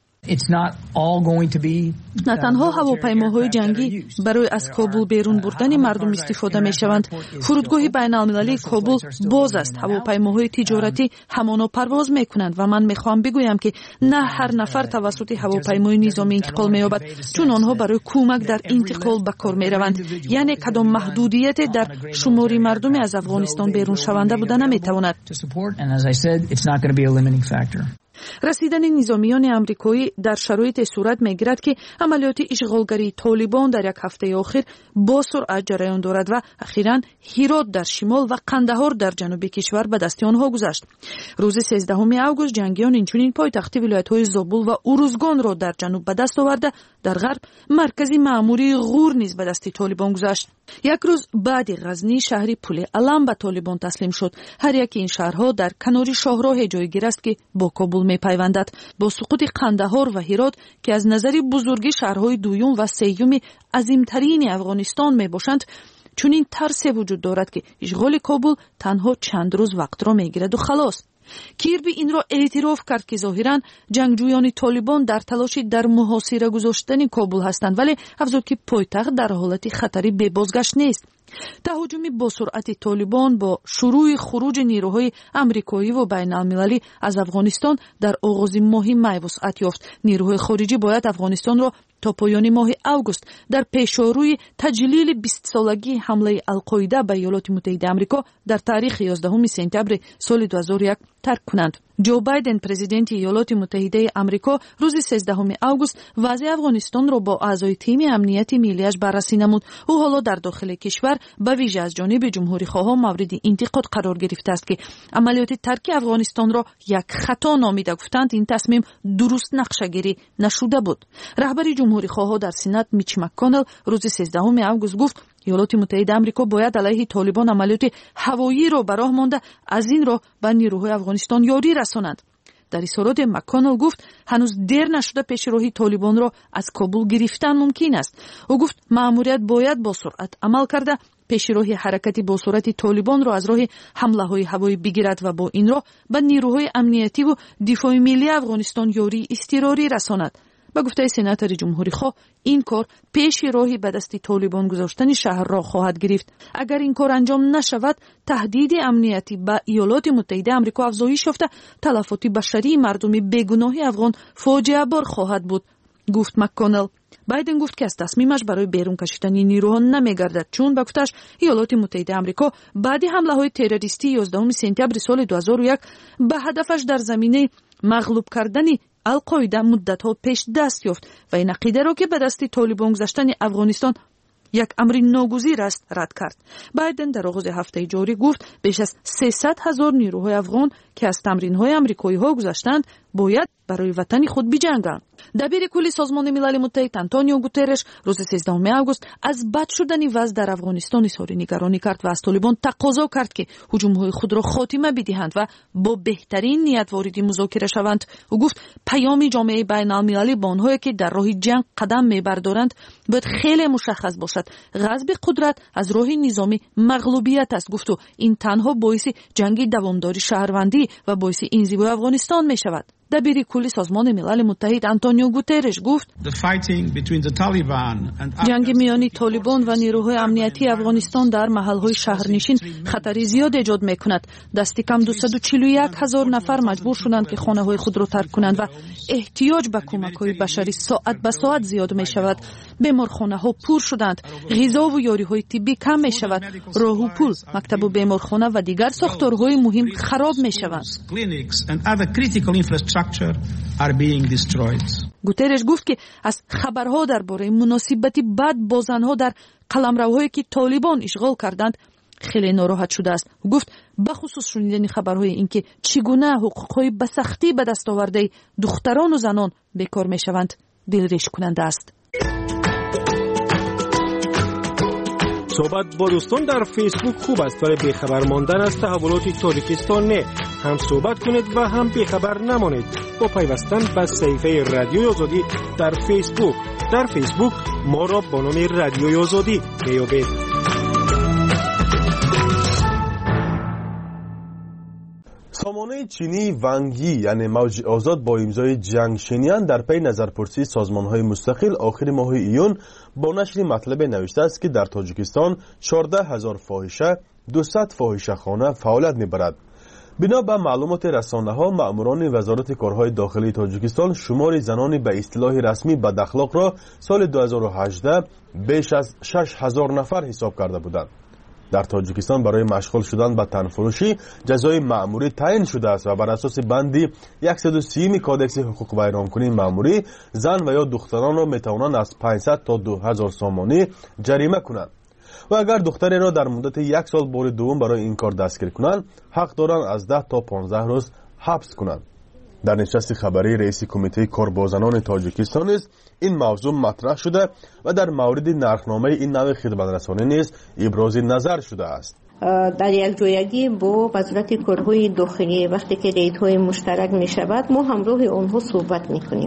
نه تنها هواپیماهای جنگی برای از کابل بیرون بردن مردم استفاده می شوند. فرودگاه بین المللی کابل باز است. هواپیماهای تجارتی همانا پرواز می کنند و من می خواهم بگویم که نه هر نفر توسط هواپیمای نظامی انتقال می یابد، چون آنها برای کمک در انتقال به کار می روند. یعنی کدام محدودیت در شماری مردم از افغانستان بیرون شونده بودن نمی تواند. رسیدن نظامیان آمریکایی در شرایط صورت می‌گیرد که عملیات اشغالگری طالبان در یک هفته اخیر با سرعت جریان دارد و اخیراً هرات در شمال و قندهار در جنوب کشور به دست آنها گذشت. روز 13 آگوست جنگیان اینچنین پایتخت ولایت‌های زابل و اروزگان را در جنوب به دست آورده در غرب مرکز مأموری غور نیز به دست طالبان گذاشت. یک روز بعد غزنی شهری پل علم به طالبان تسلیم شد. هر یک این شهرها در کنار شاهراه جایگیر است که با کابل می‌پیوندد. با سقوط قندهار و هرات که از نظر بزرگی شهرهای دوم و سوم عظیمترین افغانستان میباشند، چنین ترسی وجود دارد که اشغال کابل تنها چند روز وقت را میگیرد و خلاص. کیربی این را اعتراف کرد که ظاهراً جنگجویان طالبان در تلاش در محاصره گذاشتن کابل هستند، ولی افزود که پایتخت در حالت خطری به بازگشت نیست. تهاجم با سرعت طالبان با شروع خروج نیروهای آمریکایی و بین المللی از افغانستان در آغاز ماه می وسعت یافت. نیروهای خارجی باید افغانستان را تا پایان ماه اوگوست در پیشروی تجلیل 20 سالگی حمله القاعده به ایالات متحده آمریکا در تاریخ 11 سپتامبر سال 2001 ترک کنند. جو بایدن پرزیدنت ایالات متحده آمریکا روز 13 آگوست وضع افغانستان را با اعضای تیم امنیت ملی‌اش بررسی نمود. او حالا در داخل کشور به ویژه از جانب جمهوری خواهان مورد انتقاد قرار گرفته است که عملیات ترک افغانستان را یک خطا نامیده گفتند. این تصمیم درست نقشه‌گیری نشده بود. رهبر جمهوری خواهان در سنات میچ مک‌کانل روز 13 آگوست گفت ایالات متحده آمریکا باید علیه طالبان عملیات هوایی را به راه مانده از این راه به نیروهای افغانستان یاری رسانند. در اظهارات مک‌کانل گفت هنوز دیر نشده پیش راهی طالبان را از کابل گرفتن ممکن است. او گفت مأموریت باید با سرعت عمل کرده پیش راهی حرکتی با سرعت طالبان را از راه حمله‌های هوایی بگیرد و با این راه به نیروهای امنیتی و دفاع ملی افغانستان یاری اضطراری رساند. با گفته سناتور جمهوری خواه این کار پیش راهی به دست طالبان گذاشتن شهر را خواهد گرفت. اگر این کار انجام نشود تهدید امنیتی به ایالات متحده آمریکا افزایش یافته تلفات بشری مردم بیگناه افغان فاجعه بار خواهد بود، گفت مک‌کانل. بایدن گفت که از تصمیمش برای بیرون کشیدن نیروها نمیگردد، چون با گفتش ایالات متحده آمریکا بعد حمله‌های تروریستی 11 سپتامبر سال 2001 به هدفش در زمینه مغلوب کردن القاعده مدت‌ها پیش دست یافت و این عقیده را که به دست طالبان گذاشتن افغانستان یک امر ناگزیر است رد کرد. بایدن در آغاز هفته جاری گفت بیش از 300,000 نیروهای افغان که از تمرین‌های آمریکایی‌ها گذشتند باید برای وطن خود بجنگند. دبیر کلی سازمان ملل متحد آنتونیو گوترش روز 13 آگوست از بد شدن وضع در افغانستان اظهار نگرانی کرد و از طالبان تقاضا کرد که هجوم‌های خود را خاتمه بدهند و با بهترین نیت وارد مذاکره شوند. او گفت پیام جامعه بین‌المللی به آنهایی که در راه جنگ قدم می‌بردارند باید خیلی مشخص باشد. غصب قدرت از راه نظامی مغلوبیت است. گفت و این تنها باعث جنگ دوامداری شهروندی و باعث انزوای افغانستان می‌شود. دبیر کلی سازمان ملل متحد آنتونیو گوترش گفت جنگ میان طالبان و نیروهای امنیتی افغانستان در محل‌های شهرنشین خطر زیاد ایجاد می‌کند. دست کم 241,000 نفر مجبور شدند که خانه‌های خود را ترک کنند و احتیاج به کمک‌های بشری ساعت به ساعت زیاد می‌شود. بیمارخانه‌ها پر شدند، غذا و یاری‌های طبی کم می‌شود، راه و پل، مکتب و بیمارخانه و دیگر ساختارهای مهم خراب می‌شوند. گوترش گفت که از خبرها درباره مناسبت بد با زنها در قلمروهایی که طالبان اشغال کردند خیلی ناراحت شده است. گفت بخصوص شنیدن خبرهای اینکه چگونه حقوقهای به سختی به دست آورده دختران و زنان بیکار میشوند دلریش کننده است. صحبت با دوستان در فیسبوک خوب است ولی بیخبر ماندن از تحولات تاجیکستان نه. هم صحبت کنید و هم بیخبر نمانید با پیوستن به صفحه رادیوی آزادی در فیسبوک. در فیسبوک ما را با نام رادیوی آزادی میابید. سامانه چینی ونگی یعنی موج آزاد با امضای جنگ شینیان در پی نظرپرسی سازمان‌های مستقل آخر ماه ایون با نشر مطلب نوشته است که در تاجیکستان 14,000 فاحشه 200 فاحشه‌خانه فعالیت می‌برد. بنا به معلومات رسانه‌ها مأموران وزارت کارهای داخلی تاجیکستان شمار زنان به اصطلاح رسمی بداخلاق را سال 2018 بیش از 6,000 نفر حساب کرده بودند. در تاجیکستان برای مشغول شدن به تنفروشی جزای مأموری تعیین شده است و بر اساس بند 130 کادکس حقوق ویرانکنی مأموری زن و یا دختران را میتوانند از 500 تا 2000 سامانی جریمه کنند و اگر دختری را در مدت 1 سال بار دوم برای این کار دستگیر کنند حق دارند از 10 تا 15 روز حبس کنند. در نشست خبری رئیس کمیته کار با زنان تاجیکستان نیز این موضوع مطرح شده و در مورد نرخنامه این نوع خدمترسانی نیز ابراز نظر شده است. در یک جایگی با وزارت کارهای داخلی وقتی که ریدهای مشترک می شود ما همراه آنها صحبت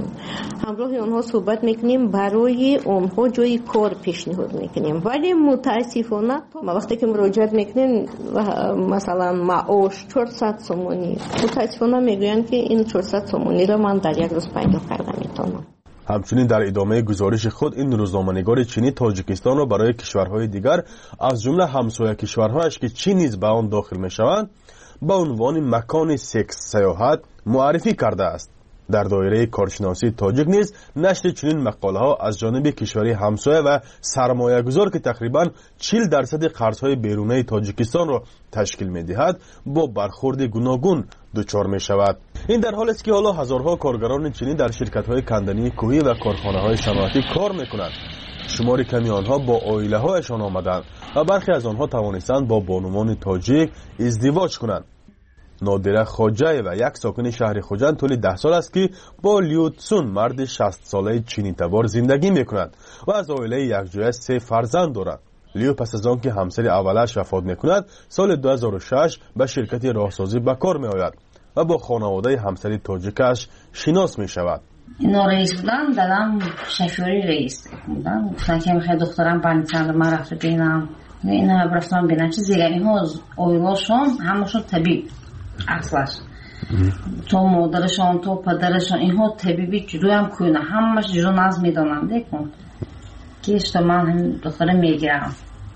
میکنیم برای آنها جای کار پیشنهاد میکنیم ولی متاسفانه ما وقتی که مراجعت میکنیم مثلا معاش 400 سومانی متاسفانه میگویند که این 400 سومانی را من در یک روز پیدا کردم میتونم. همچنین در ادامه گزارش خود این روزنامه‌نگار چینی تاجیکستان را برای کشورهای دیگر از جمله همسایه کشورهایش که چین نیز به آن داخل می‌شوند به عنوان مکان سکس سیاحت معرفی کرده است. در دایره کارشناسی تاجیک نیز نشر چنین مقاله‌ها از جانب کشوری همسایه و سرمایه‌گذار که تقریباً 40% قرض‌های بیرونی تاجیکستان را تشکیل می‌دهد با برخورد گوناگون دچار می‌شود. این در حالی است که حالا هزارها کارگران چینی در شرکت‌های کندنی کوهی و کارخانه‌های صنعتی کار می‌کنند. شمار کمی آنها با عائله‌هایشان آمدند و برخی از آنها توانستند با بانوان تاجیک ازدواج کنند. نادره خواجه و یک ساکن شهر خوجند طول 10 سال است که با لیو تسون مرد 60 ساله چینی تبار زندگی می‌کند و از عائله یکجای 3 فرزند دارد. لیو پس از آن که همسر اولش وفات می‌کند سال 2006 به شرکت راهسازی به کار می‌آید و با خانواده همسر تاجیکش شناس می‌شود. اینا رئیس بودن دادم شفیاری رئیس بودن گفتن که میخوای دخترم بانیتن رو من رفته بینم اینا برفتم بینم چه زیگری ها اویلاشون همشون طبیب اصلاش تو مادرشان تو پدرشان اینها طبیبی جلوی هم کنه همش جلو ناز میدانم دیکن که اشتا من هم دخترم میگیرم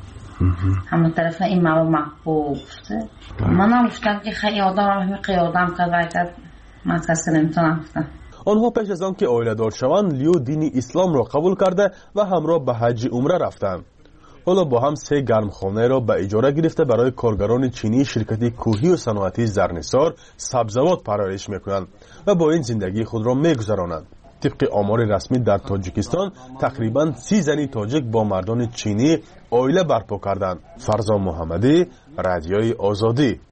همه طرف این موضوع محبوب گفته من هم گفتم که خیلی آدم هم قیادم که من کسی نمیتونم گفتم. آنها پیش از آن که عائله دار شوند لیو دین اسلام را قبول کرده و همراه به حج عمره رفتند. حالا با هم 3 گرمخانه را به اجاره گرفته برای کارگران چینی شرکت کوهی و صنعتی زرنثار سبزوات پرورش میکنند و با این زندگی خود را میگذرانند. طبق آمار رسمی در تاجیکستان تقریبا 30 زنی تاجیک با مردان چینی عائله برپا کردند. فرزان محمدی، رادیوی آزادی.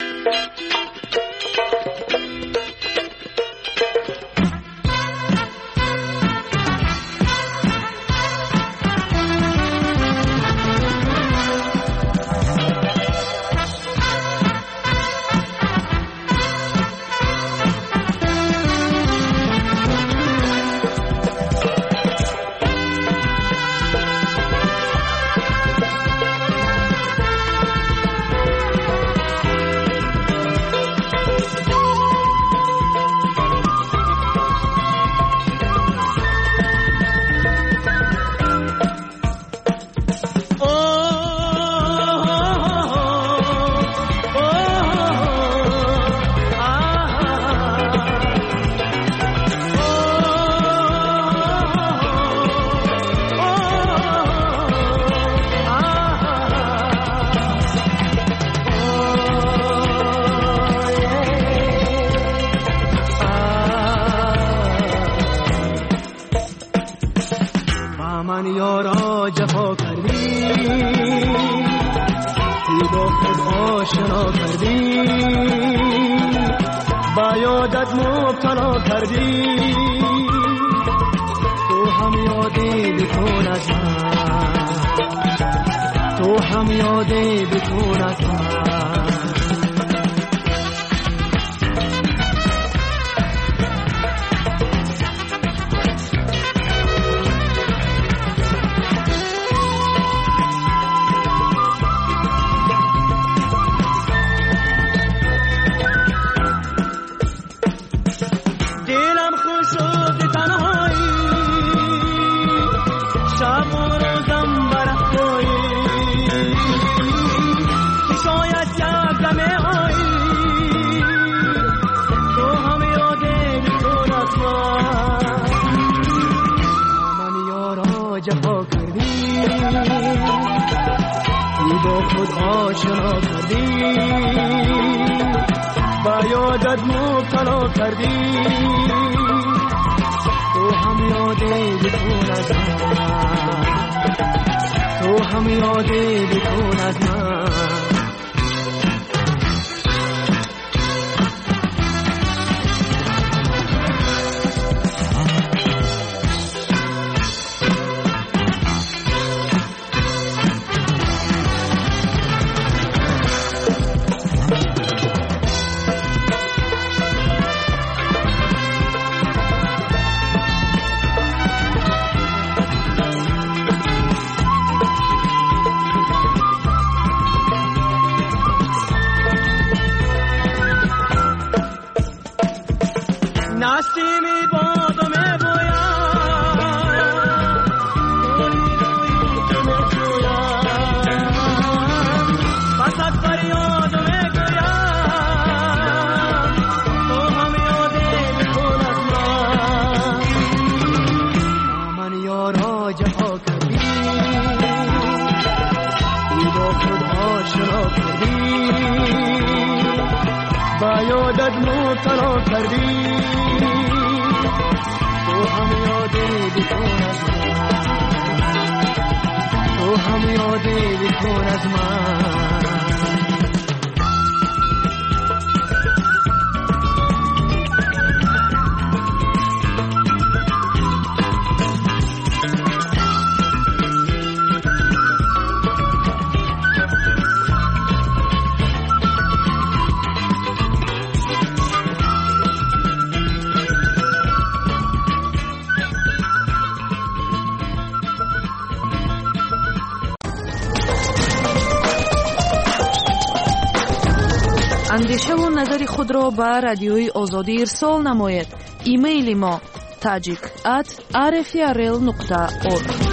اندیشه و نظر خود را به رادیوی آزادی ارسال نماید. ایمیل ما tajik@rfrl.org.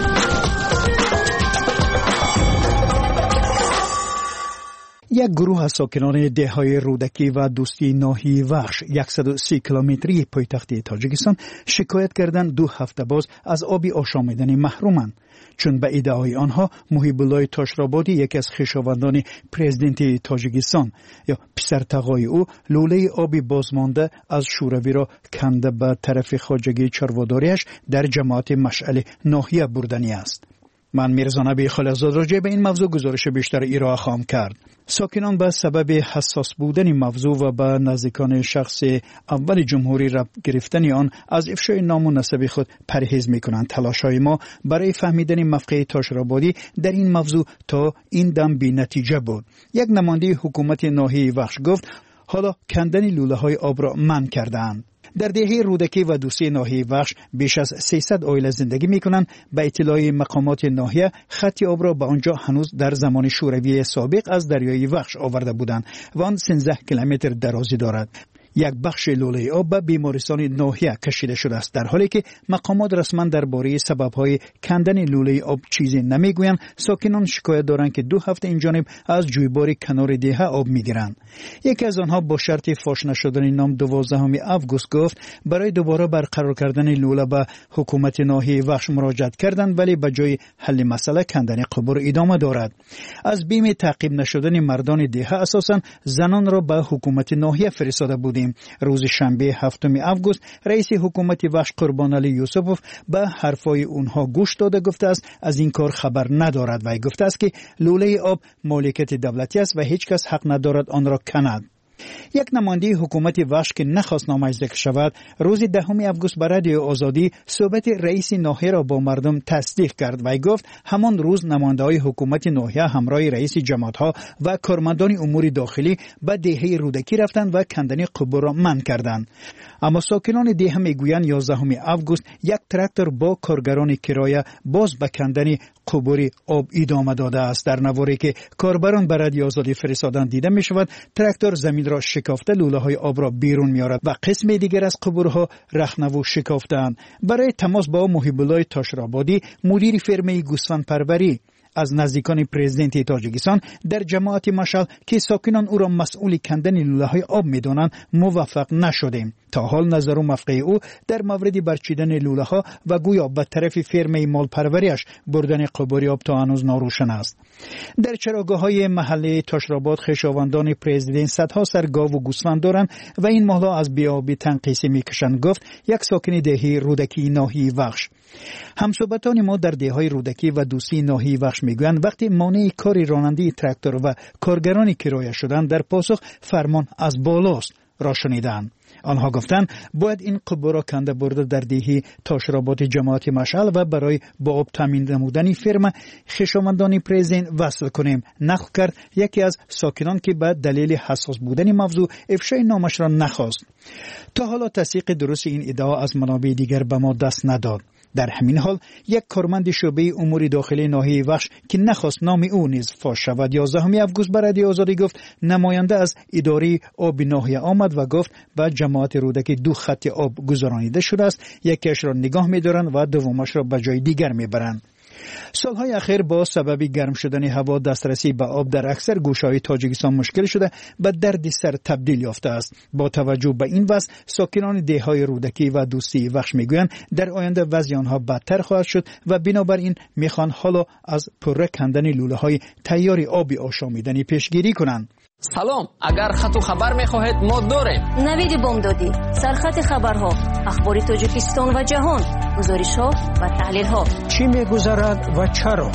یک گروه از ساکنان دههای رودکی و دوستی ناحیه وخش 130 کیلومتری پایتخت تاجیکستان شکایت کردند 2 هفته باز از آب آشامیدنی محرومند، چون به ادعای آنها محیب الله تاشرابادی یکی از خویشاوندان پرزیدنت تاجیکستان یا پسر تقای او لوله آب بازمانده از شوروی را کنده به طرف خواجگی چرواداریش در جماعت مشعل ناحیه بردنی است. من میرزا نبی خالقزاد راجع به این موضوع گزارش بیشتر ارائه خواهم کرد. ساکنان به سبب حساس بودن موضوع و به نزدیکان شخص اول جمهوری رب گرفتن آن از افشای نام و نسب خود پرهیز میکنند. تلاش‌های ما برای فهمیدن موقع تاشرابادی در این موضوع تا این دم بی نتیجه بود. یک نماینده حکومت ناحیه وخش گفت حالا کندن لوله‌های آب را منع کردند. در دهه رودکی و دوستی ناحیه وخش بیش از 300 عائله زندگی میکنند. به اطلاع مقامات ناحیه خط آب را به آنجا هنوز در زمان شوروی سابق از دریای وخش آورده بودند و آن 13 کیلومتر درازی دارد. یک بخش لوله آب به بیمارستان ناحیه کشیده شده است، در حالی که مقامات رسما درباره سبب‌های کندن لوله آب چیزی نمیگویند. ساکنان شکایت دارند که 2 هفته این جانب از جویبار کنار دیه آب میگیرند. یکی از آنها با شرط فاش نشدن نام 12 آگوست گفت برای دوباره برقرار کردن لوله به حکومت ناحیه وخش مراجعت کردند، ولی به جای حل مسئله کندن قبور ادامه دارد. از بیم تعقیب نشدن مردان دیه اساسا زنان را به حکومت ناحیه فرستاده بودیم. روز شنبه 7 آگوست رئیس حکومت وخش قربانعلی یوسفوف به حرفای اونها گوش داده گفته است از این کار خبر ندارد و گفته است که لوله آب مالکیت دولتی است و هیچ کس حق ندارد آن را کند. یک نماینده حکومت وخش که نخواست نامش ذکر شود روز 10 آگوست بر رادیو آزادی صحبت رئیس ناحیه را با مردم تصدیق کرد و گفت همان روز نماینده‌های حکومت ناحیه همراه رئیس جماعت‌ها و کارمندان امور داخلی به دهه رودکی رفتند و کندن قبور را منع کردند. اما ساکنان دیه میگویند 11 آگوست یک تراکتور با کارگران کرایه باز به کندن قبور آب ادامه داده است. در نواری که کاربران بر رادیو آزادی فرستادن دیده می شود تراکتور زمین را شکافته لوله های آب را بیرون می آورد و قسم دیگر از قبورها رخنه و شکافتند. برای تماس با محیب الله تاشرابادی مدیر فرمه گوسفند پروری از نزدیکان پرزیدنت تاجیکستان در جماعت مشعل که ساکنان او را مسئول کندن لوله های آب می دانند موفق نشدیم. تا حال نظر و موقع او در مورد برچیدن لوله ها و گویا به طرف فرمه مال پروریش بردن قبور آب تا هنوز ناروشن است. در چراگاه های محله تاشراباد خویشاوندان پرزیدنت صدها سر گاو و گوسفند دارند و این ماهلا از بیابی تنقیسی میکشند، گفت یک ساکن دهه رودکی ناحیه وخش. همصحبتان ما در دههای رودکی و دوستی ناحیه وخش میگویند وقتی مانع کار رانندگی تراکتور و کارگران کرایه شدند در پاسخ فرمان از بالاست را شنیدند. آنها گفتند باید این قبور را کنده برده در دهه تاشراباد جماعت مشعل و برای با آب تامین نمودن فرم خویشاوندان پرزیدنت وصل کنیم. نقل کرد یکی از ساکنان که به دلیل حساس بودن موضوع افشای نامش را نخواست. تا حالا تصدیق درست این ادعا از منابع دیگر به ما دست نداد. در همین حال یک کارمند شعبه امور داخلی ناحیه وخش که نخواست نام او نیز فاش شود 11 آگوست بر رادیو آزادی گفت نماینده از اداره آب ناحیه آمد و گفت به جماعت رودکی 2 خط آب گذرانیده شده است، یکیش را نگاه می‌دارند و دومش را به جای دیگر می‌برند. سالهای اخیر با سبب گرم شدن هوا دسترسی به آب در اکثر گوشه‌های تاجیکستان مشکل شده به درد سر تبدیل یافته است. با توجه به این وضع ساکنان دههای رودکی و دوستی وخش میگویند در آینده وضع آنها بدتر خواهد شد و بنابراین میخوان حالا از پره کندن لوله‌های تیار آب آشامیدنی پیشگیری کنند. سلام، اگر خط و خبر میخواهید ما داریم. نوید بامدادی، سرخط خبرها، اخبار تاجیکستان و جهان، گزارش‌ها و تحلیل‌ها. چی می‌گذرد و چرا؟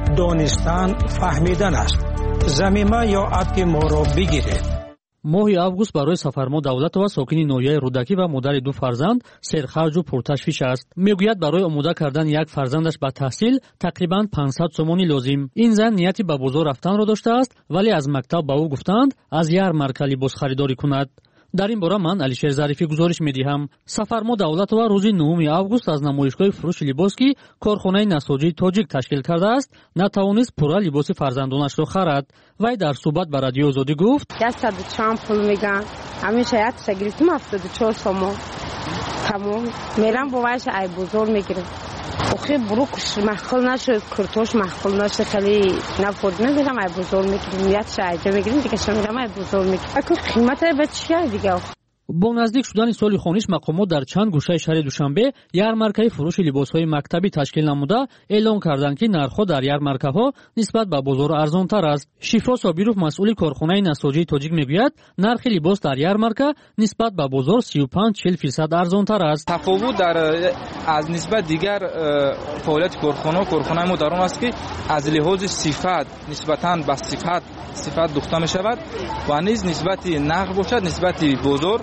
دانستن فهمیدن است. ضمیمه یا عهد ما را بگیرید. ماهی август барои Сафармо Давлатова сокини ноҳияи Рудакӣ ва модари 2 фарзанд серхарҷу пурташвиш аст. Мегӯяд барои омода кардани як фарзандаш ба таҳсил тақрибан 500 сомони лозим. Ин зан нияти ба бозор рафтанро доштааст, вале аз мактаб ба ӯ гуфтанд аз ярмарка либос харидорӣ кунад. дар ин бора ман Алишер Зарифӣ гузориш медиҳам. Сафармо Давлатова рӯзи 9 август аз намоишгоҳи фурӯши либос ки корхонаи насоҷии тоҷик ташкил кардааст натавонист пурра либоси фарзандонашро харад. вай дар суҳбат ба радиои озодӣ гуфт 100 чанд пул меган ҳамеша якша гирифтим 74 сомон тамом мерам бо вайша ай бозор мегирам آخه بروکش مخل نشد کرتوش مخل نشد خیلی نفرد نمیگم ای بزرگ میکنیم یاد شایجه میگیریم دیگه شما میگم ای بزرگ میکنیم اکو قیمت به چیه دیگه. با نزدیک شدن سال خونیش مقامات در چند گوشه شهر دوشنبه ярмаркаи фурӯши либосҳои мактабӣ ташкил намуда эълон карданд ки нархҳо дар ярмаркаҳо нисбат ба бозор арзонтар аст. шифо собиров масъули корхонаи насоҷии тоҷик мегӯяд нархи либос дар ярмарка нисбат ба бозор 35-40% арзонтар аст. тафовут дар аз нисбат дигар фаъолияти корхонаи мо дар он аст ки аз лиҳози сифат нисбатан ба сифат духта мешавад ва низ нисбати нағд бошад нисбати бозор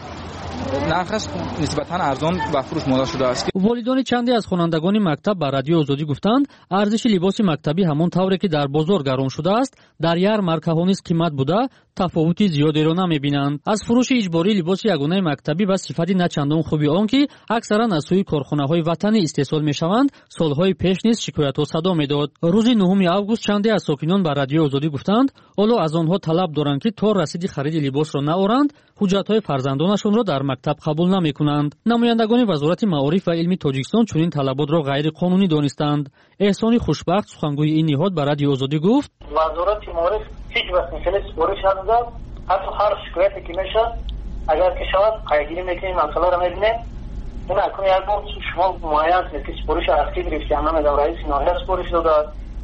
нархаш нисбатан арзон ба фурӯш мода шудааст. волидони чанде аз хонандагони мактаб ба радиои озодӣ гуфтанд арзиши либоси мактабӣ ҳамон тавре ки дар бозор гарон шудааст дар ярмаркаҳо низ қимат буда тафовути зиёдеро намебинанд. аз фурӯши иҷбории либоси ягонаи мактабӣ ва сифати начандон хуби он ки аксаран аз сӯи корхонаҳои ватанӣ истеҳсол мешаванд солҳои пеш низ шикоятҳо садо медод. рӯзи 9 август чанде аз сокинон ба радиои озодӣ гуфтанд ҳоло аз онҳо талаб доранд ки то расиди хариди либосро наоранд ҳуҷҷатҳои фарзандонашонро дар мактаб қабул намекунанд. намояндагони вазорати маориф ва илми тоҷикистон чунин талаботро ғайриқонунӣ донистанд. эҳсони хушбахт сухангӯи ин ниҳод ба радиои озодӣ гуфт вазорати маориф ҳеҷ вақт мисали сипориш надода ҳатто ҳар шикояте ки мешавад агар ки шавад қайгирӣ мекунем масъаларо мебинем ин акун як бор шумо муайян кунед ки сипориш аз ки гирифтем намедам раиси ноҳия сипориш додад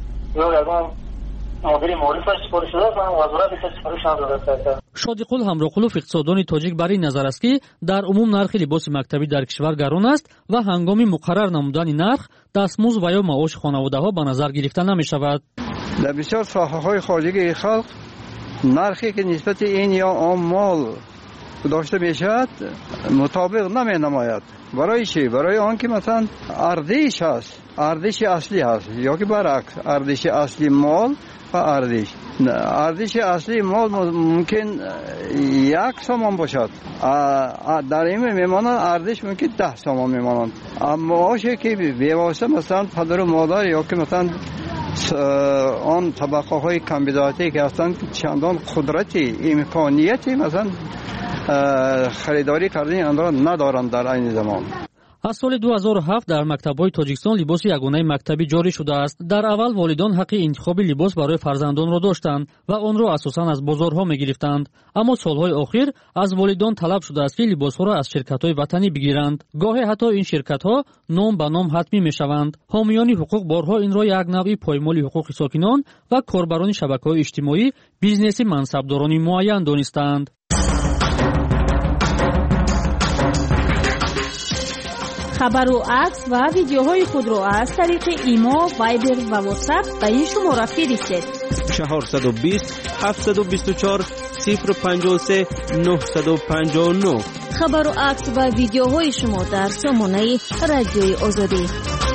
ё ягон модири маорифаш сипориш додад вазорат иса сипориш надодад. шодиқул ҳамроқулов иқтисоддони тоҷик бар ин назар аст ки дар умум нархи либоси мактабӣ дар кишвар гарон аст ва ҳангоми муқаррар намудани нарх дастмузд ва ё маоши хонаводаҳо ба назар гирифта намешавад. дар бисёр соҳаҳои хоҷагии халқ нархе ки нисбати ин ё он мол дошта мешавад мутобиқ наменамояд. барои чӣ? барои он ки масалан ардиш ҳаст, ардиши аслӣ ҳаст ё ки баръакс ардиши асли мол ва ардиши асли мол мумкин 1 сомон бошад, дар ин мемонад ардиш мумкин 10 сомон мемонад. маоше ки бевосита масалан падару модар ё ки масалан он табақаҳои камбидоатие ки ҳастанд чандон қудрати имконияти масалан خریداری کردن آن را ندارند در این زمان. از سال 2007 در مکتب‌های تاجیکستان لباس یگانه مکتبی جاری شده است. در اول والدان حق انتخاب لباس برای فرزندان را داشتند و آن را اساساً از بازارها می‌گرفتند. اما سالهای اخیر از والدان طلب شده است که لباس‌ها را از شرکت‌های وطنی بگیرند. گاهی حتی این شرکت‌ها نام به نام حتمی می‌شوند. حامیان حقوق بارها این را یک نوع پایمال حقوق ساکنان و کاربران شبکه‌های اجتماعی بیزنس منصبداران معین دانستند. خبر و عکس و ویدیوهای خود را از طریق ایما، وایبر و واتساپ به این شماره فرستید. 420 724 053 959. خبر و عکس و ویدیوهای شما در سامانه رادیوی آزادی.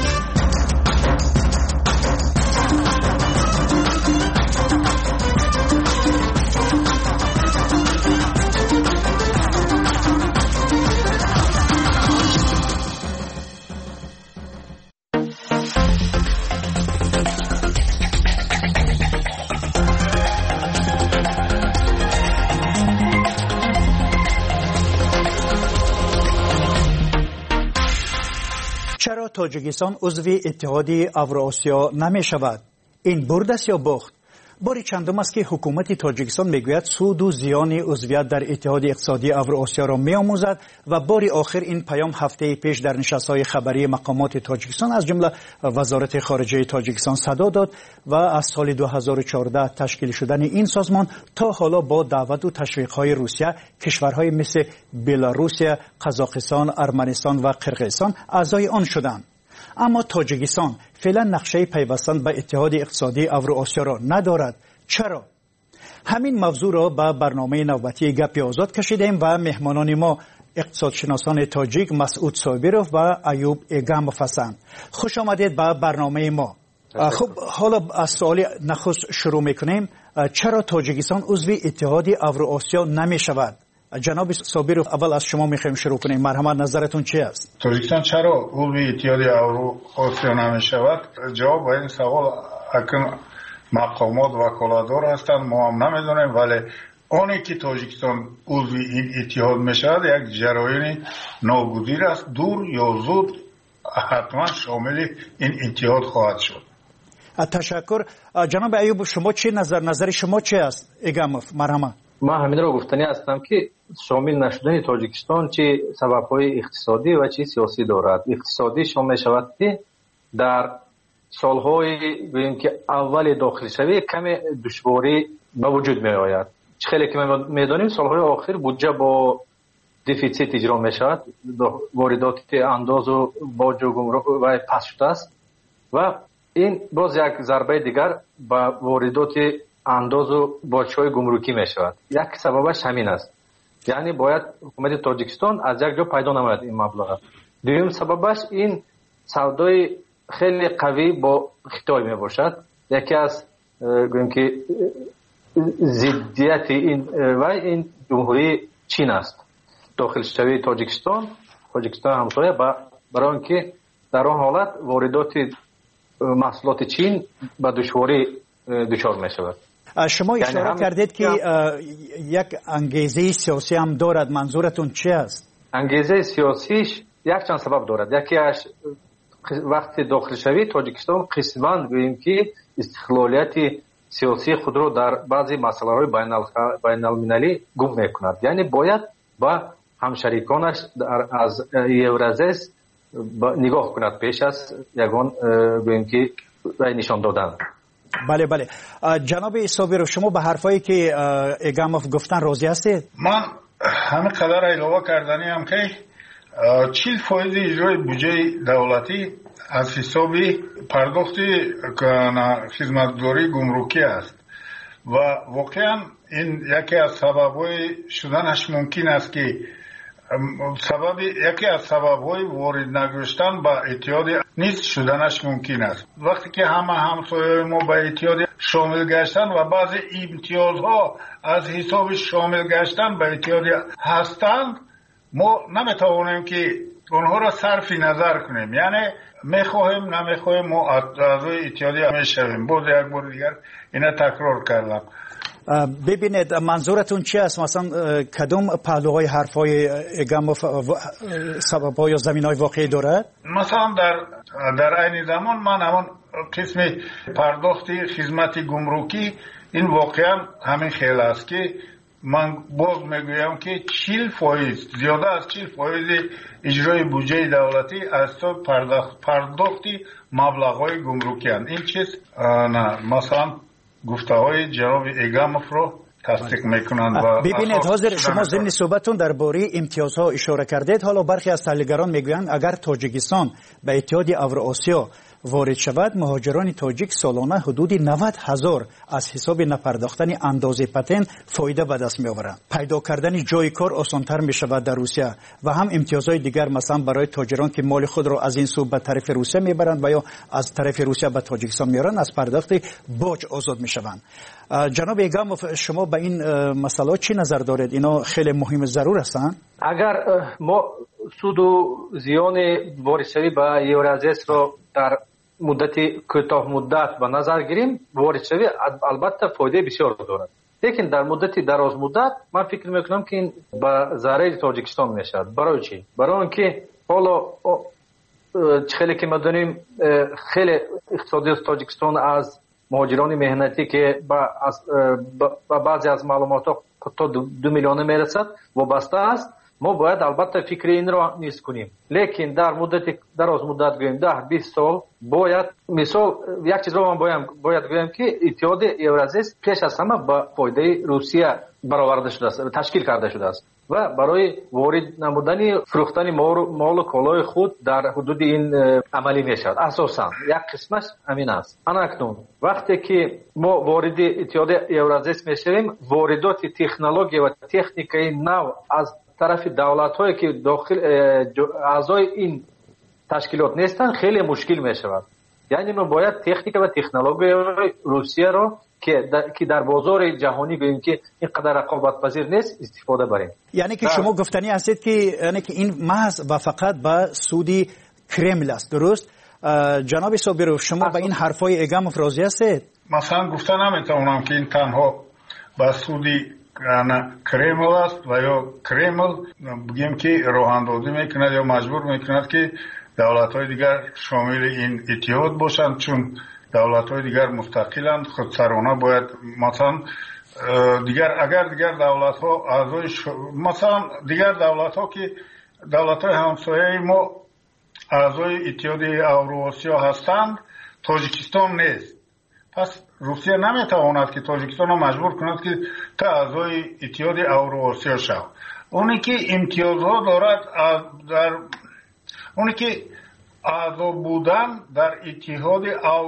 چرا تاجیکستان عضو اتحادیه اوراسیا نمی شود؟ این برد است یا باخت؟ بار چندم است که حکومت تاجیکستان میگوید سود و زیان عضویت در اتحاد اقتصادی اوراسیا را میآموزد و بار آخر این پیام هفته پیش در نشست‌های خبری مقامات تاجیکستان از جمله وزارت خارجه تاجیکستان صدا داد و از سال 2014 تشکیل شدن این سازمان تا حالا با دعوت و تشویق‌های روسیه کشورهای مثل بلاروسیه، قزاقستان، ارمنستان و قرقیزستان اعضای آن شدند. اما تاجیکستان فعلا نقشه پیوستن به اتحاد اقتصادی اوراسیا را ندارد. چرا؟ همین موضوع را به برنامه نوبتی گپ آزاد کشیدیم و مهمانان ما اقتصادشناسان تاجیک مسعود صابروف و ایوب ایگاموف هستند. خوش آمدید به برنامه ما. خب حالا از سوال نخست شروع میکنیم. چرا تاجیکستان عضو اتحاد اوراسیا نمی شود؟ جناب صابروف اول از شما میخوایم شروع کنیم. مرحمت نظرتون چی است؟ تاجیکستان چرا عضو اتحاد اوراسیا نمیشود؟ جواب به این سوال اکنون مقامات وکالتدار هستند، ما هم نمیدونیم، ولی آنی که تاجیکستان عضو این اتحاد میشود یک جریان ناگزیر است، دور یا زود حتما شامل این اتحاد خواهد شد. تشکر. جناب ایوب شما چی نظر شما چی است؟ ایگاموف مرحمت. ما همین رو گفتنی هستم که شامل نشدن تاجیکستان چه سبب‌های اقتصادی و چه سیاسی دارد. اقتصادی شامل شود که در سالهای بگیم که اول داخل شوی کم دشواری به وجود می آید. خیلی که میدانیم سالهای آخر بودجه با دفیسیت اجرا می شود، واردات انداز و باج و گمرک و پس شده است و این باز یک ضربه دیگر به واردات انداز و باج‌های گمرکی می شود. یک سببش همین است، یعنی باید حکومت تاجیکستان از یک جا پیدا نماید این مبلغ. دوم سببش این سودای خیلی قوی با خطای می باشد. یکی از گویم که ضدیت این جمهوری چین است. داخل شوی تاجیکستان همسایه برای اینکه در آن حالت واردات محصولات چین به دشواری دچار می شود. شما اشاره کردید که یک انگیزه سیاسی هم دارد، منظورتون چی است؟ انگیزه سیاسیش یک چند سبب دارد. یکیش وقتی داخل شوی تاجیکستان قسماً گوییم که استقلالیت سیاسی خود رو در بعضی مسائل بین المللی گم میکند، یعنی باید با همشریکانش از یورازیس نگاه کند پیش از یگان گوییم که نشان دادن. بله بله. جناب صابر شما به حرفایی که ایگاموف گفتن راضی هستید؟ من همه قدر علاوه کردنی هم که 40% اجرای بودجه دولتی از حساب پرداخت خدمتگزاری گمرکی است و واقعا این یکی از سبب‌های شدنش ممکن است که یکی از سبب‌های وارد نگشتن به اتحاد نیست شدنش ممکن است. وقتی که همه همسایه‌های ما به اتحاد شامل گشتن و بعضی امتیازها از حساب شامل گشتن به اتحاد هستند، ما نمیتوانیم که اونها را صرف نظر کنیم، یعنی میخواهیم نمیخواهیم ما اعضای اتحادیه میشویم. باز یک بار دیگر اینا تکرار کردم. ببینید منظورتون چی است؟ مثلا کدوم پهلوهای حرفای ایگاموف سبب‌ها یا زمین‌های واقعی دارد؟ مثلا در عین زمان من همون قسم پرداخت خدمت گمرکی این واقعا همین خیلی است که من باز میگویم که 40% زیاده از 40% اجرای بودجه دولتی از تو پرداختی مبلغ‌های گمرکی هستند. این چیز نه مثلا گفته های جناب ایگاموف رو تصدیق میکنند. ببینید حاضر شما ضمن صحبتون درباره امتیازها اشاره کردید. حالا برخی از تحلیلگران میگویند اگر تاجیکستان به اتحاد اوراسیا وارد شود، مهاجران تاجیک سالانه حدود 90,000 از حساب نپرداختن اندازه پتن فایده به دست میآورند. پیدا کردن جای کار آسانتر می شود در روسیه و هم امتیازهای دیگر مثلا برای تاجران که مال خود را از این سو به طرف روسیه میبرند و یا از طرف روسیه به تاجیکستان میارند از پرداخت باج آزاد میشوند. جناب ایگاموف شما به این مسئله چی نظر دارید؟ اینا خیلی مهم ضرور هستند. اگر ما سود و زیان وارد به یورازیس را در مدت کوتاه مدت به نظر گیریم، وارد شوی البته فایده بسیار دارد، لیکن در مدت دراز مدت من فکر میکنم که این به ضرر تاجیکستان میشد. برای چی؟ برای اینکه حالا خیلی که ما داریم خیلی اقتصادی تاجیکستان از مهاجران مهنتی که با بعضی از معلومات تا 2 میلیون میرسد وابسته است. ما باید البته فکر این را نیست کنیم، لیکن در مدت دراز مدت گویم 10-20 سال باید مثال یک چیز را من باید گویم که اتحاد اورازیس پیش از همه با فایده روسیه برآورده شده است، تشکیل کرده شده است و برای وارد نمودن فروختن مال و کالای خود در حدود این عملی می شود. اساسا یک قسمش همین است. اکنون وقتی که ما وارد اتحاد اورازیس می شویم، واردات تکنولوژی و تکنیکی نو از طرف دولت‌هایی که داخل اعضای این تشکیلات نیستن خیلی مشکل می شود. یعنی ما باید تکنیک و تکنولوژی روسیه را که در بازار جهانی گوییم که اینقدر رقابت پذیر نیست استفاده بریم. یعنی که شما گفتنی هستید که یعنی که این محض و فقط به سودی کرمل است، درست؟ جناب صابروف شما به این حرفای ایگاموف راضی هستید؟ مثلا گفتن نمیتونم که این تنها به سودی کرمل است و یا کرمل بگیم که راه اندازی میکند یا مجبور میکند که دولت‌های دیگر شامل این اتحاد باشند، چون دولت‌های دیگر مستقلند، خودسرانه باید مثلا دیگر اگر دیگر دولت‌ها اعضای مثلا دیگر دولت‌ها که دولت‌های همسایه ما اعضای اتحاد اوراسیا هستند، تاجیکستان نیست. پس روسیه نمیتواند که تاجیکستان را مجبور کند که تا اعضای اتحاد اوراسیا شود. اونی که امتیازها دارد در اونی که اعضا بودن در اتحاد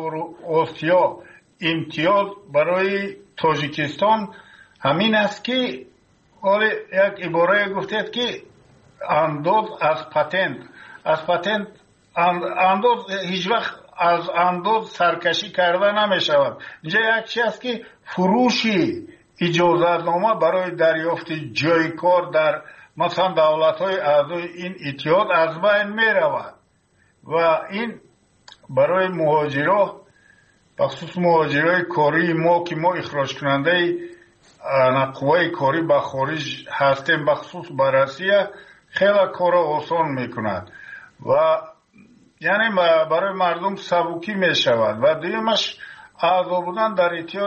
اوراسیا امتیاز برای تاجیکستان همین است که یک عباره گفتید که انداز از پتنت انداز هیچ وقت از انداز سرکشی کرده نمی شود. اینجا یک چیز است که فروشی اجازه‌نامه برای دریافت جای کار در مثلا دولت‌های اعضای این اتحاد از بین می رود و این برای مهاجرا بخصوص مهاجرای کاری ما که ما اخراج کننده قوای کاری به خارج هستیم بخصوص به روسیه خیلی کار آسان میکند و یعنی برای مردم سبکی می شود و دیگه‌اش اعضا بودن در اتحاد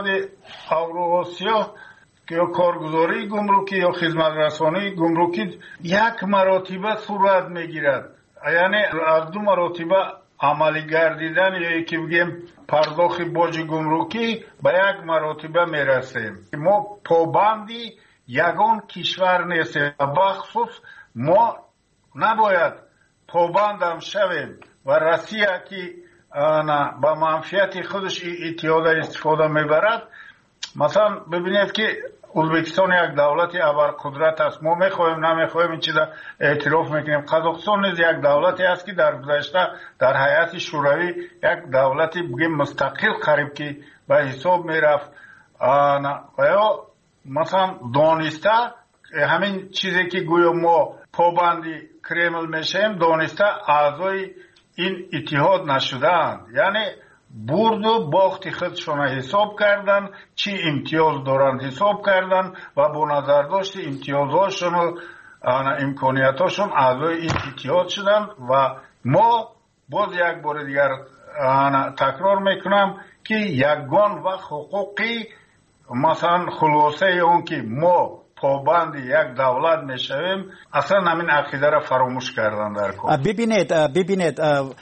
اوراسیا که یا کارگزاری گمرکی یا خدمت رسانی گمرکی یک مراتبه صورت میگیرد، یعنی از دو مراتبه عملی گردیدن یا یکی بگیم پرداخت باج گمرکی به یک مراتبه میرسیم. ما پابندی یگان کشور نیستیم، بخصوص ما نباید پابندم شویم و روسیه که با منفعت خودش اتحاد استفاده میبرد. مثلا ببینید که ازبکستان یک دولت ابرقدرت است، ما میخوایم نمیخوایم این چیزا اعتراف میکنیم. قزاقستان نیز یک دولتی است که در گذشته در هیئت شوروی یک دولتی بگیم مستقل قریب که به حساب میرفت و یا مثلا دانسته همین چیزی که گویا ما پابندی کرمل میشیم دانسته اعضای این اتحاد نشدند، یعنی برد و باخت خودشون حساب کردن، چی امتیاز دارند حساب کردن و با نظر داشت امتیازهاشون و امکانیتاشون اعضای این اتحاد شدن و ما باز یک بار دیگر تکرار میکنم که یگان و حقوقی مثلا خلاصه اون که ما پابند یک دولت میشویم اصلا همین عقیده را فراموش کردن در کار. ببینید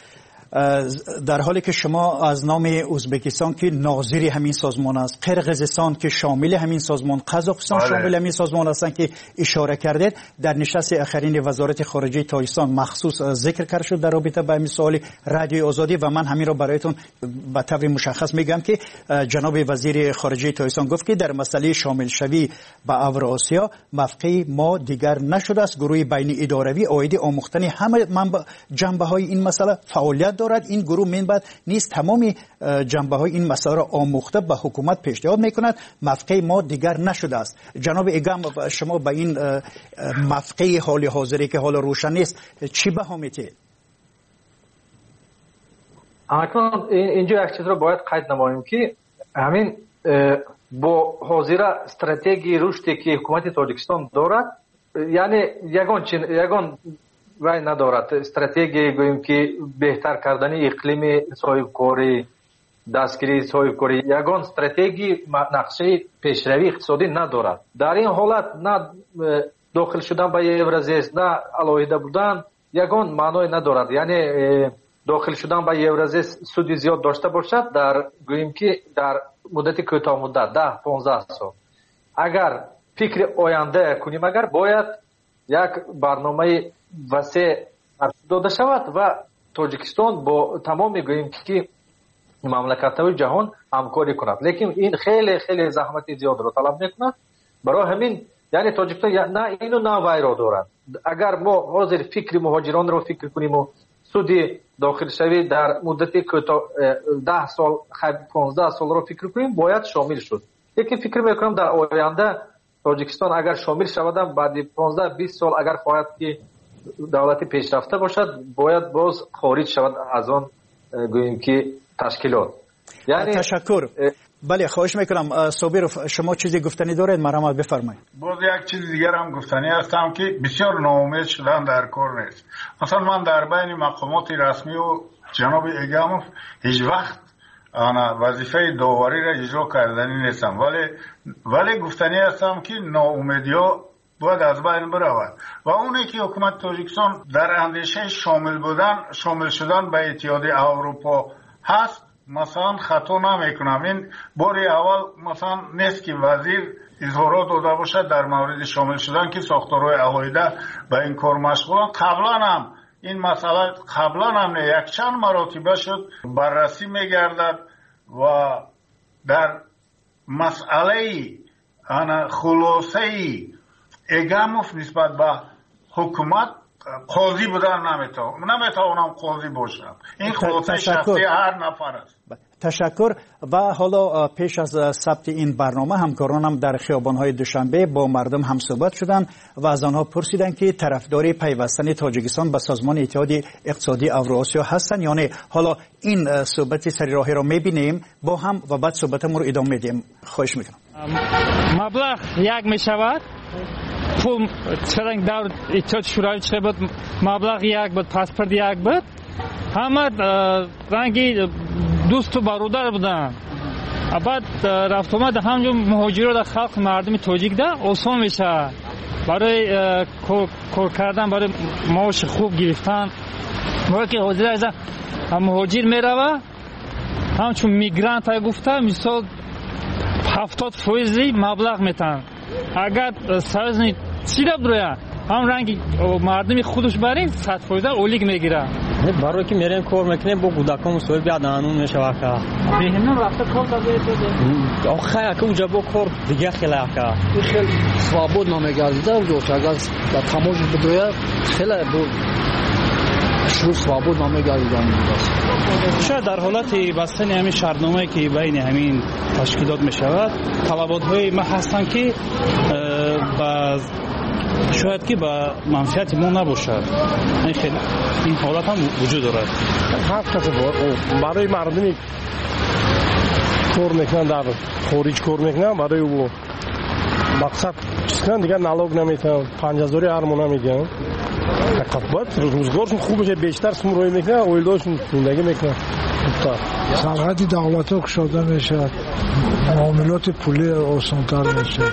در حالی که شما از نام ازبکستان که ناظری همین سازمان است، قرقیزستان که شامل همین سازمان، قزاقستان شامل همین سازمان هستند که اشاره کردید، در نشست اخرین وزارت خارجه تاجیکستان مخصوص ذکر کرده شد در رابطه با همین سوال رادیوی آزادی و من همین را برایتون به طور مشخص میگم که جناب وزیر خارجه تاجیکستان گفت که در مسئله شامل شوی به اوراسیا موقع ما دیگر نشده است. گروه بین اداروی عاید آموختن همه جنبه های این مسئله فعالیت دارد. این گروه منبع نیست تمامی جنبه های این مسئله را آموخته به حکومت پیشنهاد میکند. موقع ما دیگر نشده است. جناب ایگام شما به این موقع حال حاضری که حال روشن نیست چی بها میتید؟ اینجا یک چیز را باید قید نماییم که همین با حاضر استراتژی رشدی که حکومت تاجیکستان دارد، یعنی یگان وای ندارد استراتژی گوییم که بهتر کردن اقلیم صاحب کاری، دستگیری صاحب کاری، یگان استراتژی نقشه پیشروی اقتصادی ندارد. در این حالت نه داخل شدن به یورازیس نه علاوه بودن یگان معنی ندارد. یعنی داخل شدن به یورازیس سودی زیاد داشته باشد در گوییم که در مدت کوتاه مدت 10-15 سال اگر فکر آینده کنیم، اگر باید یک برنامه وسیع داده شود و تاجیکستان با تمام میگوییم که مملکت‌های جهان همکاری کند، لیکن این خیلی خیلی زحمت زیاد را طلب میکند. برای همین یعنی تاجیکستان نه اینو نه وای را دارد. اگر ما حاضر فکر مهاجران را فکر کنیم و سودی داخل شوی در مدت کوتاه 10 سال 15 سال را فکر کنیم باید شامل شد. لیکن فکر میکنم در آینده تاجیکستان اگر شامل شود بعد 15-20 سال اگر خواهد که دولتی پیشرفته باشد باید باز خارج شود از آن گوییم که تشکیلات. یعنی تشکر. بله خواهش میکنم صابر شما چیزی گفتنی دارید مرحمت بفرمایید. باز یک چیز دیگر هم گفتنی هستم که بسیار ناامید شدن در کار نیست. مثلا من در بین مقامات رسمی و جناب ایگاموف هیچ وقت وظیفه داوری را اجرا کردنی نیستم، ولی گفتنی هستم که ناامیدی ها باید از بین برود و اونی که حکومت تاجیکستان در اندیشه شامل شدن به اتحادیه اروپا هست مثلا خطا نمیکنم. این باری اول مثلا نیست که وزیر اظهارات داده باشد در مورد شامل شدن که ساختارهای عقایده به این کار مشغولن. قبلا هم این مسئله یک چند مراتبه شد بررسی میگردد و در مسئله خلاصه ایگاموف نسبت به حکومت قاضی بودن نمیتوانم قاضی باشم. این خلاصه شخصی هر نفر است. تشکر. و حالا پیش از ثبت این برنامه همکارانم در خیابان‌های دوشنبه با مردم هم صحبت شدند و از آنها پرسیدند که طرفدار پیوستن تاجیکستان به سازمان اتحادیه اقتصادی اوراسیا هستند یا نه. حالا این صحبت سریراهی را می‌بینیم با هم و بعد صحبتمون رو ادامه میدیم. خواهش میکنم. مبلغ یک میشود، پول چرنگ در اتحاد شوروی چه بود، مبلغ یک بود، پاسپورت یک بود، همه رنگی دوست و برادر بودن. بعد رفت آمد همجور مهاجرا در خلق مردم تاجیک ده آسان میشه برای کار کردن، برای معاش خوب گرفتن. موقع که حاضر از مهاجر میروه همچون میگرانت های گفته مثال 70% مبلغ میتن. اگر سازنی چی را بروید هم رنگی مردمی خودش برین 100% اولیگ میگیره. برای که میریم کار میکنیم با کودکان مسئول بیاد انون میشه که بهنم رفته کار داده آخه که اونجا با کار دیگه خیلی که خیلی свободно نمیگردیده اونجا اگر در تماش بدوید خیلی شروع свободно نمیگردیدن. شاید در حالت بستن همین شرطنامه‌ای که بین همین تشکیلات میشود طلبات‌های ما هستند که شاید که به منفعت ما نباشد. این حالت هم وجود دارد. برای مردمی کار میکنن در خارج کار میکنن برای او مقصد چیزکن دیگر نالوگ نمیتن 5000 ارمون نمیدن. باید روزگارشون خوب بشه بیشتر سمروی میکنن اویلداشون زندگی میکنن. سرحد دولت ها کشاده میشد، معاملات پولی آسانتر میشد،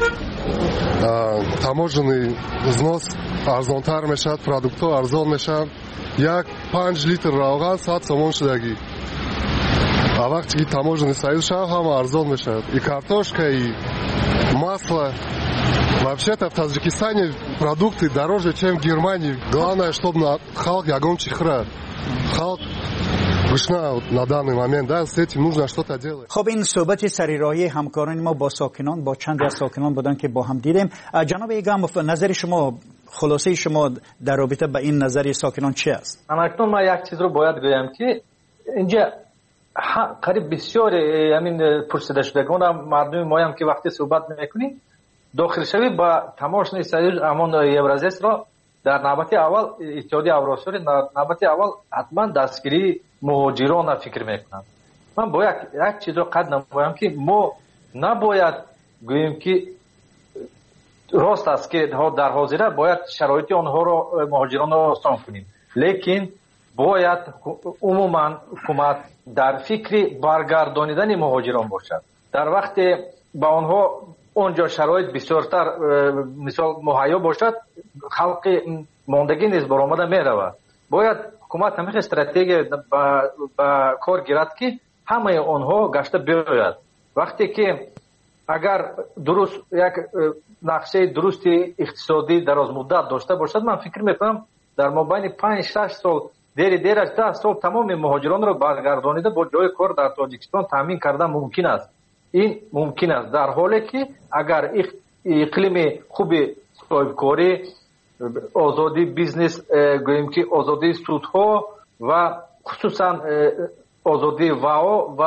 таможенный взнос арзонтар мешад, продуктҳо арзон мешад. як 5 литр равған 100 сомон шудагӣ. А вақте ки таможенный союз шав ҳама арзон мешад. И картошка, и масло. Вообще-то в Таджикистане продукты дороже, чем в Германии. Главное, чтобы халк ягон чихра. Халк на данный момент, да, с этим нужно что-то делать. خب این صحبت سریراهی همکاران ما با ساکنان با چند از ساکنان بودن که با هم دیدیم. جناب ایگاموف نظر شما، خلاصه شما در رابطه با این نظر ساکنان چی است؟ اکنون ما یک چیز رو باید بگم که اینجا قریب بسیار همین پرسیده شدگان مردم ما هم که وقتی صحبت میکنیم داخل شوی با تماشای سریع امان یورازیس را در نوبت اول اتحادیه اوراسیا در نوبت اول حتما دستگیری مهاجران فکر میکنم. من باید یک چیز رو قد نمایم که ما نباید گوییم که راست است که در حاضره باید شرایط آنها رو مهاجران رو آسان کنیم، لیکن باید عموما حکومت در فکر برگردانیدن مهاجران باشد. در وقت با آنها اونجا شرایط بسیارتر مثال مهیا باشد خلق ماندگی نیز برآمده میرود. باید حکومت همیشه استراتژی با کار گیرد که همه آنها گشته بیاید. وقتی که اگر درست یک نقشه درست اقتصادی دراز مدت داشته باشد من فکر میکنم در مابین 5-6 سال دیر 10 سال تمام مهاجران را برگردانیده با جای کار در تاجیکستان تامین کردن ممکن است. این ممکن است در حالی که اگر اقلیم خوب صاحبکاری، آزادی بیزنس، گوییم که آزادی سودها و خصوصا آزادی واو و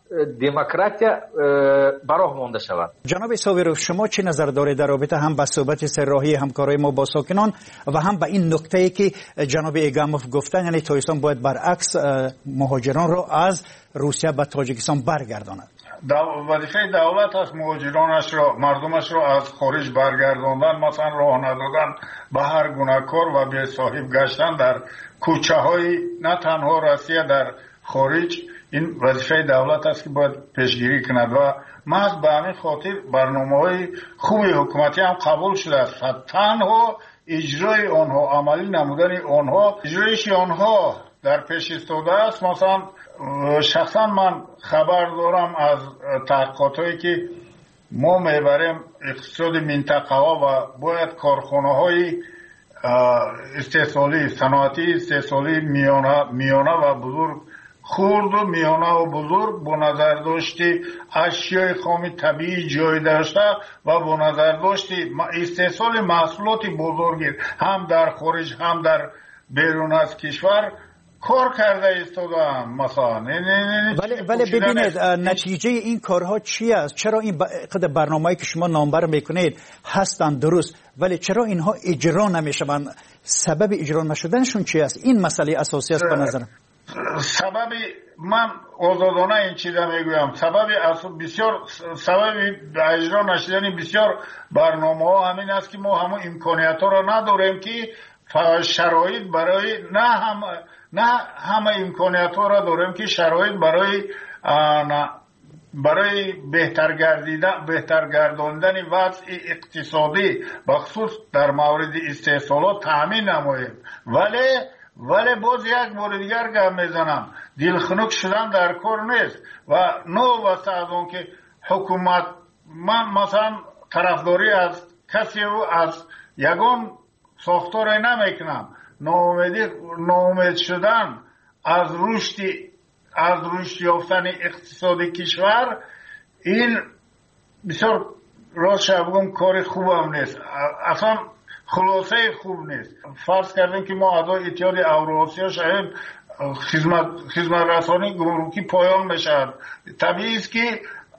демократия ба роҳ монда шавад. ҷаноби собиров, шумо чӣ назар доред дар робита ҳам ба суҳбати серроҳии ҳамкории мо бо сокинон ва ҳам ба ин нуқтае ки ҷаноби Эгамов гуфтанд, яъне Тоҷикистон бояд баръакс муҳоҷиронро аз Русия ба Тоҷикистон баргардонад? вазифаи давлат аст муҳоҷиронашро, мардумашро аз хориҷ баргардондан, масалан роҳ надодан ба ҳар гуна кор ва бесоҳиб гаштан дар кӯчаҳои на танҳо Россия дар хориҷ. ин вазифаи давлат аст ки бояд пешгирӣ кунад ва маҳз ба ҳамин хотир барномаҳои хуби ҳукуматӣ ҳам қабул шудааст. танҳо иҷрои онҳо, амалӣ намудани онҳо, иҷроиши онҳо дар пеш истодааст. масалан шахсан ман хабар дорам аз таҳқиқотҳое ки мо мебарем иқтисоди минтақаҳо ва бояд корхонаҳои истеҳсолӣ, саноатии истеҳсолӣ миёна ва бузург, хурду миёнаву бузург бо назардошти ашёи хоми табиӣ ҷой дошта ва бо назардошти истеҳсоли маҳсулоти бозоргир ҳам дар хориҷ ҳам дар берун аз кишвар кор карда истодаанд. масалан вале бибинед натиҷаи ин корҳо чӣ аст? чаро ин қадр барномаҳое ки шумо номбар мекунед ҳастанд дуруст, вале чаро инҳо иҷро намешаванд? сабаби иҷро нашуданашон чӣ аст? ин масъалаи асосӣ аст ба назарам. сабаби ман озодона ин чиза мегӯям, сабаби иҷро нашудани бисёр барномаҳо ҳамин аст ки мо ҳамон имкониятҳоро надорем ки шароит барои نه همه امکانیت ها را داریم که شرایط برای بهتر گرداندن وضع اقتصادی بخصوص در مورد استحصالات تامین نماییم. ولی باز یک بار دیگر گپ میزنم، دلخنک شدن در کار نیست و نوبسته از اون که حکومت، من مثلا طرفداری از کسی و از یگان ساختار نمیکنم. ناامید شدن از رشد یافتن اقتصاد کشور، این بسیار راست بگم کار خوبم نیست، اصلا خلاصه خوب نیست. فرض کردیم که ما اعضای اتحاد اوراسیا شویم، خدمت رسانی گمرکی پایان بشود. طبیعی است که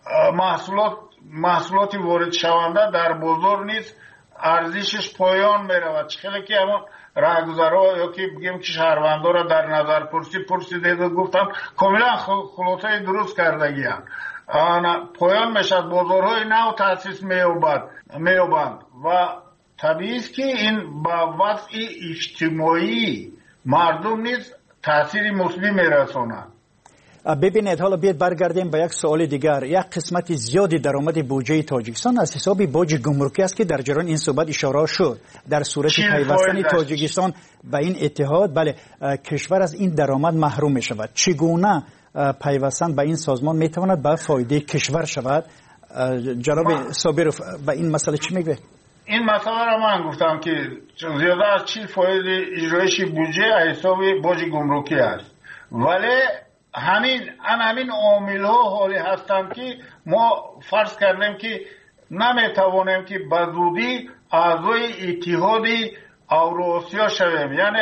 محصولات وارد شونده در بازار نیست، ارزشش پایان میرود. خیلی که اما راهگذرها یا که بگیم که شهروندان را در نظر پرسیده گفتم کاملا خلاصه درست کردگی‌اند. پایان میشد، بازارهای نو تأسیس می‌یابند و طبیعی است که این با وضع اجتماعی مردم نیز تأثیر مثبت میرساند. ببینید، حالا بیاید برگردیم به یک سوال دیگر. یک قسمت زیادی درآمد بودجه تاجیکستان از حساب باج گمرکی است که در جریان این صحبت اشاره شد. در صورت پیوستن تاجیکستان به این اتحاد، بله، کشور از این درآمد محروم می شود. چگونه پیوستن به این سازمان می تواند به فایده کشور شود؟ جناب صابرов به این مسئله چی میگه؟ این مسئله را من گفتم که زیاده از 40% اجرایش بودجه از حساب باج گمرکی است. ولی همین عامل ها حالی هستند که ما فرض کردیم که نمیتوانیم که به زودی اعضای اتحاد اوراسیا شویم. یعنی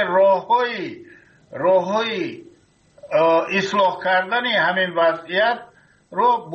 راه‌های اصلاح کردن همین وضعیت رو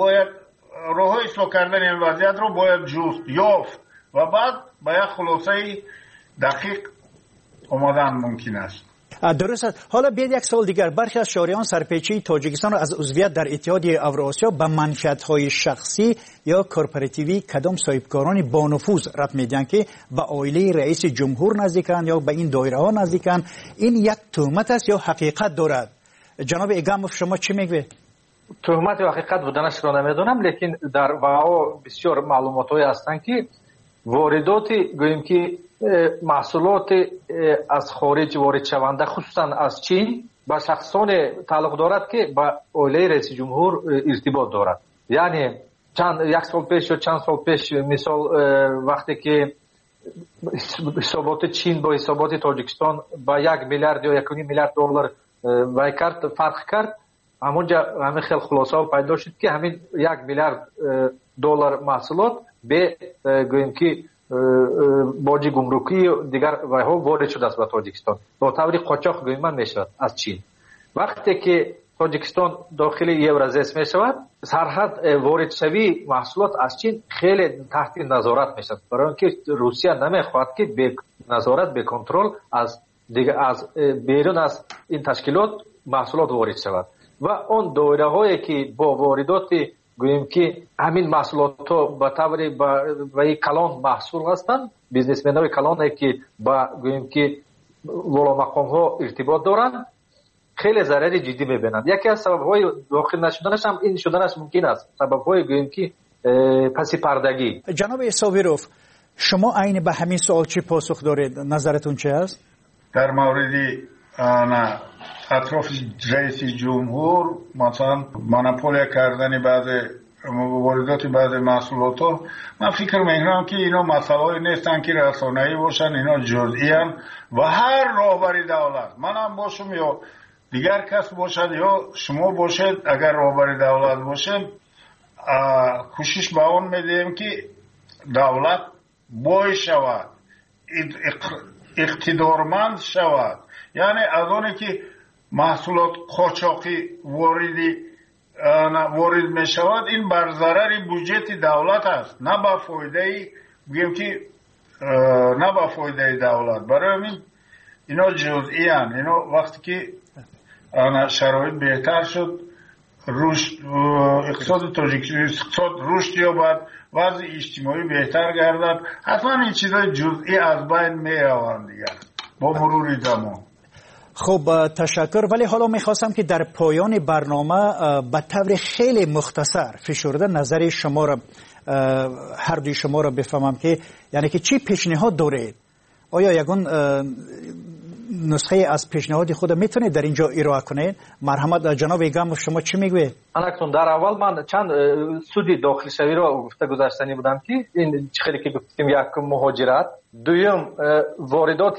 باید جست یافت و بعد به یک خلاصه دقیق آمدن ممکن است. درست است. حالا بیاید یک سوال دیگر. برخی از شهریان سرپیچی تاجیکستان را از عضویت در اتحاد اوراسیا به منفعت‌های شخصی یا کورپوراتیوی کدام صاحبکاران با نفوذ ربط میدن که به عائله رئیس جمهور نزدیکند یا به این دایره ها نزدیکند. این یک تهمت است یا حقیقت دارد؟ جناب اگاموف شما چی میگوید؟ تهمت و حقیقت بودنش را نمیدونم، لیکن در واقع بسیار معلومات‌هایی هستند که واردات گوییم که محصولات از خارج وارد شونده خصوصا از چین با شخصان تعلق دارد که با عائله رئیس جمهور ارتباط دارد. یعنی یک سال پیش یا چند سال پیش مثال وقتی که حسابات چین با حسابات تاجیکستان با 1 میلیارد یا 1.5 میلیارد دلار وای کرد، فرق کرد، همونجا همین خیلی خلاصه پیدا شد که همین 1 میلیارد دلار محصولات به گوییم که باج گمرکی دیگر وایها وارد شده است به تاجیکستان با طور قاچاق گویمان میشود از چین. وقتی که тоҷикистон дохили евразес мешавад, сарҳад воридшавии маҳсулот аз чин хеле таҳти назорат мешавад, барои он ки русия намехоҳад ки беназорат беконтрол аз берун аз ин ташкилот маҳсулот ворид шавад ва он доираҳое ки бо воридоти гӯем ки ҳамин маҳсулотҳо ба таври ба калон маҳсул ҳастанд, бизнесменҳои калоне ки ба гӯем ки воломақомҳо иртибот доранд, хеле зарари ҷиддӣ мебинанд. яке аз сабабҳои дохил нашуданаш ҳам ин шуданаш мумкин аст, сабабҳои гӯем ки паси пардагӣ. ҷаноби Собиров, шумо айни ба ҳамин суол чӣ посух доред? назаратун чӣ аст? дар мавриди атрофи раиси ҷумҳур масалан монополия кардани баъзе воридоти баъзе маҳсулотҳо, ман фикр мекунам ки ино масъалаҳое нестанд ки расонаӣ бошанд, ино ҷузъиян ва ҳар роҳбари давлат, манам бошам ё дигар кас бошад ё шумо бошед, агар роҳбари давлат бошед, кӯшиш ба он медиҳем ки давлат бой шавад, иқтидорманд шавад. яъне аз оне ки маҳсулот қочоқӣ ворид мешавад, ин бар зарари буҷети давлат аст, на ба фоидаи гӯем ки на ба фоидаи давлат. барои ҳамин ино ҷузъиян, ино вақте ки шароит беҳтар шуд, иқтисоди тоҷикистон рушд ёбад, вазъи иҷтимоӣ беҳтар гардад, ҳатман ин чизои ҷузъӣ аз байн мераванд дигар бо мурури замон. خب تشکر. ولی حالا میخواستم که در پایان برنامه به طور خیلی مختصر فشرده نظر شما را هر دوی شما را بفهمم که یعنی که چی پیشنهاد دارید؟ آیا یگان نسخه از پیشنهاد خود میتونید در اینجا ارائه کنید؟ مرحمت جناب گم شما چی میگوید؟ الان در اول من چند سودی داخل شوی را گفته گذاشتنی بودم که این خیلی که گفتیم یک مهاجرت، دوم واردات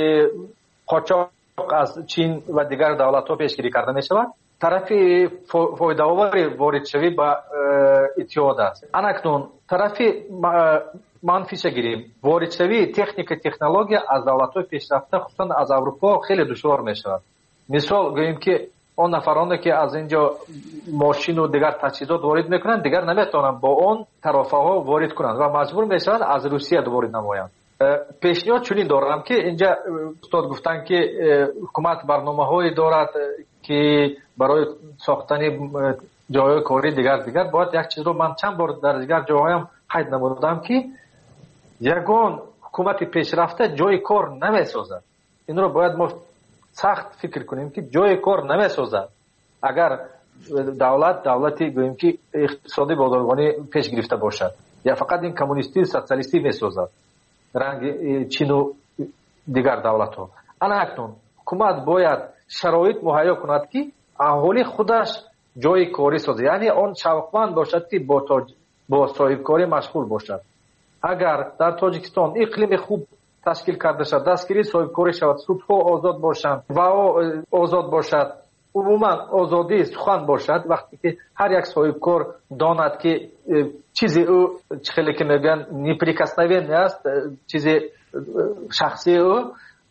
قاچاق از چین و دیگر دولت‌ها پیشگیری کرده می‌شود. طرف فایده‌آور واردشوی با اتحاد است. اکنون طرف منفیش گیریم. واردشوی تکنیک تکنولوژی از دولت‌های پیشرفته خصوصا از اروپا خیلی دشوار می‌شود. مثال گوییم که اون نفرانی که از اینجا ماشین و دیگر تجهیزات وارد میکنند دیگر نمیتونن با اون طرف‌ها وارد کنند و مجبور میشوند از روسیه وارد نمایند. پیشنهاد چنین دارم که اینجا استاد گفتن که حکومت برنامه‌هایی دارد که برای ساختن جای کاری دیگر باید یک چیز رو من چند بار در دیگر جاهایم قید نمودم که یگان حکومت پیشرفته جای کار نمیسازد. این رو باید ما سخت فکر کنیم که جای کار نمیسازد. اگر دولتی گوییم که اقتصادی بازرگانی پیش گرفته باشد یا فقط این کمونیستی سوسیالیستی میسازد رنگ چین و دیگر دولت ها. اکنون حکومت باید شرایط مهیا کند که اهالی خودش جای کاری سازد، یعنی آن شوقمند باشد که با صاحب کاری مشغول باشد. اگر در تاجیکستان اقلیم خوب تشکیل کرده شد، دستگیری صاحب کاری شود، سودها آزاد باشند و آزاد باشد، عموما آزادی سخن باشد، وقتی که هر یک صاحب کار داند که چیزی او خیلی که میگن نیپریکسنوی است، چیزی شخصی او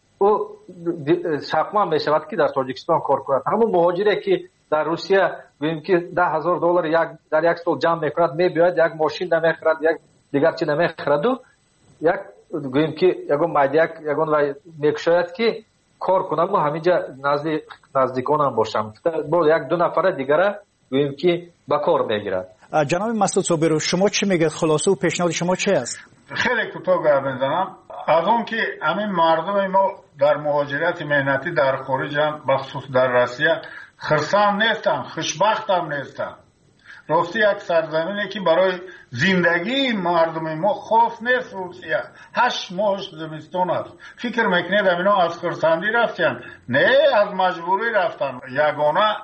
شاقمان میشود که در تاجیکستان کار کند. همون مهاجری که در روسیه گوییم که $10,000 در یک سال جمع میکند، میباید یک ماشین نمیخرد، یک دیگر چی نمیخرد و یک گوییم که یگون مایدیک یگون و میکشاید که کار کنم و همینجا نزدیکانم باشم با یک دو نفر دیگر گوییم که با کار میگیرد. جناب مسعود صابرو شما چی میگید؟ خلاصه و پیشنهاد شما چی است؟ خیلی کوتاه گپ میزنم. از اون که همین مردم ما در مهاجرت مهنتی در خارج هم بخصوص در روسیه خرسند نیستن، خوشبخت هم نیستن. راستی یک سرزمینی که برای زندگی مردم ما خوف نیست. روسیه 8 ماه زمستان است. فکر میکنید اینا از خرسندی رفتن؟ نه، از مجبوری رفتن. یگانه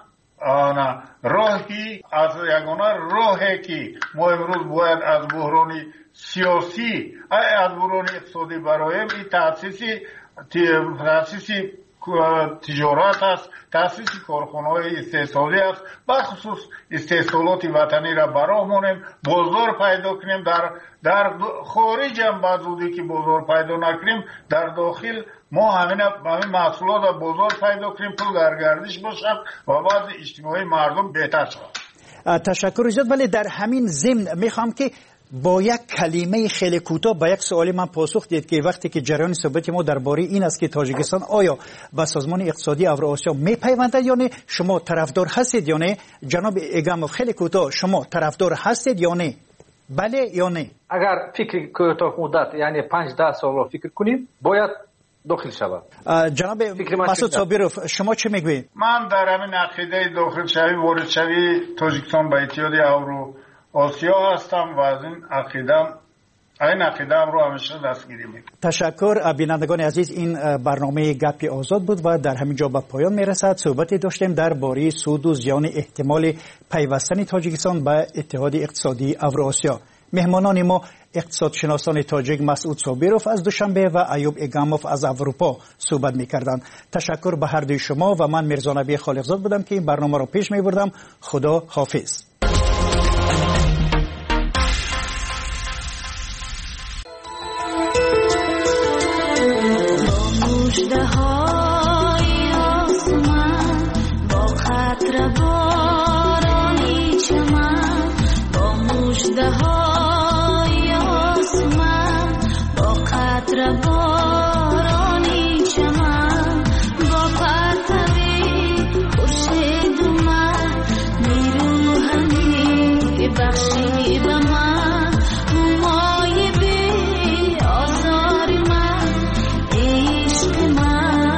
راهی که ما امروز باید از بحران سیاسی از بحران اقتصادی برایم این تأسیسی تجارت است، تاسیس کارخانه‌های استحصالی است. بخصوص استحصالات وطنی را براه مانیم، بازار پیدا کنیم. در خارج هم بعد وقتی که بازار پیدا نکنیم، در داخل ما همین محصولات را بازار پیدا کنیم، پول در گردش باشد و بعد اجتماعی مردم بهتر شود. تشکر زیاد. ولی در همین ضمن میخوام که با یک کلمه خیلی کوتاه به یک سوال من پاسخ دید که وقتی که جریان صحبت ما درباره این است که تاجیکستان آیا به سازمان اقتصادی اوراسیا میپیوندد یا نه، شما طرفدار هستید یا نه؟ جناب ایگاموف خیلی کوتاه شما طرفدار هستید یا نه؟ بله یا نه؟ اگر فکر کوتاه مدت یعنی 5-10 سال را فکر کنیم باید داخل شود. جناب مسعود صابرов شما چه میگویید؟ من در همین عقیده داخل شوی وارد شوی تاجیکستان به اتحاد آسیا هستم و از این عقیدم رو همیشه دستگیری میکنم. تشکر. بینندگان عزیز، این برنامه گپ آزاد بود و در همین جا به پایان میرسد. صحبتی داشتیم درباره سود و زیان احتمال پیوستن تاجیکستان به اتحاد اقتصادی اوراسیا. مهمانان ما اقتصادشناسان تاجیک مسعود صابرов از دوشنبه و ایوب ایگاموف از اروپا صحبت می‌کردند. تشکر به هر دوی شما و من میرزا نبی خالقزاد بودم که این برنامه را پیش می‌بردم. خدا حافظ. مژده‌های آسمان با قطره بارانی چمن، با مژده‌های آسمان با قطره بارانی چمن، با پرتوی خورشید من نیرو همی بخشی به من، موهای بی آزار من عشق من.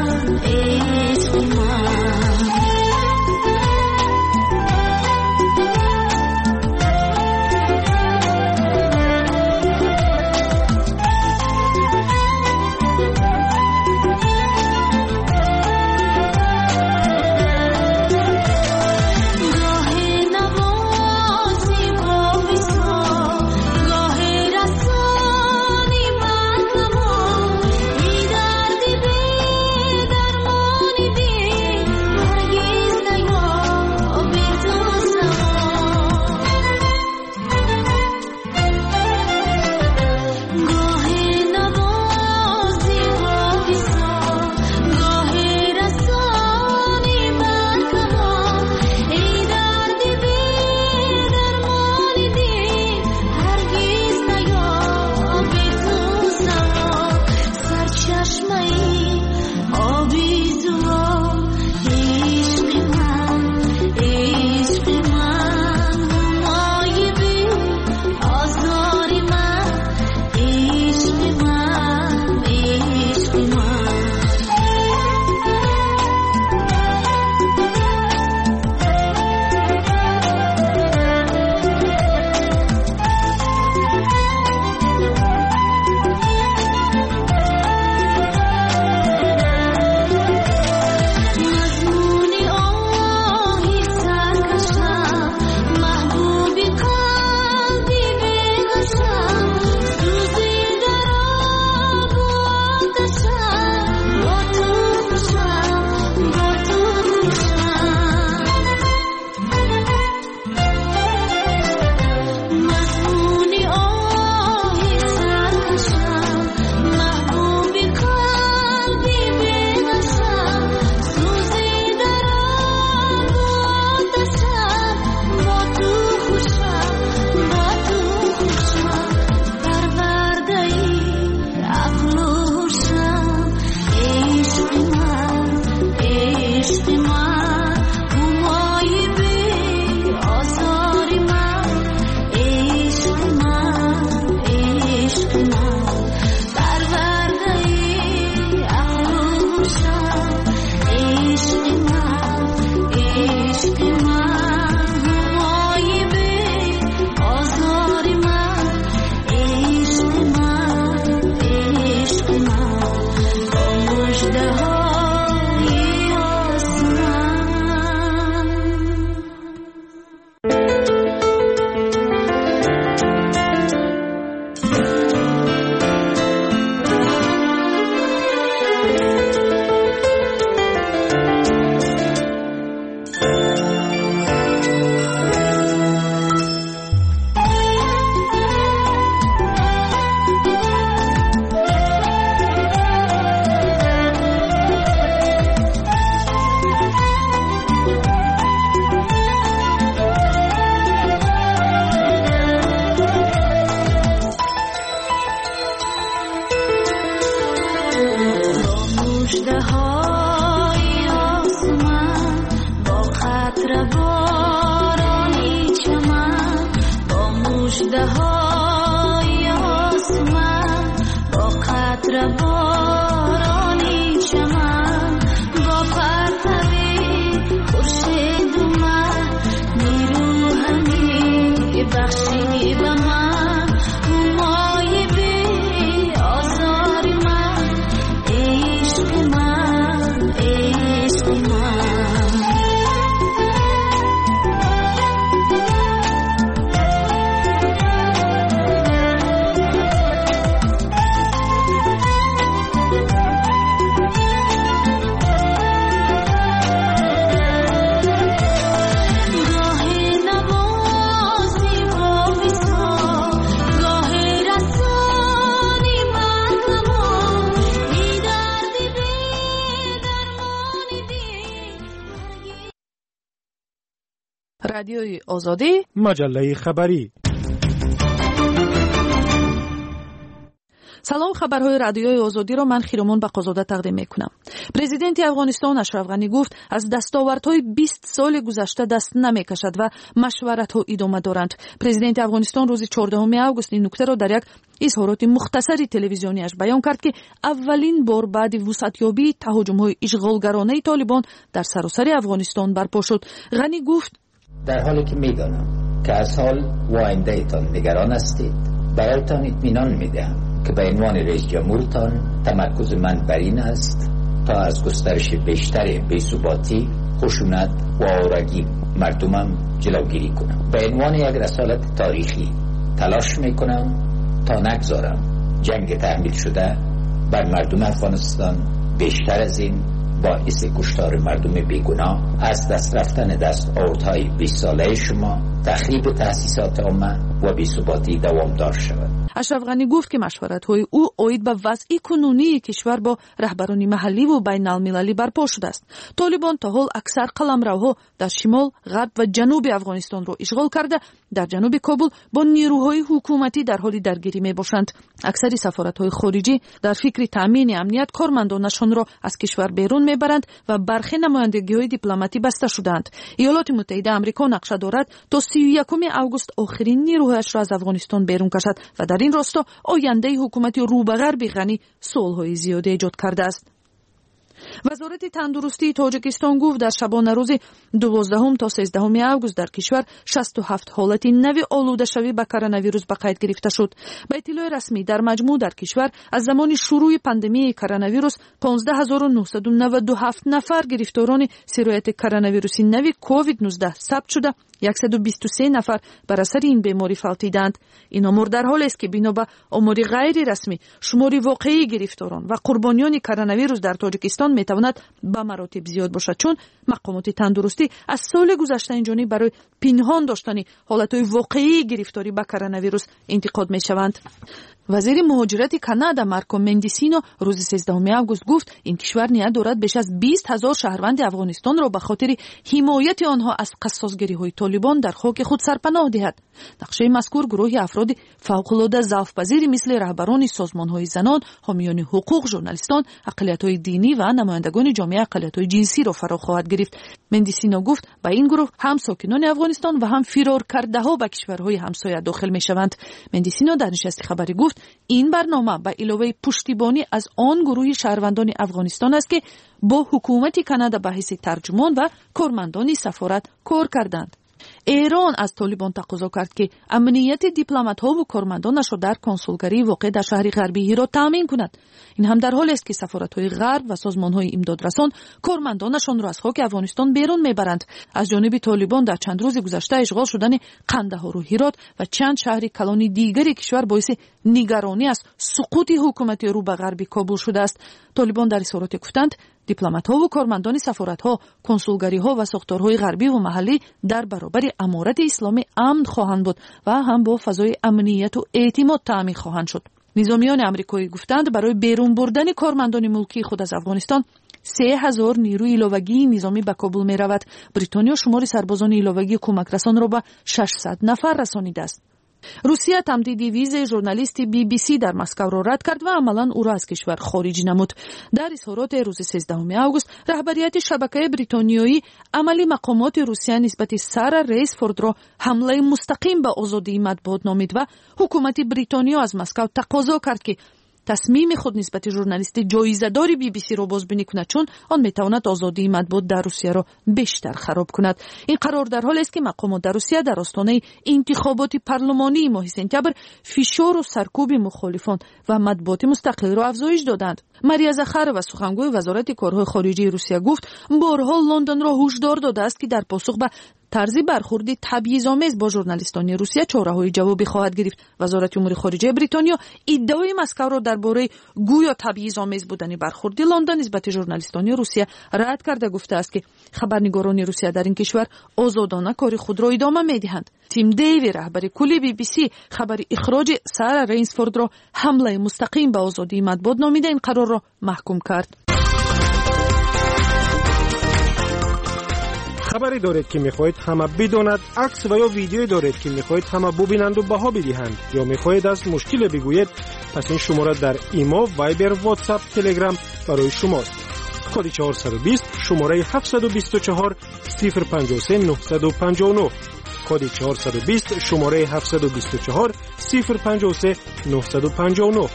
رادیوی آزادی، مجله خبری. سلام، خبرهای رادیوی آزادی را من خیرمان بقازاده تقدیم میکنم. پرزیدنت افغانستان اشرف غنی گفت از دستاوردهای 20 سال گذشته دست نمیکشد و مشورت‌ها ادامه دارند. پرزیدنت افغانستان روز 14 آگوست این نکته را در یک اظهارات مختصری تلویزیونیش بیان کرد که اولین بار بعد وسعتیابی تهاجم‌های اشغالگرانه طالبان در سراسر افغانستان برپا شد. غنی گفت در حالی که میدانم که از حال و آینده‌تان نگران هستید، برایتان اطمینان میدهم که به عنوان رئیس جمهورتان تمرکز من بر این است تا از گسترش بیشتر بی‌ثباتی، خشونت و آوارگی مردمم جلوگیری کنم. به عنوان یک رسالت تاریخی تلاش میکنم تا نگذارم جنگ تحمیل شده بر مردم افغانستان بیشتر از این باعث کشتار مردم بیگناه، از دست رفتن دستاوردهای 20 ساله شما، تخریب تأسیسات عامه و بی‌ثباتی دوامدار شود. اشرف غنی گفت که مشورت‌های او اوید به وضع کنونی کشور با رهبران محلی و بین المللی برپا شده است. طالبان تا حال اکثر قلمروها در شمال، غرب و جنوب افغانستان را اشغال کرده، در جنوب کابل با نیروهای حکومتی در حال درگیری میباشند. اکثر سفارت‌های خارجی در فکر تامین امنیت کارمندانشان را از کشور بیرون میبرند و برخی نمایندگی‌های دیپلماتی بسته شدند. ایالات متحده آمریکا نقشه دارد تا 31 آگوست آخرین نیروهایش را از افغانستان بیرون کشد و در این راستا آینده حکومت رو به غرب غنی سالهای زیادی ایجاد کرده است. وزارت تندرستی تاجیکستان گفت در شبانه روز 12 تا 13 آگوست در کشور 67 حالت نوی آلوده شوی به کرونا ویروس به قید گرفته شد. به اطلاع رسمی در مجموع در کشور از زمان شروع پاندمی کرونا ویروس 15997 نفر گرفتاران سرایت کرونا ویروس نوی کووید 19 ثبت شده، 123 نفر بر اثر این بیماری فوتیدند. این امور در حالی است که بنا به آمار غیر رسمی شمار واقعی گرفتاران و قربانیان کرونا ویروس در تاجیکستان میتواند به مراتب زیاد باشد، چون مقامات تندرستی از سال گذشته اینجانی برای پنهان داشتن حالتهای واقعی گرفتاری به کرونا ویروس انتقاد میشوند. وزیر مهاجرت کانادا مارکو مندیسینو روز 13 آگوست گفت این کشور نیت دارد بیش از 20,000 شهروند افغانستان را به خاطر حمایت آنها از قصاصگری‌های طالبان در خاک خود سرپناه دهد. نقشه مذکور گروه افراد فوق‌العاده ضعف‌پذیر مثل رهبران سازمان‌های زنان، حامیان حقوق، ژورنالیستان، اقلیت‌های دینی و نمایندگان جامعه اقلیت‌های جنسی را فرا خواهد گرفت. مندیسینو گفت با این گروه هم ساکنان افغانستان و هم فرار کرده‌ها به کشورهای همسایه داخل می‌شوند. مندیسینو در نشست خبری گفت این برنامه به علاوه پشتیبانی از آن گروه شهروندان افغانستان است که با حکومت کانادا به حیث ترجمان و کارمندان سفارت کار کردند. ایران از طالبان تقاضا کرد که امنیت دیپلمات‌ها و کارمندانش را در کنسولگری واقع در شهر غربی هرات تامین کند. این هم در حالی است که سفارت‌های غرب و سازمان‌های امدادرسان کارمندانشان را از خاک افغانستان بیرون میبرند. از جانب طالبان در چند روز گذشته اشغال شدن قندهار و هرات و چند شهر کلانی دیگری کشور باعث نگرانی از سقوط حکومت رو به غرب کابل شده است. طالبان در اظهارات گفتند دیپلمات‌ها و کارمندان سفارت‌ها، کنسولگری‌ها و ساختارهای غربی و محلی در برابر امارت اسلامی امن خواهند بود و هم با فضای امنیت و اعتماد تامین خواهند شد. نظامیان آمریکایی گفتند برای بیرون بردن کارمندان ملکی خود از افغانستان 3000 نیروی ایلاوگی نظامی به کابل می رود. بریتانیا شمار سربازان ایلاوگی کمک رسان را به 600 نفر رسانیده است. روسیه تمدید ویز ژورنالیست BBC در مسکو را رد کرد و عملا او را از کشور خارج نمود. در اظهارات روز 13 آگوست رهبریت شبکه بریتانیایی عملی مقامات روسیه نسبت سر رئیس فورد را حمله مستقیم به آزادی مطبوعات نامید و حکومت بریتانیا از مسکو تقاضا کرد که تصمیم خود نسبت ژورنالیست جایزه‌دار BBC را بازبینی کند، چون آن میتواند آزادی مطبوعات در روسیه را بیشتر خراب کند. این قرار در حالی است که مقامات در روسیه در آستانه انتخابات پارلمانی ماه سپتامبر فشار و سرکوب مخالفان و مطبوعات مستقل را افزایش دادند. ماریا زخارова سخنگوی وزارت کارهای خارجه روسیه گفت بارها لندن را هشدار داده است که در پاسخ به طرزی برخوردی تبعیض‌آمیز با ژورنالیستان روسیه چاره‌های جوابی خواهد گرفت. وزارت امور خارجه بریتانیا ادعای مسکو را درباره گویا تبعیض‌آمیز بودن برخورد لندن نسبت ژورنالیستان روسیه رد کرده گفته است که خبرنگاران روسیه در این کشور آزادانه کار خود را ادامه می‌دهند. تیم دیوی رهبر کلی BBC خبر اخراج سر رئیس فورد را حمله مستقیم به آزادی مطبوعات نامیده این قرار را محکوم کرد. خبری دارید که میخواهید همه بداند، عکس و یا ویدیویی دارید که میخواهید همه ببینند و بها بدهند، یا میخواهید از مشکل بگویید، پس این شماره در ایما، وایبر، واتساپ، تلگرام برای شماست. کد 420 شماره 724 053 959. کد 420 شماره 724 053 959.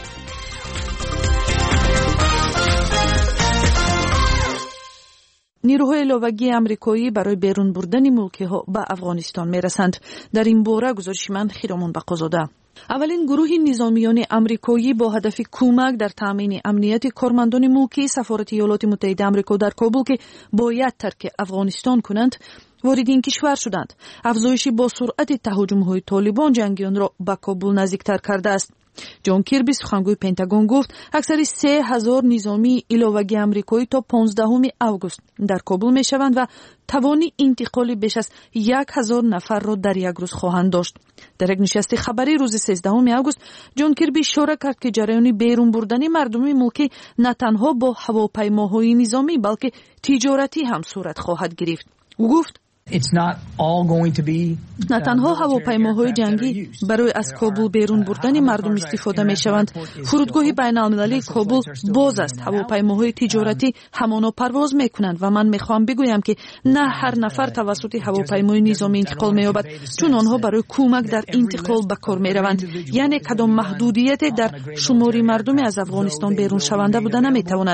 نیروهای لواگی امریکایی برای بیرون بردن ملکی‌ها به افغانستان میرسند. در این باره گزارش من خیرمان بقازاده. اولین گروه نظامیان امریکایی با هدف کمک در تامین امنیت کارمندان ملکی سفارت ایالات متحده آمریکا در کابل که باید ترک افغانستان کنند وارد این کشور شدند. افزایش با سرعت تهاجم‌های طالبان جنگیان را به کابل نزدیکتر کرده است. جان کیربی سخنگوی پنتاگون گفت اکثر 3000 نظامی ایالوگی امریکایی تا 15 آگوست در کابل می شوند و توان انتقال بیش از 1000 نفر را در یک روز خواهند داشت. در یک نشست خبری روز 13 آگوست جان کیربی اشاره کرد که جریان بیرون بردن مردم ملکی نه تنها با هواپیماهای نظامی بلکه تجارتی هم صورت خواهد گرفت. او گفت نه تنها هواپیماهای جنگی برای از کابل بیرون بردن مردم استفاده می شوند. فرودگاه بین المللی کابل باز است. هواپیماهای تجارتی همانا پرواز می کنند و من می خواهم بگویم که نه هر نفر توسط هواپیمای نظامی انتقال می یابد، چون آنها برای کمک در انتقال به کار می روند. یعنی کدام محدودیت در شماری مردم از افغانستان بیرون شونده بوده نمی تواند.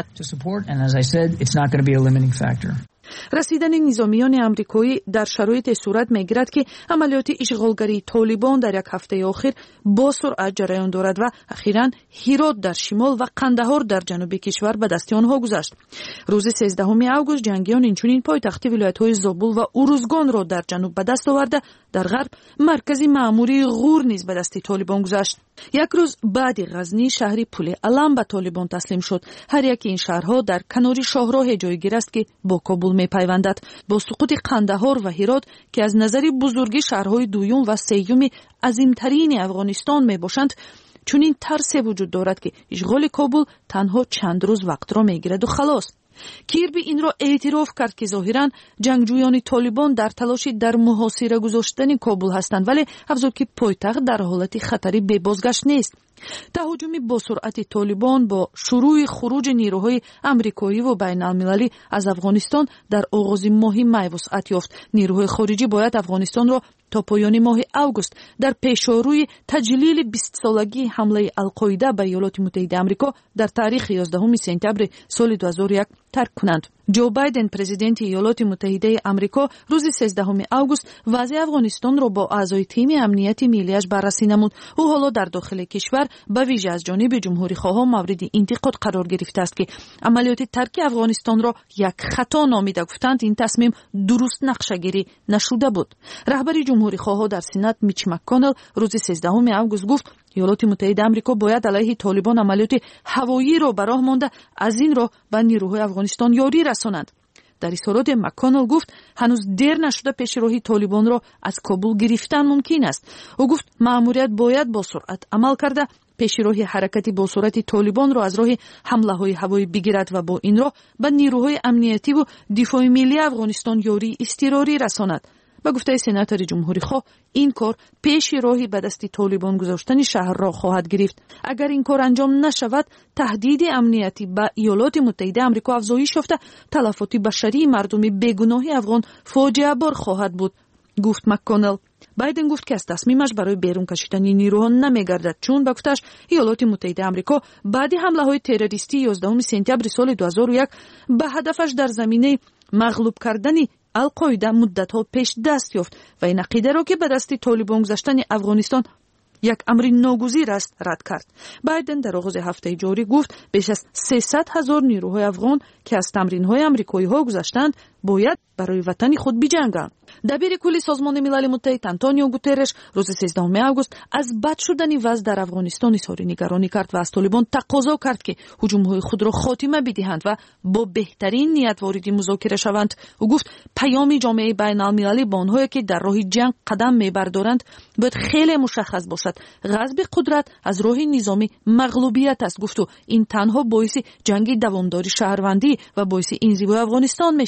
رسیدن نظامیان امریکایی در شرایط صورت می‌گیرد که عملیات اشغالگری طالبان در یک هفته اخیر با سرعت جریان دارد و اخیراً هرات در شمال و قندهار در جنوب کشور به دست آنها گذشت. روز 13 آگوست جنگیان اینچنین پایتخت ولایت‌های زابل و اروزگان را در جنوب به دست آورده در غرب مرکز مأموری غور نیز به دست طالبان گذشت. یک روز بعد غزنی شهری پل علم به طالبان تسلیم شد. هر یک این شهرها در کنار شاهراه جایگیر است که با کابل می‌پیوندد. با سقوط قندهار و هرات که از نظر بزرگی شهرهای دوم و سوم عظیمترین افغانستان میباشند، چنین ترسی وجود دارد که اشغال کابل تنها چند روز وقت را میگیرد و خلاص. کیربی این را اعتراف کرد که ظاهراً جنگجویان طالبان در تلاش در محاصره گذاشتن کابل هستند، ولی افزود که پایتخت در حالت خطری به بازگشت نیست. تهاجم با سرعت طالبان با شروع خروج نیروهای امریکایی و بین المللی از افغانستان در آغاز ماه می وسعت یافت. نیروهای خارجی باید افغانستان را تا پایان ماه اوگوست در پیشاروی تجلیل 20 سالگی حمله القاعده به ایالات متحده آمریکا در تاریخ 11 سپتامبر سال 2001 ترک کنند. جو بایدن پرزیدنت ایالات متحده آمریکا روز 13 اوگوست وضع افغانستان را با اعضای تیم امنیت ملیش بررسی نمود. او حالا در داخل کشور به ویژه از جانب جمهوری خواهان مورد انتقاد قرار گرفته است که عملیات ترک افغانستان را یک خطا نامیده گفتند این تصمیم درست نقشه‌گیری نشده بود. رهبر جمهوری خواهان در سنات میچ مک‌کانل روز 13 اوگوست گفت ایالات متحده آمریکا باید علیه طالبان عملیات هوایی را به راه مانده از این راه به نیروهای افغانستان یاری رسانند. در اظهارات مک‌کانل گفت هنوز دیر نشده پیشروی طالبان را از کابل گرفتن ممکن است. او گفت مأموریت باید با سرعت عمل کرده پیشروی حرکتی با سرعت طالبان را از راه حمله‌های هوایی بگیرد و با این راه به نیروهای امنیتی و دفاع ملی افغانستان یاری اضطراری رساند. با گفته سناتور جمهوری خواه این کار پیش راهی به دست طالبان گذاشتن شهر را خواهد گرفت. اگر این کار انجام نشود تهدید امنیتی به ایالات متحده آمریکا افزایش یافته تلفات بشری مردم بیگناه افغان فاجعه بار خواهد بود، گفت مک‌کانل. بایدن گفت که از تصمیمش برای بیرون کشیدن نیروها نمیگردد، چون با گفتش ایالات متحده آمریکا بعد حمله‌های تروریستی 11 سپتامبر سال 2001 به هدفش در زمینه مغلوب کردن القاعده مدت‌ها پیش دست یافت و این عقیده را که به دست طالبان گذاشتن افغانستان یک امر ناگزیر است رد کرد. بایدن در آغاز هفته جاری گفت بیش از 300,000 نیروهای افغان که از تمرین‌های آمریکایی‌ها گذشتند باید برای وطن خود بجنگند. دبیر کل سازمان ملل متحد آنتونیو گوترش روز 13 آگوست از بد شدن وضع در افغانستان اظهار نگرانی کرد و از طالبان تقاضا کرد که هجوم‌های خود را خاتمه بدهند و با بهترین نیت وارد مذاکره شوند. او گفت پیام جامعه بین‌المللی به آنهایی که در راه جنگ قدم می‌بردارند باید خیلی مشخص باشد. غصب قدرت از راه نظامی مغلوبیت است، گفت و این تنها باعث جنگ دوامداری شهروندی و باعث انزوای افغانستان می‌شود.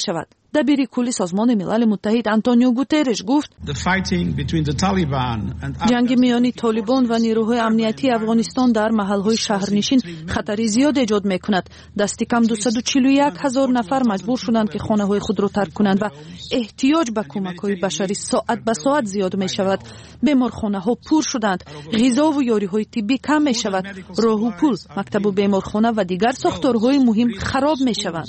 دبیر کل سازمان ملل متحد آنتونیو گوترش گفت جنگ میان طالبان و نیروهای امنیتی افغانستان در محل‌های شهرنشین خطری زیاد ایجاد می‌کند. دست کم 241,000 نفر مجبور شدند که خانه‌های خود را ترک کنند و احتیاج به کمک‌های بشری ساعت به ساعت زیاد می‌شود. بیمارخانه‌ها پر شدند، غذا و یاری‌های طبی کم می‌شود، راه و پل، مکتب و بیمارخانه و دیگر ساختارهای مهم خراب می‌شوند.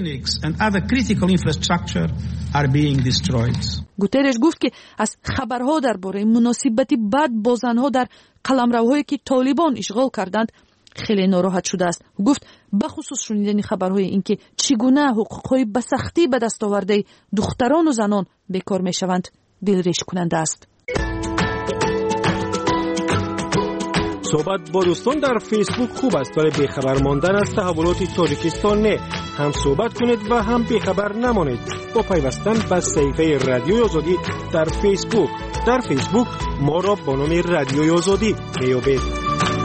گوترش گفت که از خبرها درباره مناسبت بد با زنها در قلمروهایی که طالبان اشغال کردند خیلی ناراحت شده است. گفت بخصوص شنیدن خبرهای اینکه چگونه حقوقهای به سختی به دست آورده دختران و زنان بیکار میشوند دلریش کننده است. صحبت با دوستان در فیسبوک خوب است، ولی بیخبر ماندن از تحولات تاجیکستان نه. هم صحبت کنید و هم بیخبر نمانید با پیوستن به صفحه رادیوی آزادی در فیسبوک. در فیسبوک ما را با نام رادیوی آزادی بیابید.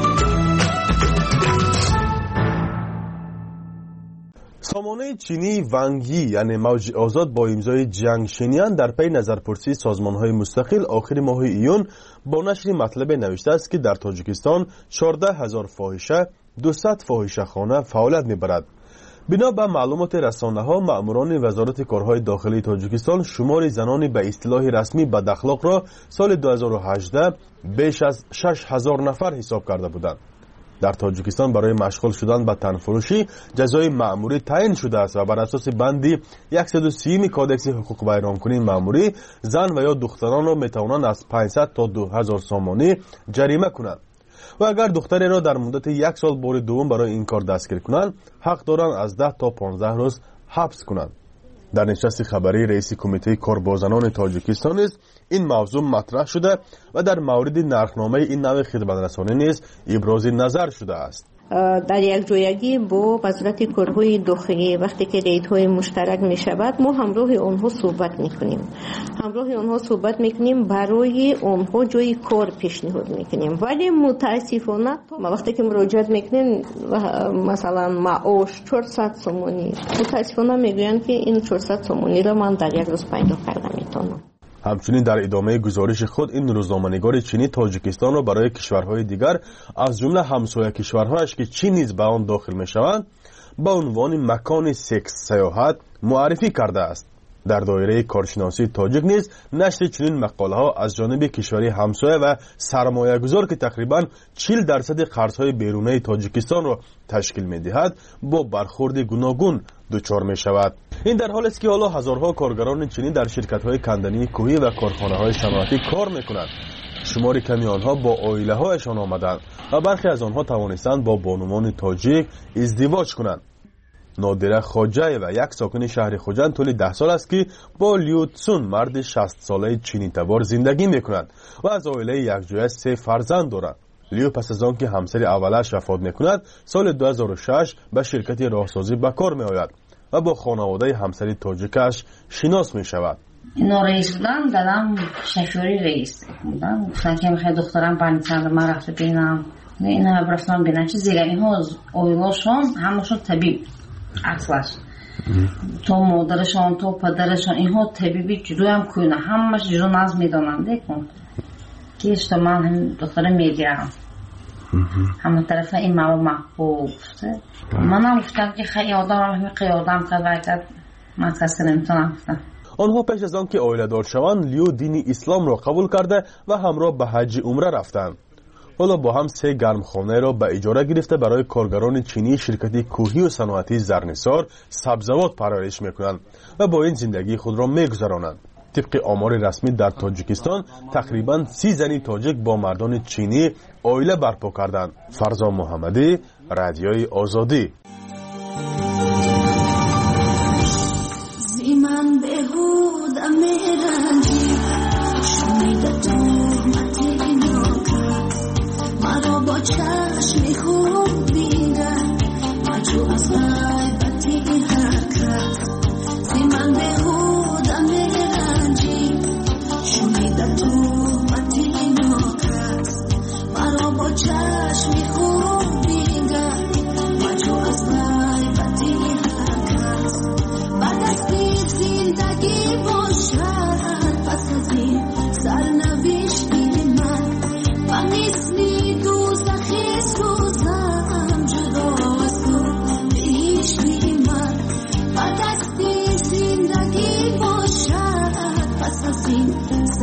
سامانه چینی ونگی یعنی موج آزاد با امضای جنگ شینیان در پی نظرپرسی سازمان‌های مستقل آخر ماه ایون با نشر مطلب نوشته است که در تاجیکستان 14,000 فاحشه 200 فاحشه‌خانه فعالیت می‌برد. بنا به معلومات رسانه‌ها مأموران وزارت کارهای داخلی تاجیکستان شمار زنان به اصطلاح رسمی بداخلاق را سال 2018 بیش از 6,000 نفر حساب کرده بودند. در تاجیکستان برای مشغول شدن به تنفروشی جزای مأموری تعیین شده است و بر اساس بند 130 کادکس حقوق بیرانکنی مأموری زن و یا دختران را میتوانند از 500 تا 2,000 سامانی جریمه کنند و اگر دختری را در مدت 1 سال بار دوم برای این کار دستگیر کنند حق دارند از 10 تا 15 روز حبس کنند. در نشست خبری رئیس کمیته کار با زنان تاجیکستان نیز این موضوع مطرح شده و در مورد نرخنامه این نوع خدمترسانی نیز ابراز نظر شده است. در یک جایگی با وزارت کارهای داخلی وقتی که ریدهای مشترک می شود ما همراه آنها صحبت می کنیم. برای آنها جای کار پیشنهاد می کنیم، ولی متاسفانه وقتی که مراجعت می کنیم مثلا معاش 400 سومانی متاسفانه می گویند که این 400 سومانی را من در یک روز پیدا کردم میتونم. همچنین در ادامه گزارش خود این روزنامه‌نگار چینی تاجیکستان را برای کشورهای دیگر از جمله همسایه کشورهایش که چین نیز به آن داخل می‌شوند به عنوان مکان سکس سیاحت معرفی کرده است. در دایره کارشناسی تاجیک نیز نشر چنین مقاله‌ها از جانب کشوری همسایه و سرمایه‌گذار که تقریباً 40% قرض‌های بیرونی تاجیکستان را تشکیل می‌دهد با برخورد گوناگون دچار می‌شود. این در حالی است که حالا هزارها کارگران چینی در شرکت‌های کندنی کوهی و کارخانه‌های صنعتی کار می‌کنند. شمار کمی آنها با عائله‌هایشان آمدند و برخی از آنها توانستند با بانوان تاجیک ازدواج کنند. نادره خواجه و یک ساکن شهر خوجند طول 10 سال است که با لیو تسون مرد 60 ساله چینی تبار زندگی می‌کند و از عائله یکجای 3 فرزند دارد. لیو پس از آن که همسر اولش وفات می‌کند سال 2006 به شرکت راهسازی به کار می‌آید و با خانواده همسر تاجیکش شناس می‌شود. اینا رئیس بودن دادم شفیوری رئیس بودن گفتن که میخوای دخترم بانیتن من رفته بینم اینا برفتم بینم چه زیگه اینها اویلاشون همشون طبیب اصلاش تو مادرشان تو پدرشان اینها طبیبی جلوی هم کنه همش جلو ناز میدانم دیکن که اشتا من هم دختر میگیرم همه طرف این مواد محبوب من هم گفتم که خیلی آدم هم قیادم کرد من کسی نمیتونم گفتم. آنها پیش از آن که عائله دار شوند لیو دین اسلام را قبول کرده و همراه به حج عمره رفتند. حالا با هم 3 گرمخانه را به اجاره گرفته برای کارگران چینی شرکت کوهی و صنعتی زرنسار سبزوات پرورش میکنند و با این زندگی خود را میگذرانند. طبق آمار رسمی در تاجیکستان تقریبا 30 زنی تاجیک با مردان چینی عائله برپا کردند. فرزان محمدی، رادیوی آزادی. چشمی خوب بینگم مجو از غیبتی حرکت زیمن بهودم رنجی شمیده تو متی ناکت مرا با چشمی خوب بینگم مجو از غیبتی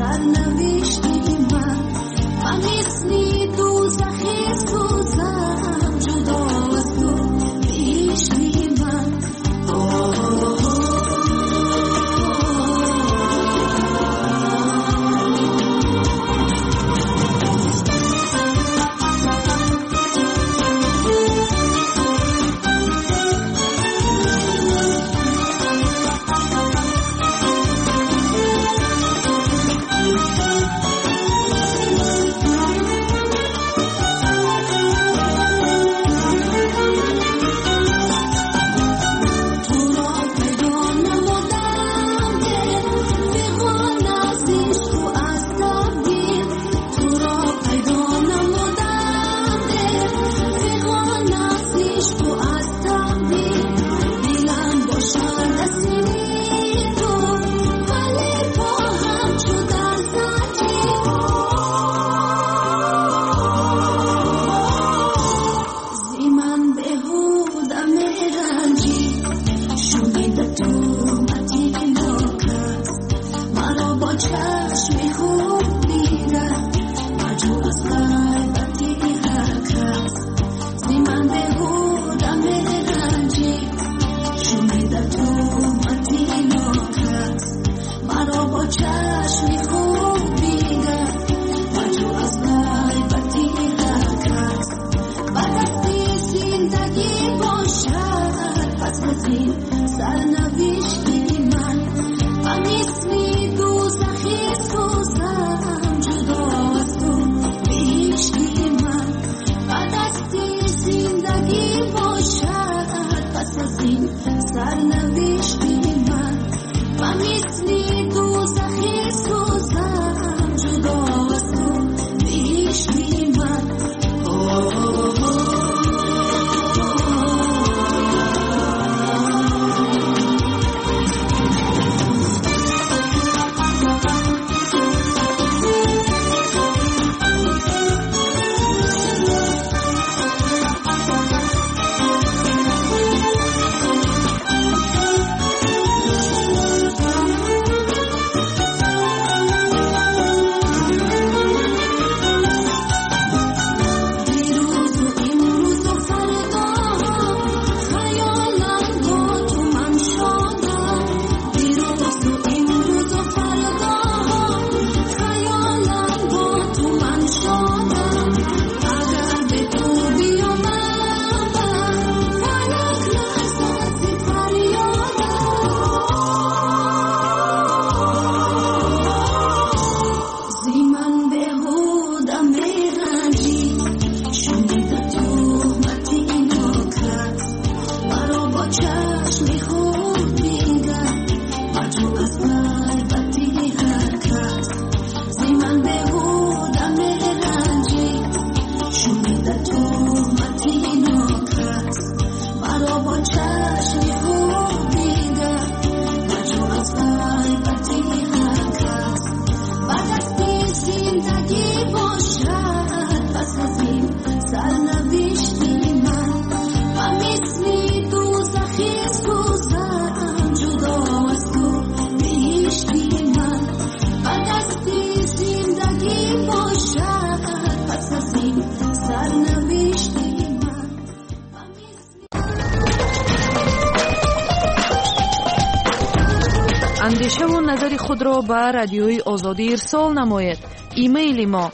اندیشه و نظر خود را به رادیوی آزادی ارسال نمایید. ایمیل ما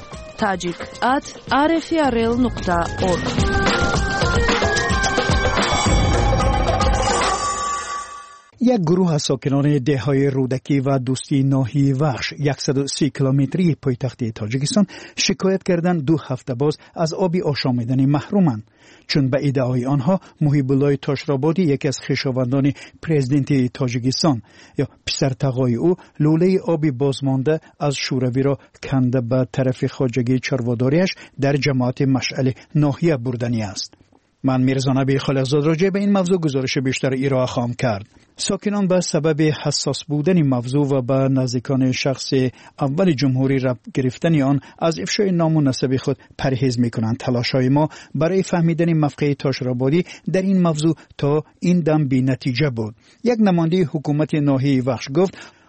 tajik@rfrl.org. یک گروه از ساکنان دههای رودکی و دوستی ناحیه وخش 130 کیلومتری پایتخت تاجیکستان شکایت کردند 2 هفته باز از آب آشامیدنی محرومند، چون به ادعای آنها محیب الله تاشرابادی یکی از خویشاوندان پرزیدنت تاجیکستان یا پسرتقای او لوله آبی بازمانده از شوروی را کنده به طرف خواجگی چرواداریش در جماعت مشعل ناحیه بردنی است. من میرزا نبی خالقزاد راجع به این موضوع گزارش بیشتر ارائه خواهم کرد. ساکنان به سبب حساس بودن موضوع و به نزدیکان شخص اول جمهوری رب گرفتن آن از افشای نام و نسب خود پرهیز میکنند. تلاش‌های ما برای فهمیدن موقع تاشرابادی در این موضوع تا این دم بی نتیجه بود. یک نماینده حکومت ناحیه وخش گفت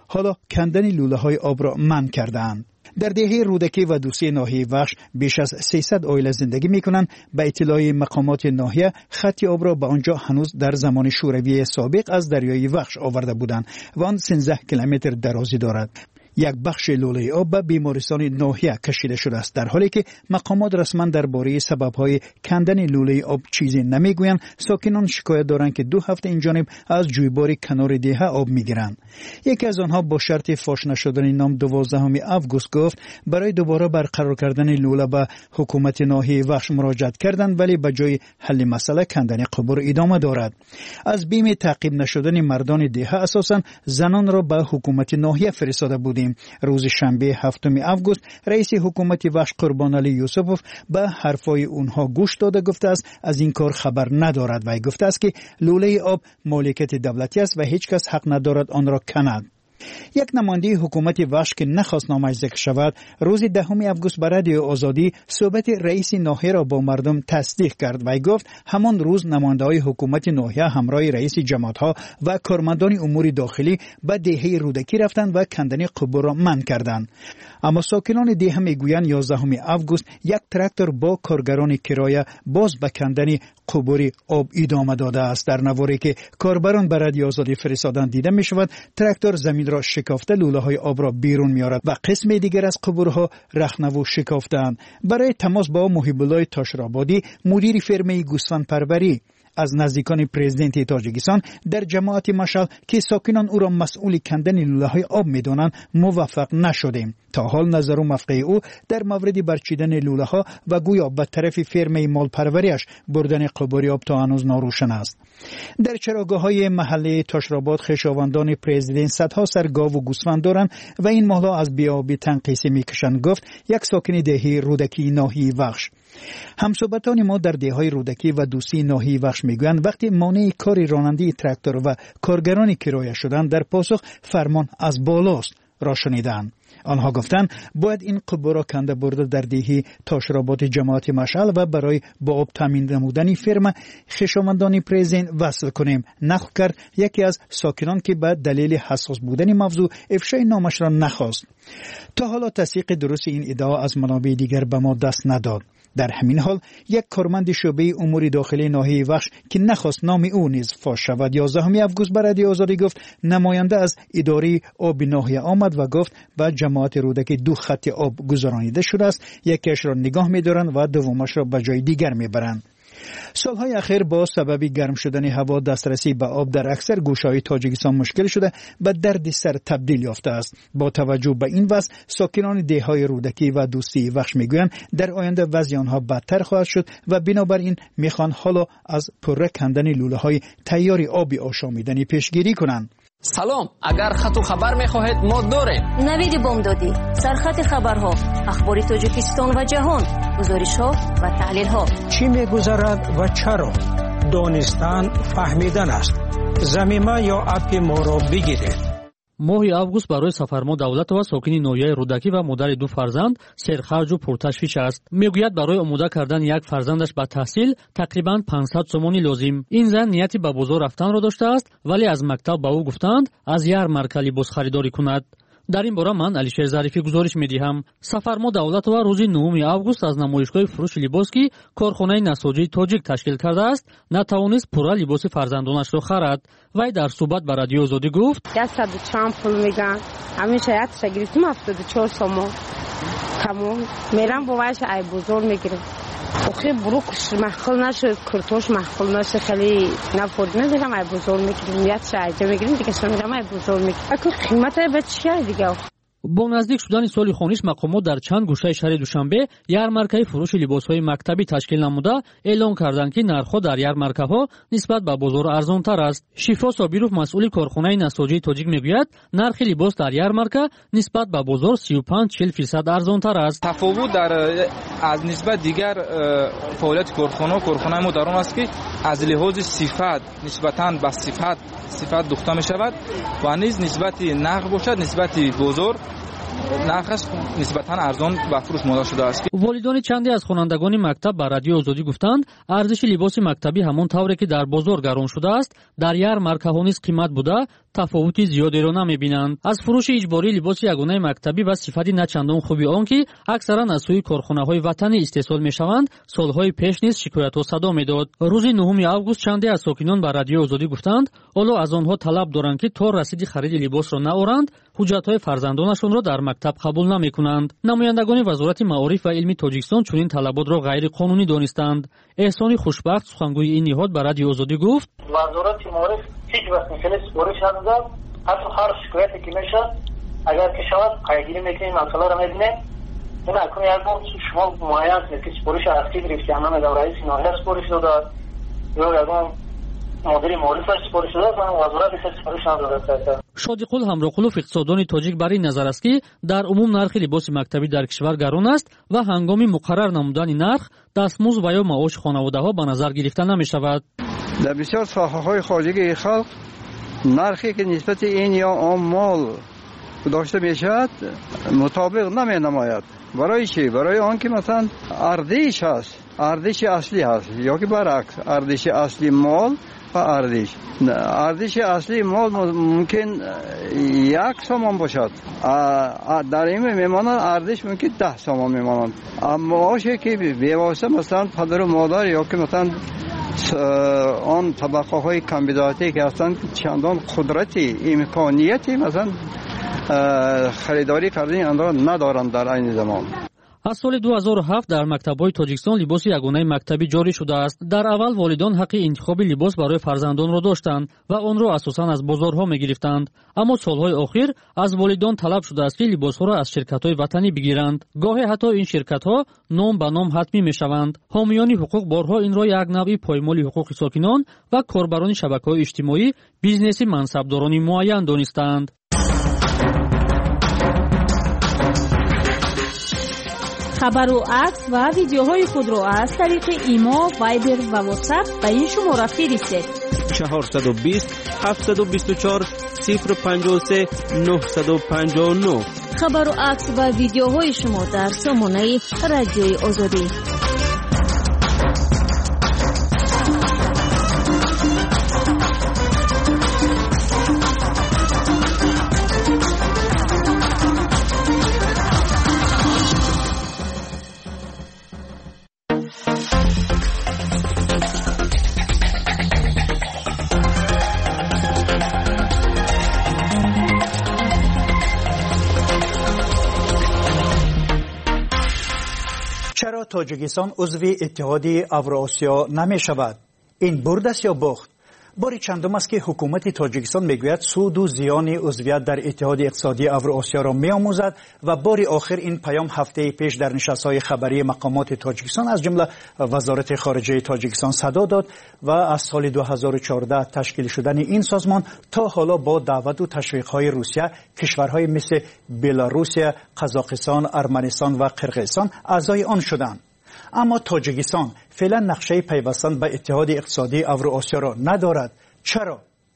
حالا کندن لوله های آب را منع کردند. در دهه رودکی و دوسی ناحیه وخش بیش از 300 عائله زندگی میکنند. به اطلاع مقامات ناحیه خط آب را به آنجا هنوز در زمان شوروی سابق از دریای وخش آورده بودند و آن 13 کیلومتر درازی دارد. یک بخش لوله آب به بیمارستان ناحیه کشیده شده است، در حالی که مقامات رسما درباره سبب‌های کندن لوله آب چیزی نمیگویند. ساکنان شکایت دارند که 2 هفته این جانب از جویبار کنار دیه آب میگیرند. یکی از آنها با شرط فاش نشدن نام 12 آگوست گفت برای دوباره برقرار کردن لوله به حکومت ناحیه وخش مراجعت کردند، ولی به جای حل مسئله کندن قبور ادامه دارد. از بیم تعقیب نشدن مردان دیه اساساً زنان را به حکومت ناحیه فرستاده بودیم. روز شنبه 7 آگوست رئیس حکومت وخش قربان علی یوسفوف به حرفای اونها گوش داده گفته است از این کار خبر ندارد و گفته است که لوله آب مالکیت دولتی است و هیچ کس حق ندارد آن را کند. یک نماینده حکومت وخش که نخواست نامش ذکر شود روز 10 آگوست به رادیو آزادی صحبت رئیس ناحیه را با مردم تصدیق کرد و گفت همان روز نماینده‌های حکومت ناحیه همراه رئیس جماعت‌ها و کارمندان امور داخلی به دهه رودکی رفتند و کندن قبور را منع کردند. اما ساکنان دیه میگویند 11 آگوست یک تراکتور با کارگران کرایه باز به کندن قبور آب ادامه داده است. در نواری که کاربران به رادیو آزادی فرستادن دیده می شود تراکتور زمین را شکافته لوله های آب را بیرون می آورد و قسم دیگر از قبورها رخنه و شکافتند. برای تماس با محب الله تاشرآبادی مدیر فرمه گوسفند پروری از نزدیکان پرزیدنت تاجیکستان در جماعت مشعل که ساکنان او را مسئول کندن لوله های آب می دانند موفق نشدیم. تا حال نظر و موقع او در مورد برچیدن لوله ها و گویا به طرف فرمه مال پروریش بردن قبور آب تا هنوز ناروشن است. در چراگاه های محله تاشرآباد خویشاوندان پرزیدنت صدها سر گاو و گوسفند دارند و این ماهلا از بیابی تنقیسی میکشند، گفت یک ساکن دهه رودکی ناحیه وخش. همصحبتان ما در دههای رودکی و دوسی ناحیه وخش میگویند وقتی مانع کار رانندگی تراکتور و کارگران کرایه شدند در پاسخ فرمان از بالاست را شنیدند. آنها گفتند باید این قبور را کنده برده در دهه تاشرآباد جماعت مشعل و برای با آب تامین نمودن فرم خویشاوندان پرزیدنت وصل کنیم. نقل کرد یکی از ساکنان که به دلیل حساس بودن موضوع افشای نامش را نخواست. تا حالا تصدیق درست این ادعا از منابع دیگر به ما دست نداد. در همین حال یک کارمند شعبه امور داخلی ناحیه وخش که نخواست نام او نیز فاش شود 11 آگوست به رادیو آزادی گفت نماینده از اداره آب ناحیه آمد و گفت به جماعت رودکی 2 خط آب گذرانیده شده است، یکیش را نگاه می‌دارند و دومش را به جای دیگر می‌برند. سالهای اخیر با سبب گرم شدن هوا دسترسی به آب در اکثر گوشه‌های تاجیکستان مشکل شده به درد سر تبدیل یافته است. با توجه به این وضع ساکنان دههای رودکی و دوستی وخش میگویند در آینده وضع آنها بدتر خواهد شد و بنابراین میخوان حالا از پره کندن لوله‌های تیار آبی آشامیدنی پیشگیری کنند. سلام، اگر خط و خبر میخواهید ما داریم. نوید بامدادی، سرخط خبرها، اخبار تاجیکستان و جهان، گزارش‌ها و تحلیل‌ها. چی می‌گذرد و چرا؟ دانستن فهمیدن است. ضمیمه یا اپ ما را بگیرید. ماهی август барои Сафармо Давлатова сокини ноҳияи Рӯдакӣ ва модари 2 фарзанд серхарҷу пурташвиш аст. мегӯяд барои омода кардани як фарзандаш ба таҳсил тақрибан 500 сомони лозим. ин зан нияти ба бозор рафтанро доштааст, вале аз мактаб ба ӯ гуфтанд аз ярмарка либос харидорӣ кунад. дар ин бора ман Алишер Зарифӣ гузориш медиҳам. Сафармо Давлатова рӯзи 9 август аз намоишгоҳи фурӯши либос ки корхонаи насоҷии тоҷик ташкил кардааст натавонист пурра либоси фарзандонашро харад. вай дар суҳбат ба радиои озодӣ гуфт 100 чанд пул меган ҳамеша якша гирифтим 74 сомо тамом мерам бо вайш ай бузур мегирам охи бурукш махқул нашуд куртош махқул нашуд хеле нафурд мегирам ай бузур мегирам якша айҷа мегирам дига шамирам ай бузур мегирам аку қиматай ба чия дига. бо наздик шудани соли хониш мақомот дар чанд гӯшаи шаҳри душанбе ярмаркаи фурӯши либосҳои мактабӣ ташкил намуда эълон карданд ки нархҳо дар ярмаркаҳо нисбат ба бозор арзонтар аст. шифо собиров масъули корхонаи насоҷии тоҷик мегӯяд нархи либос дар ярмарка нисбат ба бозор 35-40% арзонтар аст. тафовут дар аз нисбат дигар фаъолияти корхонаи мо дар он аст ки аз лиҳози сифат нисбатан ба сифат духта мешавад ва низ нисбати нарх бошад нисбати бозор нархаш нисбатан арзон ба фурӯш мода шудааст. волидони чанде аз хонандагони мактаб ба радиои озодӣ гуфтанд, арзиши либоси мактабӣ ҳамон тавре ки дар бозор гарон шудааст, дар ярмаркаҳо низ қимат буда, тафовути зиёдеро намебинанд. аз фурӯши иҷбории либоси ягонаи мактабӣ ва сифати начандон хуби он ки аксаран аз сӯи корхонаҳои ватанӣ истеҳсол мешаванд, солҳои пеш низ шикоятҳо садо медод. рӯзи 9 август чанде аз сокинон ба радиои озодӣ гуфтанд, оло аз онҳо талаб доранд ки то расиди хариди либосро наоранд, ҳуҷҷатҳои фарзандонашонро дар мактаб қабул намекунанд. намояндагони вазорати маориф ва илми тоҷикистон чунин талаботро ғайриқонунӣ донистанд. эҳсони хушбахт сухангӯи ин ниҳод ба радиои озодӣ гуфт: вазорати маориф ҳеҷ вақт мисали сипориш надодад. ҳатто ҳар шикояте ки мешавад, агар ки шавад қайгирӣ мекунем, масъаларо мебинем. ин акун як бор шумо муайян кунед ки сипориш аслӣ гирифти, ана мегам раиси ноҳия сипориш додад ё ягон мудири маорифаш сипориш додад, вазорат esa сипориш надодад. шодиқул ҳамроқулов иқтисоддони тоҷик бар ин назар аст ки дар умум нархи либоси мактабӣ дар кишвар гарон аст ва ҳангоми муқаррар намудани нарх дастмузд ва ё маоши хонаводаҳо ба назар гирифта намешавад. дар бисёр соҳаҳои хоҷагии халқ нархе ки нисбати ин ё он мол дошта мешавад мутобиқ наменамояд. барои чӣ? барои он ки масалан ардиш ҳаст, ардиши аслӣ ҳаст ё ки баръакс, ардиши асли мол ва ардиши асли мол мумкин 1 сомон бошад, дар ин мемонад ардиш мумкин 10 сомон мемонад. маоше ки бевосита масалан падару модар ё ки масалан он табақаҳои камбидоатӣ ки ҳастанд чандон қудрати имконияти масалан харидорӣ кардани онро надоранд дар айни замон. аз соли 2007 дар мактабҳои тоҷикистон либоси ягонаи мактабӣ ҷорӣ шудааст. дар аввал волидон ҳаққи интихоби либос барои фарзандонро доштанд ва онро асосан аз бозорҳо мегирифтанд. аммо солҳои охир аз волидон талаб шудааст ки либосҳоро аз ширкатҳои ватанӣ бигиранд. гоҳе ҳатто ин ширкатҳо ном ба ном ҳатмӣ мешаванд. ҳомиёни ҳуқуқ борҳо инро як навъи поймоли ҳуқуқи сокинон ва корбарони шабакаҳои иҷтимоӣ бизнеси мансабдорони муайян донистаанд. хабару акс ва видеоҳои худро аз тариқи имо, вайбер ва ватсап ба ин шумора фиристед: 420 724 053 959. хабару акс ва видеоҳои шумо дар сомонаи радиои озодӣ. چرا تاجیکستان عضو اتحاد اوراسیا نمی شود؟ این برد است یا باخت؟ بار چندم است که حکومت تاجیکستان میگوید سود و زیان عضویت در اتحاد اقتصادی اوراسیا را میآموزد و بار آخر این پیام هفته پیش در نشست‌های خبری مقامات تاجیکستان از جمله وزارت خارجه تاجیکستان صدا داد و از سال 2014 تشکیل شدن این سازمان تا حالا با دعوت و تشویق‌های روسیه کشورهای مثل بلاروسیه، قزاقستان، ارمنستان و قرقیزستان اعضای آن شدند. اما تاجیکستان فعلا نقشه پیوستن به اتحاد اقتصادی اوراسیا را ندارد. چرا؟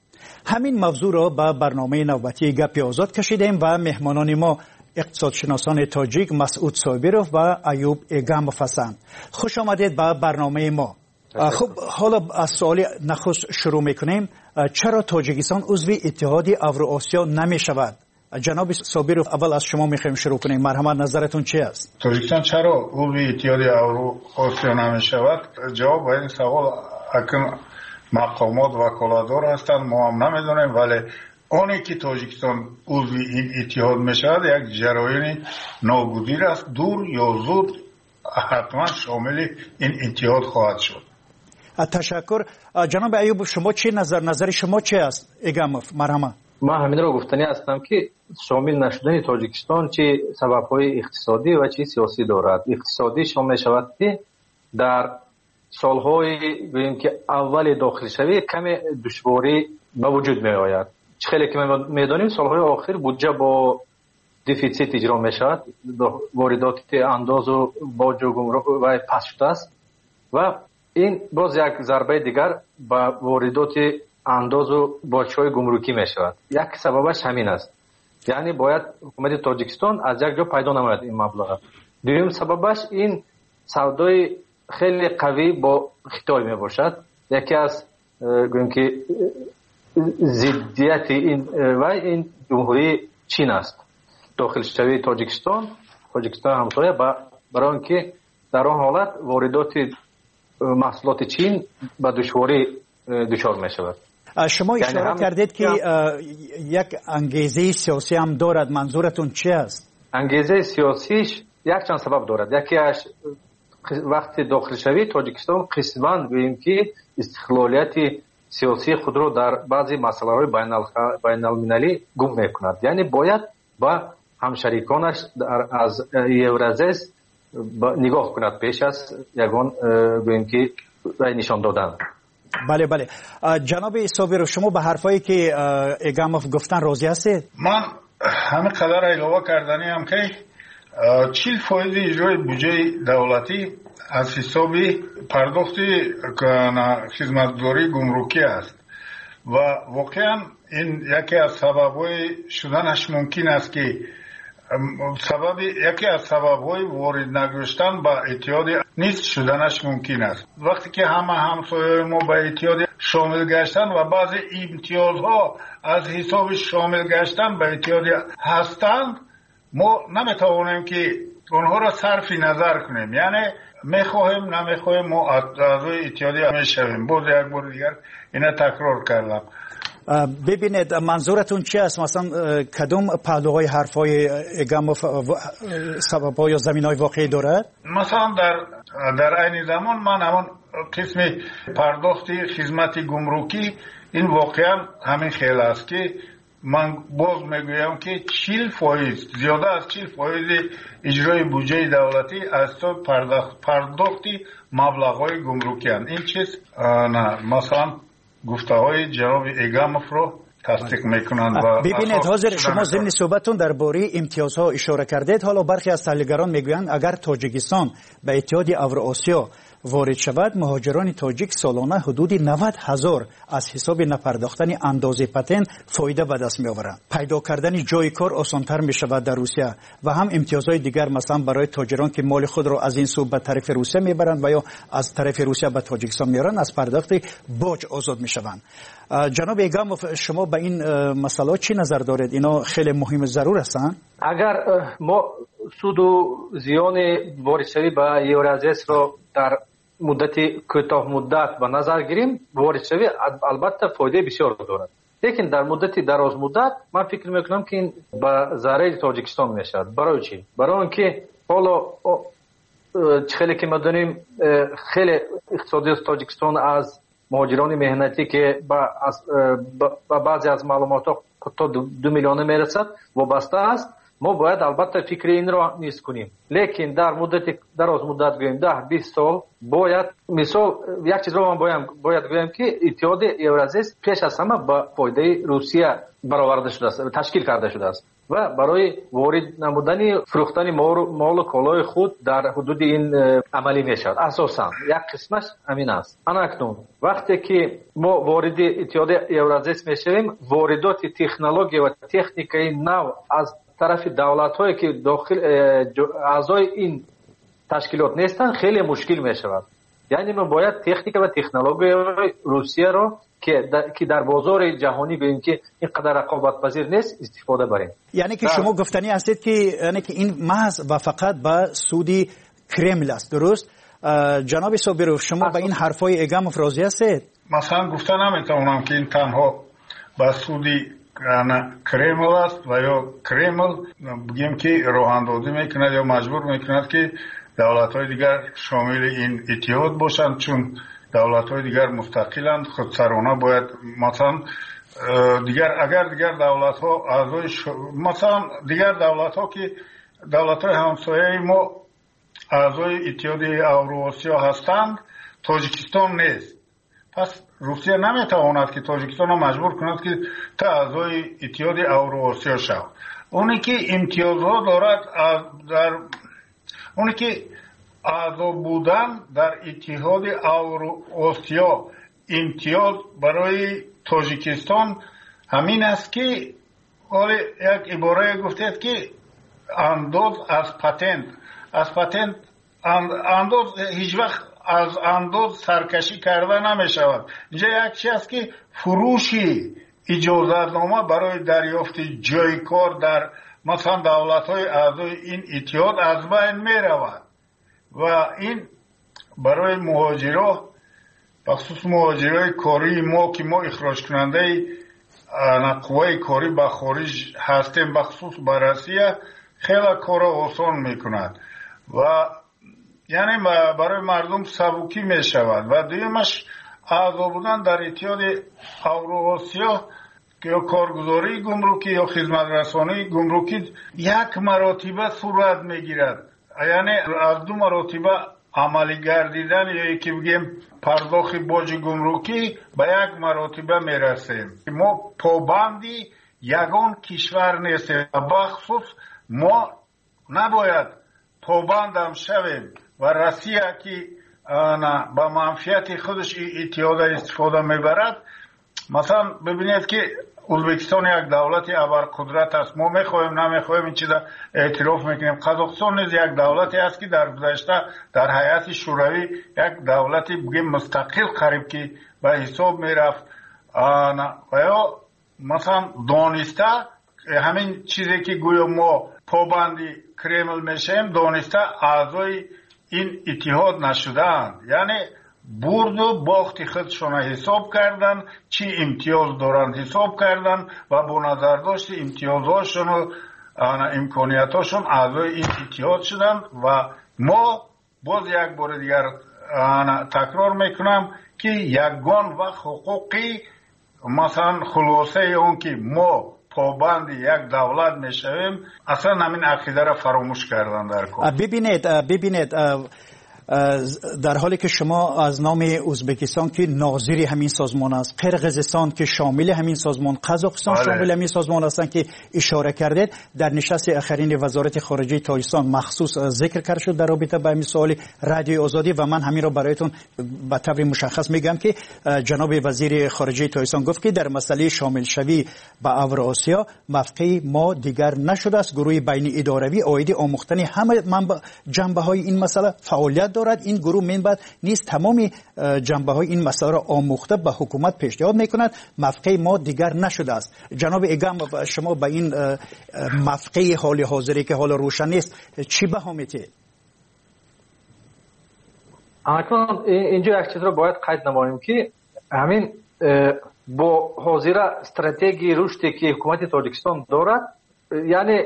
همین موضوع را به برنامه نوبتی گپی آزاد کشیدیم و مهمانان ما اقتصادشناسان تاجیک مسعود صابرov و ایوب ایگامov هستند. خوش آمدید به برنامه ما. خب حالا از سوال نخست شروع میکنیم. چرا تاجیکستان عضو اتحاد اوراسیا نمی شود؟ جناب صابرov اول از شما میخوایم شروع کنیم. مرحمت نظرتون چی است؟ تاجیکستان چرا عضو اتحاد اوراسیا نمیشود؟ جواب به این سوال اکنون مقامات وکالتدار هستند، ما هم نمیدونیم، ولی آنی که تاجیکستان عضو این اتحاد میشود یک جریان ناگزیر است، دور یا زود حتما شامل این اتحاد خواهد شد. تشکر. جناب ایوب شما چی نظر شما چی است؟ ایگامov مرحمت. من همین را گفتنی هستم که شامل نشدن تاجیکستان چه سبب‌های اقتصادی و چه سیاسی دارد. اقتصادی شامل شود که در سالهای ببینیم که اول داخل شوی کم دشواری به وجود می آید. خیلی که میدانیم سالهای آخر بودجه با دیفیسیت اجرا می شود، واردات انداز و باج و گمرک و پس شده است و این باز یک ضربه دیگر با واردات انداز و باج‌های گمرکی می شود. یک سببش همین است. یعنی باید حکومت تاجیکستان از یک جا پیدا نماید این مبلغ. دوم سببش این سودای خیلی قوی با خیتای می باشد. یکی از گویم که ضدیت این جمهوری چین است. داخل شوی تاجیکستان همسایه برای اینکه در آن حالت واردات محصولات چین به دشواری دچار می شود. شما اشاره کردید که یک انگیزه سیاسی هم دارد. منظورتون چی است؟ انگیزه سیاسیش یک چند سبب دارد. یکی از وقتی داخل شوی تاجیکستان قسماً گوییم که استقلالیت سیاسی خود را در بعضی مسائل بین المللی گم میکند. یعنی باید با همشریکانش از یورازیس نگاه کند پیش از یگان گوییم که نشان دادن. بله بله. جناب صابر، شما به حرفایی که اگاموف گفتن راضی هستید؟ من همه قدر علاوه کردنی هم که 40% اجرای بودجه دولتی از حساب پرداخت خدمتگزاری گمرکی است و واقعا این یکی از سبب‌های شدنش ممکن است که یکی از سبب‌های وارد نگشتن به اتحاد نیست شدنش ممکن است. وقتی که همه همسایه‌های ما به اتحاد شامل گشتن و بعضی امتیازها از حساب شامل گشتن به اتحاد هستند، ما نمیتوانیم که اونها را صرف نظر کنیم. یعنی میخواهیم نمیخواهیم ما اعضای اتحاد میشویم. باز یک بار دیگر اینا تکرار کردم. ببینید منظورتون چی است؟ مثلا کدوم پهلوهای حرفای اگاموف سبب‌ها یا زمین‌های واقعی دارد؟ مثلا در عین زمان من همون قسم پرداخت خدمت گمرکی این واقعا همین خیلی است که من باز میگویم که 40% زیاده از 40% اجرای بودجه دولتی از تو پرداختی مبلغ‌های گمرکی هستند. این چیز نه مثلا گفته های جناب اگاموف رو تصدیق میکنند. ببینید حاضر شما ضمن صحبتتون درباره امتیازها اشاره کردید. حالا برخی از تحلیلگران میگویند اگر تاجیکستان به اتحاد اوراسیا وارد شود، مهاجران تاجیک سالانه حدود 90,000 از حساب نپرداختن اندازه پتن فایده به دست می آورند. پیدا کردن جای کار آسانتر می شود در روسیه و هم امتیازهای دیگر مثلا برای تاجران که مال خود را از این سو به طرف روسیه می برند و یا از طرف روسیه به تاجیکستان می آورند از پرداخت باج آزاد می شوند. جناب اگاموف شما به این مسئله چی نظر دارید؟ اینا خیلی مهم ضرور هستند. اگر ما سود و زیان واردشوی به یورازیس را در مدت کوتاه مدت به نظر گیریم، واردشوی البته فایده بسیار دارد، لیکن در مدت دراز مدت من فکر میکنم که این به ضرر تاجیکستان میشود. برای چی؟ برای اینکه حالا خیلی که ما دونیم خیلی اقتصادی تاجیکستان از مهاجران مهنتی که با بعضی از معلومات تا 2 میلیون میرسد وابسته است. ما باید البته فکر این را نیست کنیم، لیکن در مدت دراز مدت گویم 10-20 سال باید مثال یک چیز را من باید گویم که اتحاد یورازیس پیش از همه با فایده روسیه برآورده شده است، تشکیل کرده شده است و برای وارد نمودن فروختن مال و کالای خود در حدود این عملی می شود. اساسا یک قسمش همین است. اکنون وقتی که ما وارد اتحاد یورازیس می شویم، واردات تکنولوژی و تکنیکی نو از طرف دولت‌هایی که داخل اعضای این تشکیلات نیستن خیلی مشکل می شود. یعنی ما باید تکنیک و تکنولوژی روسیه را که در بازار جهانی ببینیم که اینقدر رقابت پذیر نیست استفاده بریم. یعنی که شما گفتنی هستید که یعنی که این محض و فقط به سودی کرمل است، درست؟ جناب صابروف شما به این حرفای اگاموف راضی هستید؟ مثلا گفتن نمیتونم که این تنها به سودی کرمل است و یا کرمل بگیم که راه اندازی میکند یا مجبور میکند که دولت‌های دیگر شامل این اتحاد باشند، چون دولت‌های دیگر مستقلند، خودسرانه باید مثلا اگر دیگر دولت‌ها اعضای مثلا دیگر دولت‌ها که دولت‌های همسایه ما اعضای اتحاد اوراسیا هستند، تاجیکستان نیست. پس روسیه نمیتواند که تاجیکستان را مجبور کند که تا اعضای اتحاد اوراسیا شود. اونی که امتیازها دارد اونی که اعضا بودن در اتحاد اوراسیا امتیاز برای تاجیکستان همین است که ولی یک عباره گفتید که انداز از پتنت انداز هیچ وقت از انداز سرکشی کرده نمی شود. اینجا یک چیز است که فروشی اجازتنامه برای دریافت جای کار در مثلا دولت‌های اعضای این اتحاد از بین می رود و این برای مهاجرا بخصوص مهاجرای کاری ما که ما اخراج کننده قوای کاری به خارج هستیم بخصوص به روسیه خیلی کار آسان میکند و یعنی برای مردم سبکی می شود و دویمش اعضا بودن در اتحاد اوراسیا یا کارگزاری گمرکی یا خدمت رسانی گمرکی یک مراتبه صورت میگیرد، یعنی از دو مراتبه عملی گردیدن یا یکی بگیم پرداخت باج گمرکی به یک مراتبه میرسیم. ما پابندی یگان کشور نیستیم و بخصوص ما نباید پابند هم شویم و روسیه که با منفعت خودش اتحاد استفاده میبرد. مثلا ببینید که ازبکستان یک دولت ابرقدرت است، ما میخوایم نمیخوایم این چیزا اعتراف میکنیم. قزاقستان نیز یک دولتی است که در گذشته در هیئت شوروی یک دولتی بگیم مستقل قریب که به حساب میرفت و یا مثلا دانسته همین چیزی که گویا ما پابندی کرمل میشیم دانسته اعضای این اتحاد نشدند، یعنی برد و باخت خودشون حساب کردن، چی امتیاز دارند حساب کردن و با نظر داشت امتیازهاشون و امکانیتاشون اعضای این اتحاد شدن و ما باز یک بار دیگر تکرار میکنم که یگان و حقوقی مثلا خلاصه اون که ما پابند یک دولت میشویم اصلا همین عقیده را فراموش کردن در کار. ببینید در حالی که شما از نام ازبکستان که ناظر همین سازمان است، قرقیزستان که شامل همین سازمان، قزاقستان شامل همین سازمان هستند که اشاره کردید، در نشست اخرین وزارت خارجه تاجیکستان مخصوص ذکر کرد شد در رابطه با همین سوال رادیو آزادی و من همین را برایتون به طور مشخص میگم که جناب وزیر خارجه تاجیکستان گفت که در مسئله شامل شوی به اوراسیا موقع ما دیگر نشده است. گروه بین اداروی عاید آموختن همه جنبه های این مسئله فعالیت دارد. این گروه منبع نیست تمامی جنبه های این مسئله را آموخته به حکومت پیشنهاد میکند. موقع ما دیگر نشده است. جناب ایگام شما به این موقع حال حاضری که حال روشن نیست چی بها میتید؟ اینجا یک چیز را باید قید نماییم که همین با حاضر استراتژی رشدی که حکومت تاجیکستان دارد، یعنی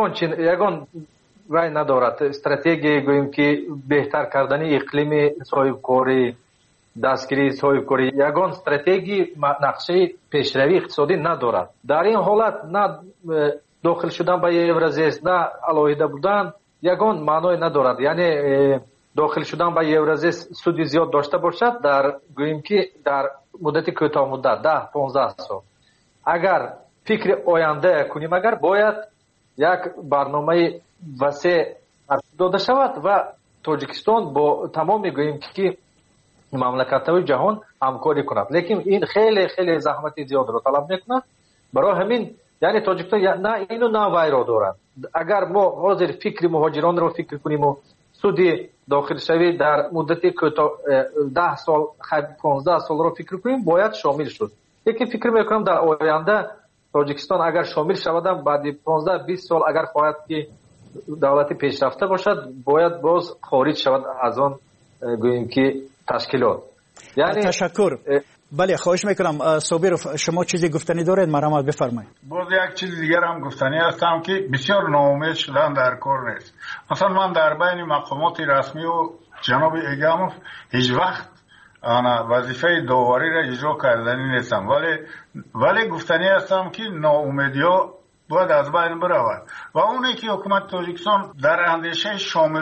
یگان وای ندارد استراتژی گوییم که بهتر کردن اقلیم صاحبکاری، دستگیری صاحبکاری، یگان استراتژی نقشه پیشروی اقتصادی ندارد. در این حالت نه داخل شدن به یورازیس نه علاهیده بودن یگان معنای ندارد. یعنی داخل شدن به یورازیس سودی زیاد داشته باشد در گوییم که در مدت کوتاه مدت 10-15 سال اگر فکر آینده کنیم، اگر باید یک برنامه وسیع داده شود و تاجیکستان با تمام میگوییم که مملکت‌های جهان همکاری کند، لیکن این خیلی خیلی زحمت زیاد را طلب میکند. برای همین یعنی تاجیکستان نه اینو نه وای را دارد. اگر ما حاضر فکر مهاجران را فکر کنیم و سودی داخل شوی در مدت کوتاه 10 سال 15 سال را فکر کنیم باید شامل شد. یکی فکر میکنم در آینده تاجیکستان اگر شامل شود بعد 15-20 سال اگر خواهد که دولتی پیشرفته باشد باید باز خارج شود از آن گوییم که تشکیلات. یعنی تشکر. بله خواهش میکنم صابر شما چیزی گفتنی دارید مرحمت بفرمایید. باز یک چیز دیگر هم گفتنی هستم که بسیار ناامید شدن در کار نیست. مثلا من در بین مقامات رسمی و جناب ایگاموف هیچ وقت وظیفه داوری را اجرا کردنی نیستم، ولی گفتنی هستم که ناامیدی ها باید از بین برود و اونی که حکومت تاجیکستان در اندیشه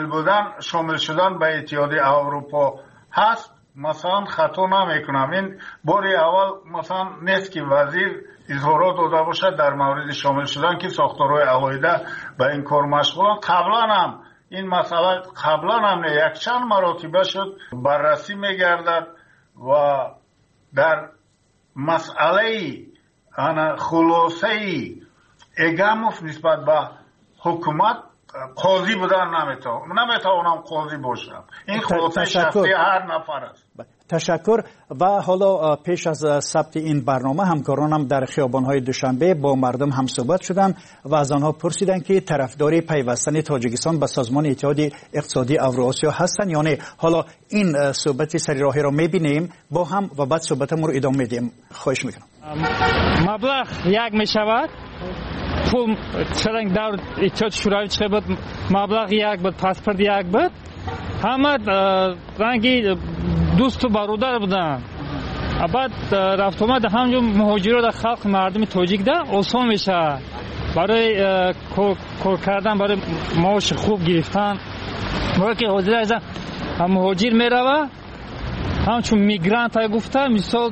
شامل شدن به اتحاد اروپا هست مثلا خطا نمیکنم. این باری اول مثلا نیست که وزیر اظهارات داده باشد در مورد شامل شدن که ساختارهای علاهیده به این کار مشغولند. قبلا هم این مسئله یک چند مراتبه شد بررسی میگردد و در مسئله خلاصه егамов нисбат ба ҳукумат қозӣ будан наметавонам қозӣ бошам. ин хулосаи шахсии ҳар нафар аст. تشکر و حالا پیش از ثبت این برنامه همکارانم در خیابان‌های دوشنبه با مردم هم صحبت شدند و از آنها پرسیدند که طرفدار پیوستن تاجیکستان به سازمان اتحاد اقتصادی اوراسیا هستند یا نه. حالا این صحبت سری راهی را می‌بینیم با هم و بعد صحبتمون رو ادامه میدیم. خواهش می‌کنم. مبلغ یک میشود پول چرنگ در اتحاد شوروی چه بود مبلغ یک بود پاسپورت یک بود همه رنگی دوست و برادر بودن بعد رفت آمد همجور مهاجرا در خلق مردم تاجیک ده آسان میشه برای کار کردن برای معاش خوب گرفتن برای که حاضر از مهاجر میروه همچون میگرانت های گفته مثال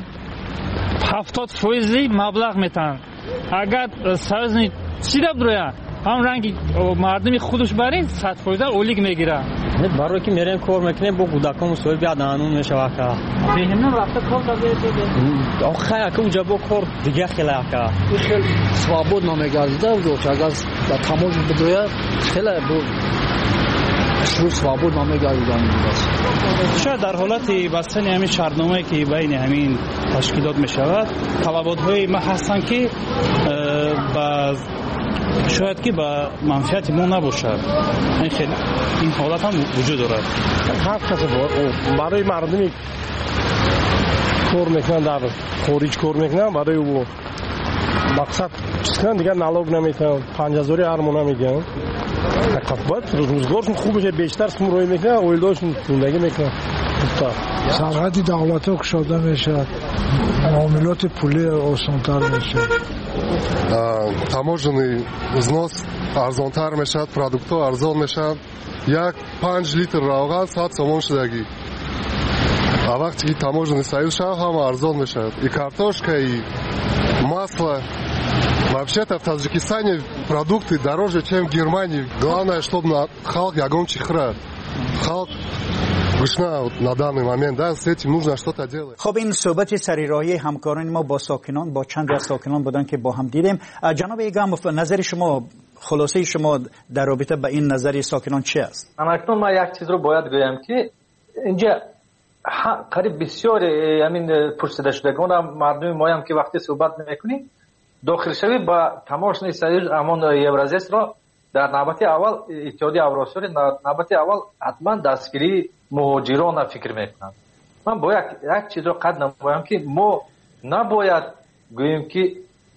70% مبلغ میتن اگر سرزنی چی را برویه هم رنگی مردمی خودش برین 100% اولیگ میگیره برای که میریم کار میکنیم با کودکان مسئول بیاد قانون میشه که بهمون رفته کار داده آخه که اونجا با کار دیگه خیلی که خیلی свободно میگرده و اگر در تماش بدویه خیلی بود شروع свободно میگردن شاید در حالت بستن همین شرطنامه‌ای که بین همین تشکیلات میشود طلبات‌های ما هستن که شاید که با منفعت ما نباشد این حالت هم وجود دارد هر کسی برای مردمی کار میکنن در خارج کار میکنن برای او مقصد چیزکنن دیگر نالوگ نمیتن 5000 هر ماه نمیگن باید روزگارشون خوب بشه بیشتر سمروی میکنن اویلداشون زندگی میکنن سرحدی دولت ها کشاده میشه معاملات پولی آسانتر میشه таможенный взнос арзонтар мешавад, продуктҳо арзон мешавад. як 5 литр равған 100 сомон шудагӣ. А вақте ки таможенный союз шавад, ҳама арзон мешавад. И картошка, и масло. Вообще-то в Таджикистане продукты дороже, чем в Германии. Главное, чтобы халк ягон чихра. Халк на данный момент, да, с этим нужно что-то делать. خب این صحبت سریراهی همکاران ما با ساکنان با چند از ساکنان بودن که با هم دیدیم. جناب ایگاموف نظر شما خلاصه شما در رابطه با این نظر ساکنان چی است؟ اکنون ما یک چیز رو باید گویم که اینجا قریب بسیار همین پرسیده شدگان مردم ما هم که وقتی صحبت میکنیم داخل شوی با تماشای سریع امان یورازیس را در نوبت اول اتحادیه اوراسیا در نوبت اول حتما دستگیری مهاجران فکر میکنند. من باید یک چیز رو قد نمایم که ما نباید گوییم که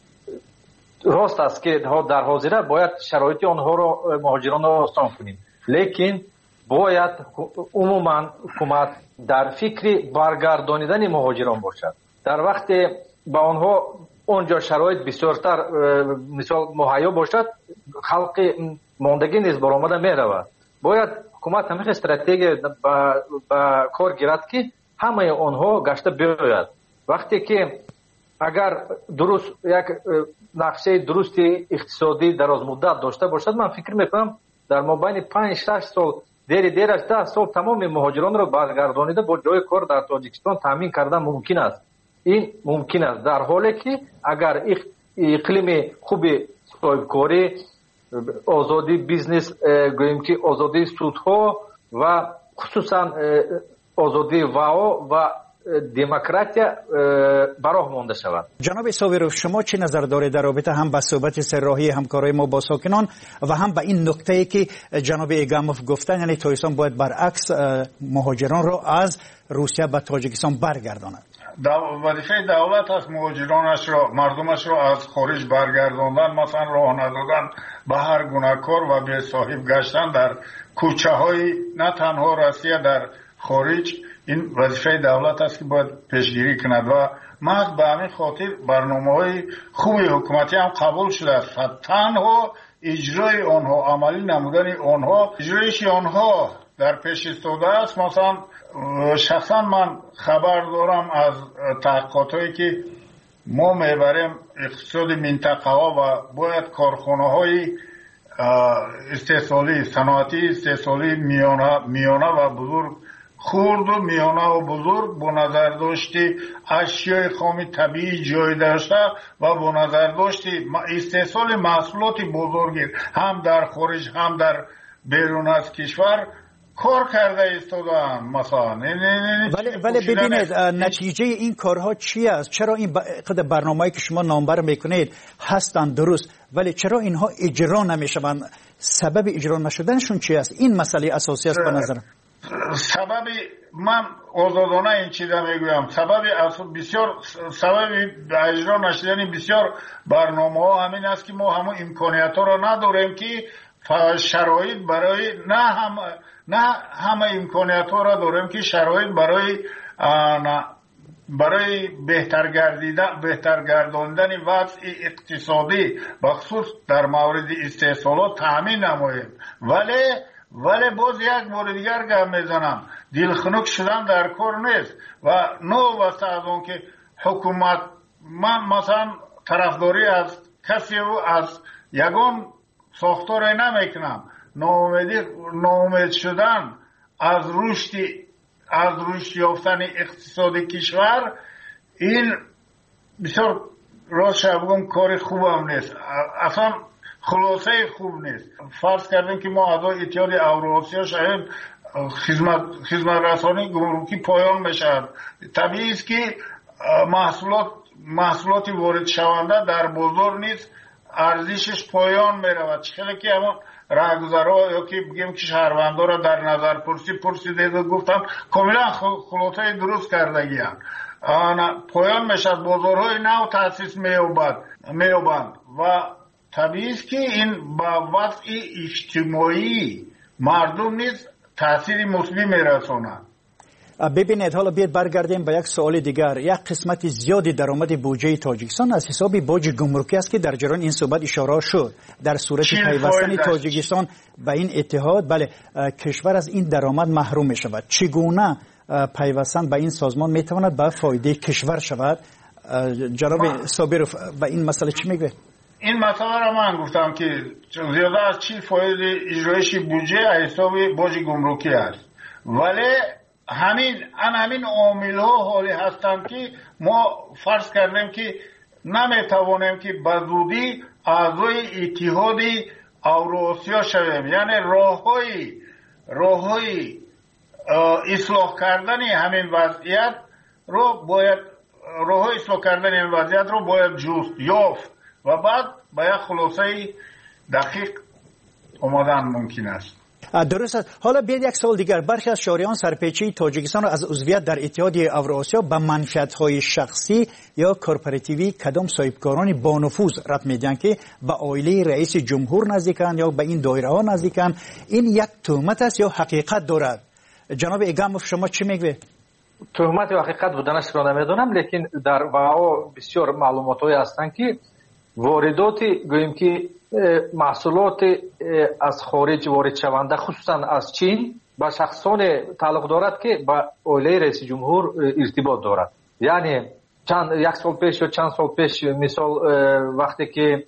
راست است که در حاضره باید شرایط آنها رو مهاجران رو آسان کنیم، لیکن باید عموما حکومت در فکر برگردانیدن مهاجران باشد. در وقت با آنها اونجا شرایط بسیارتر مثال مهیا باشد خلق ماندگی نیز برآمده میرود. باید حکومت همین استراتژی با کار گیرد که همه آنها گشته بیاید. وقتی که اگر درست یک نقشه درست اقتصادی دراز مدت داشته باشد من فکر میکنم در مابین 5-6 سال دیر 10 سال تمام مهاجران را برگردانیده با جای کار در تاجیکستان تامین کردن ممکن است. این ممکن است در حالی که اگر اقلیم خوب صاحبکاری آزادی بیزنس گوییم که آزادی سودها و خصوصا آزادی واو و دموکراتیا براه مانده شود. جناب ساویروف شما چه نظر دارید در رابطه هم با صحبت سرراهی همکارای ما با ساکنان و هم با این نکته‌ای که جناب ایگاموف گفتن یعنی تاجیکستان باید برعکس مهاجران را از روسیه به تاجیکستان برگرداند؟ وظیفه دولت است مهاجرانش را مردمش را از خارج برگرداندن، مثلا راه ندادن به هر گونه کار و به صاحب گشتن در کوچه های نه تنها روسیه در خارج. این وظیفه دولت است که باید پیشگیری کند و محض به همین خاطر برنامه‌های خوبی حکومتی هم قبول شده است. تنها اجرای آنها، عملی نمودن آنها، اجرایش آنها در پیش ایستاده است. مثلا شخصا من خبر دارم از تحقیقاتی که ما میبریم اقتصاد منطقه ها و باید کارخانه های استحصالی صنعتی استحصالی میانه و بزرگ خورد و میانه و بزرگ با نظر داشتی اشیای خام طبیعی جای داشته و با نظر داشتی استحصال محصولات بزرگی هم در خارج هم در بیرون از کشور کار کرده ایستادن مثلا. ولی ببینید نتیجه این کارها چی است؟ چرا این برنامه‌ای که شما نامبر میکنید هستند درست ولی چرا اینها اجرا نمیشوند؟ سبب اجرا نشدنشون چی است؟ این مسئله اساسی است به نظرم. سبب من آزادانه این چیزا میگویم سبب اجرا نشدن بسیار برنامه‌ها همین است که ما همون امکانیت‌ها را نداریم که شرایط برای نه همه امکانیت‌ها را داریم که شرایط برای بهتر گرداندن وضع اقتصادی بخصوص در مورد استحصالات تامین نماییم. ولی باز یک مورد دیگر گپ میزنم، دلخنک شدن در کار نیست و نو واسه از اون که حکومت من مثلا طرفداری از کسی و از یگان ساختار نمیکنم. ناامید شدن از رشد یافتن اقتصاد کشور این بسیار راست بگم کار خوب هم نیست، اصلا خلاصه خوب نیست. فرض کردیم که ما اعضای اتحاد اوراسیا شاید خدمت رسانی گمرکی پایان بشد، طبیعی است که محصولات وارد شونده در بازار نیست ارزشش پایان میرود. خیلی که همون راهگذرها یا که بگیم که شهروندها را در نظر پرسیده گفتم کاملا خلاصه درست کردگی هم پایان میشد، بازارهای نو تأسیس میابند و طبیعی است که این با وضع اجتماعی مردم نیز تأثیر مثبت میرساند. ببینید حالا بیاید برگردیم به یک سوال دیگر. یک قسمت زیادی درآمد بودجه تاجیکستان از حساب باج گمرکی است که در جریان این صحبت اشاره شد. در صورت پیوستن تاجیکستان به این اتحاد بله کشور از این درآمد محروم می شود. چگونه پیوستن به این سازمان می تواند به فایده کشور شود؟ جناب صابرов به این مسئله چی میگه؟ این مسئله را من گفتم که زیاده از 40 فایده اجرایش بودجه از حساب باج گمرکی است، ولی همین عامل ها حالی هستند که ما فرض کردیم که نمیتوانیم که به زودی اعضای اتحاد اوراسیا شویم. یعنی راههای اصلاح کردن همین وضعیت رو باید جست یافت و بعد به یک خلاصه دقیق آمدن ممکن است. درست است. حالا بیاید یک سوال دیگر. برخی از شهریان سرپیچی تاجیکستان را از عضویت در اتحاد اوراسیا به منفعت‌های شخصی یا کورپوراتیوی کدام صاحبکاران با نفوذ ربط میدن که به عائله رئیس جمهور نزدیکند یا به این دایره ها نزدیکند. این یک تهمت است یا حقیقت دارد؟ جناب اگاموف شما چی میگوید؟ تهمت و حقیقت بودنش را نمیدونم، لیکن در واقع بسیار معلوماتی هستند که واردات گوییم که محصولات از خارج وارد شونده خصوصا از چین با شخصان تعلق دارد که با عائله رئیس جمهور ارتباط دارد. یعنی یک سال پیش یا چند سال پیش مثال وقتی که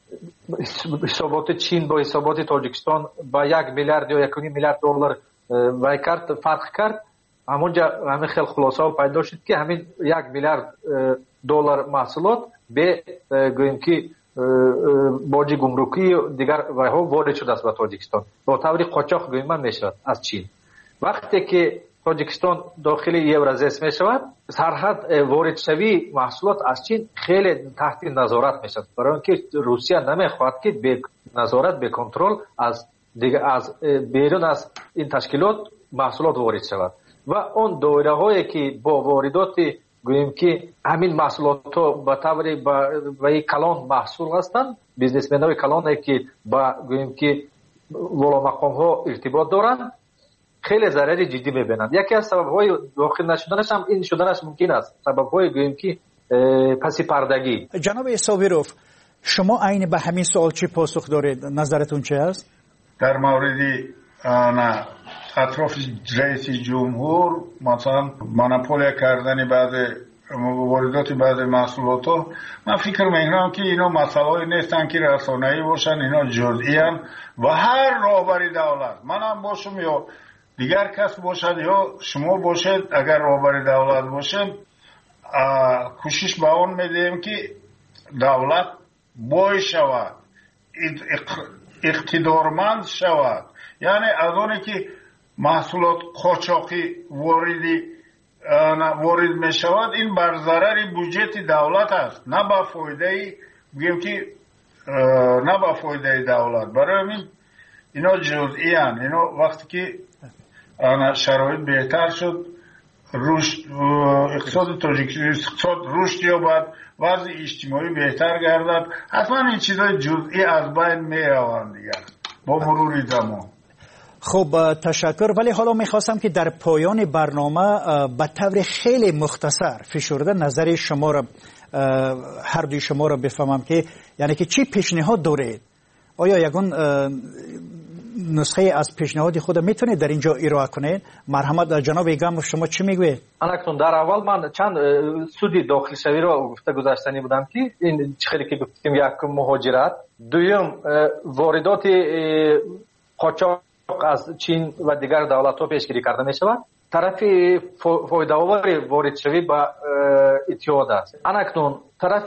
حسابات چین با حسابات تاجیکستان با 1 میلیارد یا 1.5 میلیارد دلار وای کرد فرق کرد، همونجا همین خیلی خلاصه پیدا شد که همین 1 میلیارد دلار محصولات به گوییم که باج گمرکی دیگر ها وارد شده است به تاجیکستان با طور قاچاق گویم میشود از چین. وقتی که تاجیکستان داخل یورازیس میشود سرحد وارد شوی محصولات از چین خیلی تحت نظارت میشود، برای اینکه روسیه نمیخواهد که به نظارت به کنترل از بیرون از این تشکیلات محصولات وارد شود و اون دایره هایی که با واردات گوییم که همین محصولات ها به طور با کلان محصول هستند، بیزنسمن های کلان که با گوییم که والا مقام ها ارتباط دارند خیلی ضرر جدی میبینند. یکی از سبب های داخل نشدنش هم این شدنش ممکن است، سبب های گوییم که پسی پردگی. جناب صابرов شما عین به همین سوال چی پاسخ دارید؟ نظرتون چه است؟ در مورد اطراف رئیس جمهور مثلا مونوپول کردن بعض واردات بعض محصولات ها، من فکر میکنم که اینا مسائلی نیستن که رسانه‌ای باشن، اینا جزئی ان و هر راهبر دولت منم باشم یا دیگر کس باشد یا شما باشد، اگر رهبر دولت باشد، کوشش به اون میدیم که دولت بای شود، اقتدارمند شود. یعنی از اونی که محصولات قاچاقی وارد می شود، این بر ضرر بودجه دولت است، نه به فایده بگیم که نه به فایده دولت. برای همین اینا جزئی هستند. اینا وقتی که شرایط بهتر شد، اقتصاد تاجیکستان رشد یابد، وضع اجتماعی بهتر گردد، حتما این چیزای جزئی از بین می روند دیگر با مرور زمان. خب تشکر. ولی حالا میخواستم که در پایان برنامه به طور خیلی مختصر فشرده نظر شما را، هر دوی شما را بفهمم که یعنی که چی پیشنهاد دارید؟ آیا یگان نسخه از پیشنهاد خود میتونید در اینجا ارائه کنید؟ مرحمت جناب ایگم، شما چی میگوید؟ الان در اول من چند سودی داخل شوی را گفته گذاشتنی بودم که این خیلی که گفتیم، یک مهاجرت، دوم واردات قاچاق از چین و دیگر دولت‌ها پیشگیری کرده می شود. طرف فایده‌آور وارد شوی به اتحاد است. اکنون طرف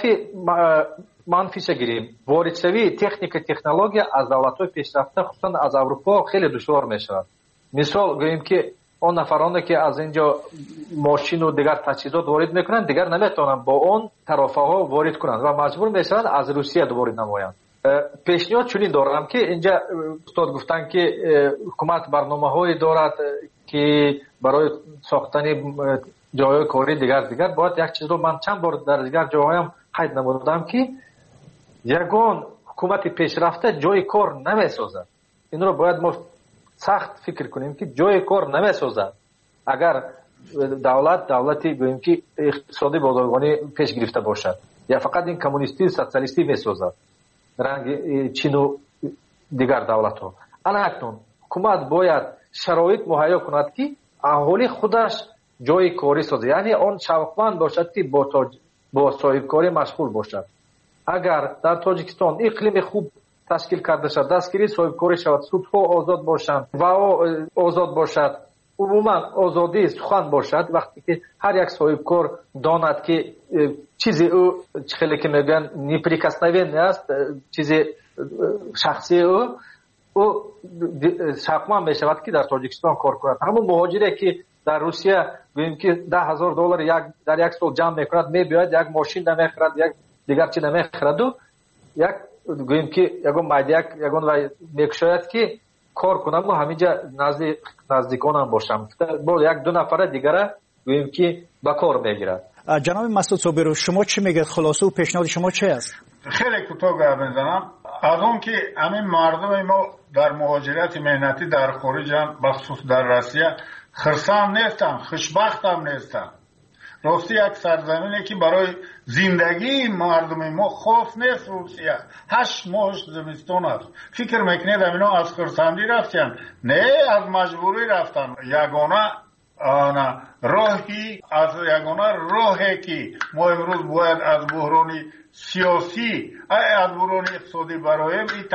منفیش گیریم، وارد شوی تکنولوژی از دولت‌های پیشرفته خصوصا از اروپا خیلی دشوار می شود. مثال گوییم که اون نفرانی که از اینجا ماشین و دیگر تجهیزات وارد میکنند دیگر نمیتونن با اون طرفها وارد کنند و مجبور میشوند از روسیه وارد نمایند. پیشنهاد چنین دارم که اینجا استاد گفتن که حکومت برنامه‌هایی دارد که برای ساختن جای کاری دیگر باید یک چیز رو من چند بار در دیگر جاهایم قید نمودم که یگان حکومت پیشرفته جای کار نمیسازد. این رو باید ما سخت فکر کنیم که جای کار نمیسازد. اگر دولتی گوییم که اقتصادی بازرگانی پیش گرفته باشد یا فقط این کمونیستی سوسیالیستی میسازد رنگ چین و دیگر دولت ها. اکنون حکومت باید شرایط مهیا کند که اهالی خودش جای کاری سازد، یعنی آن شوقمند باشد که با صاحب کاری مشغول باشد. اگر در تاجیکستان اقلیم خوب تشکیل کرده شد، دستگیری صاحب کاری شود، سودها آزاد باشند و آزاد باشد، عموما آزادی سخن باشد، وقتی که هر یک صاحب کار داند که چیزی او خیلی که میگن نیپریکسنوی است، چیزی شخصی او شقمن میشود که در تاجیکستان کار کند. همون مهاجری که در روسیه ببینیم که $10,000 در یک سال جمع میکند، میباید یک ماشین نمیخرد، یک دیگر چیز نمیخرد و یک گوییم که یگان مایدیک یگان و میکشاید که کار کنم و همینجا نزدیکانم باشم، با یک دو نفر دیگر گوییم که با کار میگیرد. جناب مسعود صابر، شما چی میگید؟ خلاصه و پیشنهاد شما چه است؟ خیلی کوتاه گپ میزنم. از اون که همین مردم ما در مهاجرت مهنتی در خارج، بخصوص در روسیه، خرسند نیستن، خوشبخت هم نیستن. راستی یک سرزمینی که برای زندگی مردم ما خاص نیست. روسیه 8 ماه زمستان است. فکر میکنید اینا از خرسندی رفتن؟ نه، از مجبوری رفتن. یگانه راهی که ما امروز باید از بحران سیاسی از بحران اقتصادی برایم این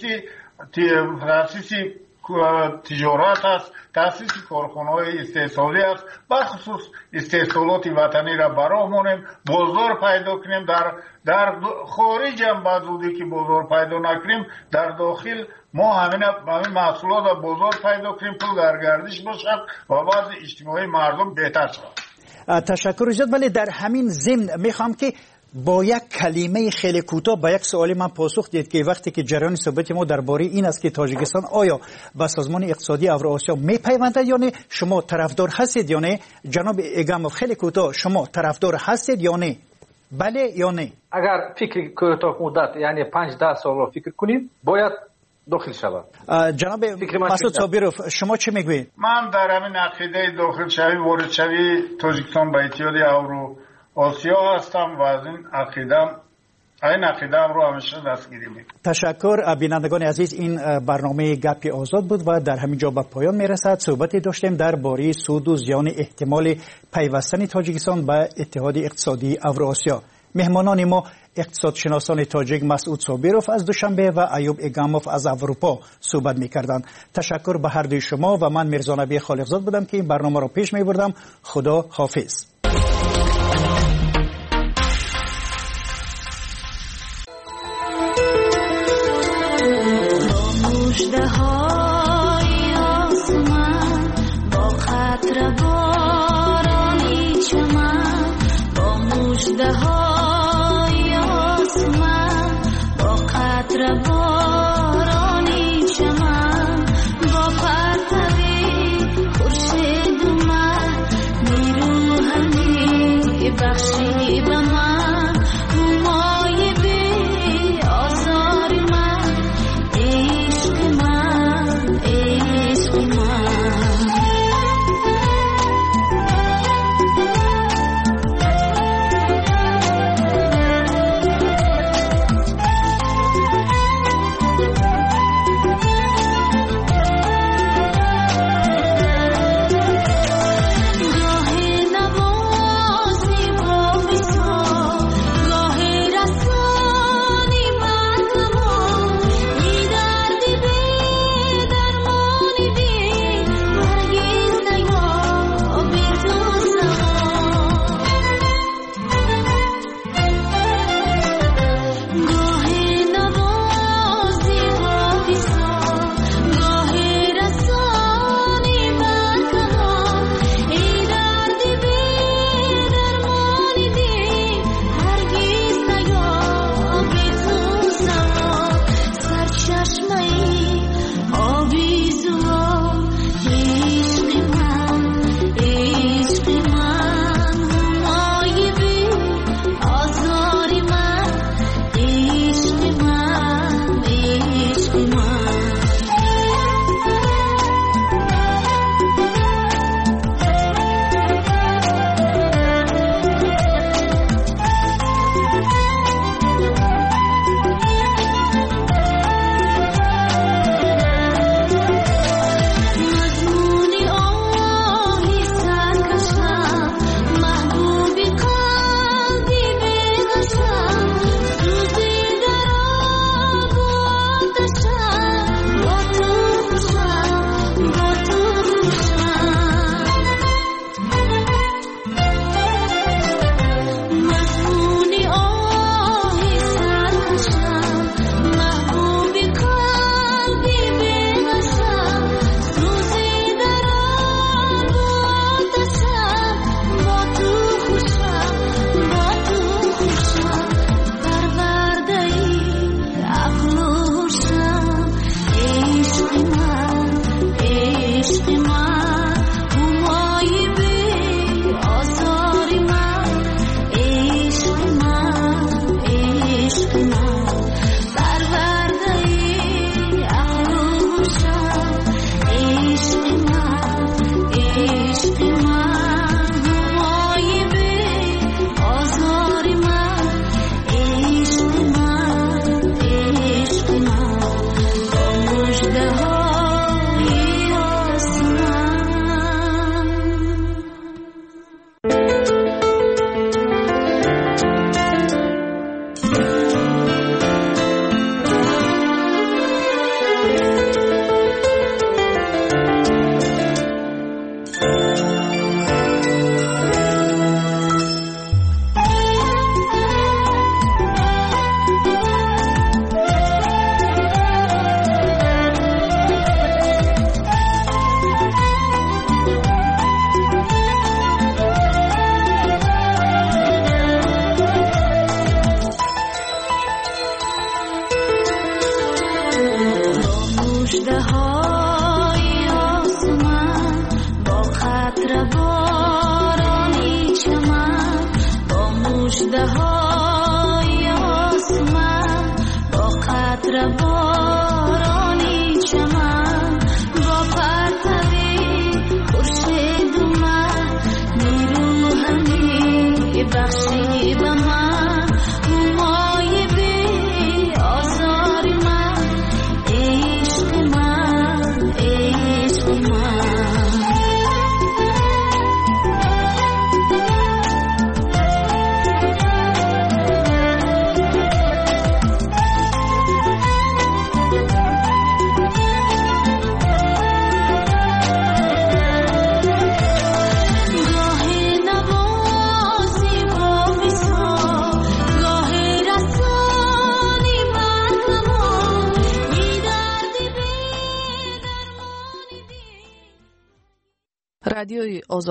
تأسیس تجارت است، تأسیس کارخانه‌های استحصالی است، بخصوص استحصالات وطنی را برامونیم، بازار پیدا کنیم. در خارج هم بعضی که بازار پیدا نکنیم، در داخل ما همین محصولات را بازار پیدا کنیم، پول در گردش باشد و وضع اجتماعی مردم بهتر شود. تشکر زیاد. ولی در همین ضمن میخوام که با یک کلمه خیلی کوتاه به یک سوالی من پاسخ دید که وقتی که جریان صحبت ما درباره این است که تاجیکستان آیا به سازمان اقتصادی اوراسیا میپیوندد یا نه، شما طرفدار هستید یا نه؟ جناب ایگاموف خیلی کوتاه، شما طرفدار هستید یا نه؟ بله یا نه؟ اگر فکر کوتاه مدت یعنی 5-10 سال فکر کنیم باید داخل شود. جناب مسعود صابرов شما چه میگویید؟ من در همین عقیده داخل شوی وارد شوی تاجیکستان به اتحاد آسیا هستم و از این عقیدم رو همیشه دستگیری میکنم. تشکر. بینندگان عزیز، این برنامه گپ آزاد بود و در همین جا به پایان میرسد. صحبتی داشتیم درباره سود و زیان احتمال پیوستن تاجیکستان به اتحاد اقتصادی اوراسیا. مهمانان ما اقتصادشناسان تاجیک مسعود صابروف از دوشنبه و ایوب اگاموف از اروپا صحبت می‌کردند. تشکر به هر دوی شما و من میرزا نبی خالقزاد بودم که این برنامه را پیش می‌بردم. خدا حافظ. مژده‌های آسمان با قطره بارانی چمن، با مژده‌های آسمان با قطره بارانی چمن، با پرتوی خورشید من نیرو همی بخشی به من، همای بی آزار من، عشق من، عشق من. رادیوی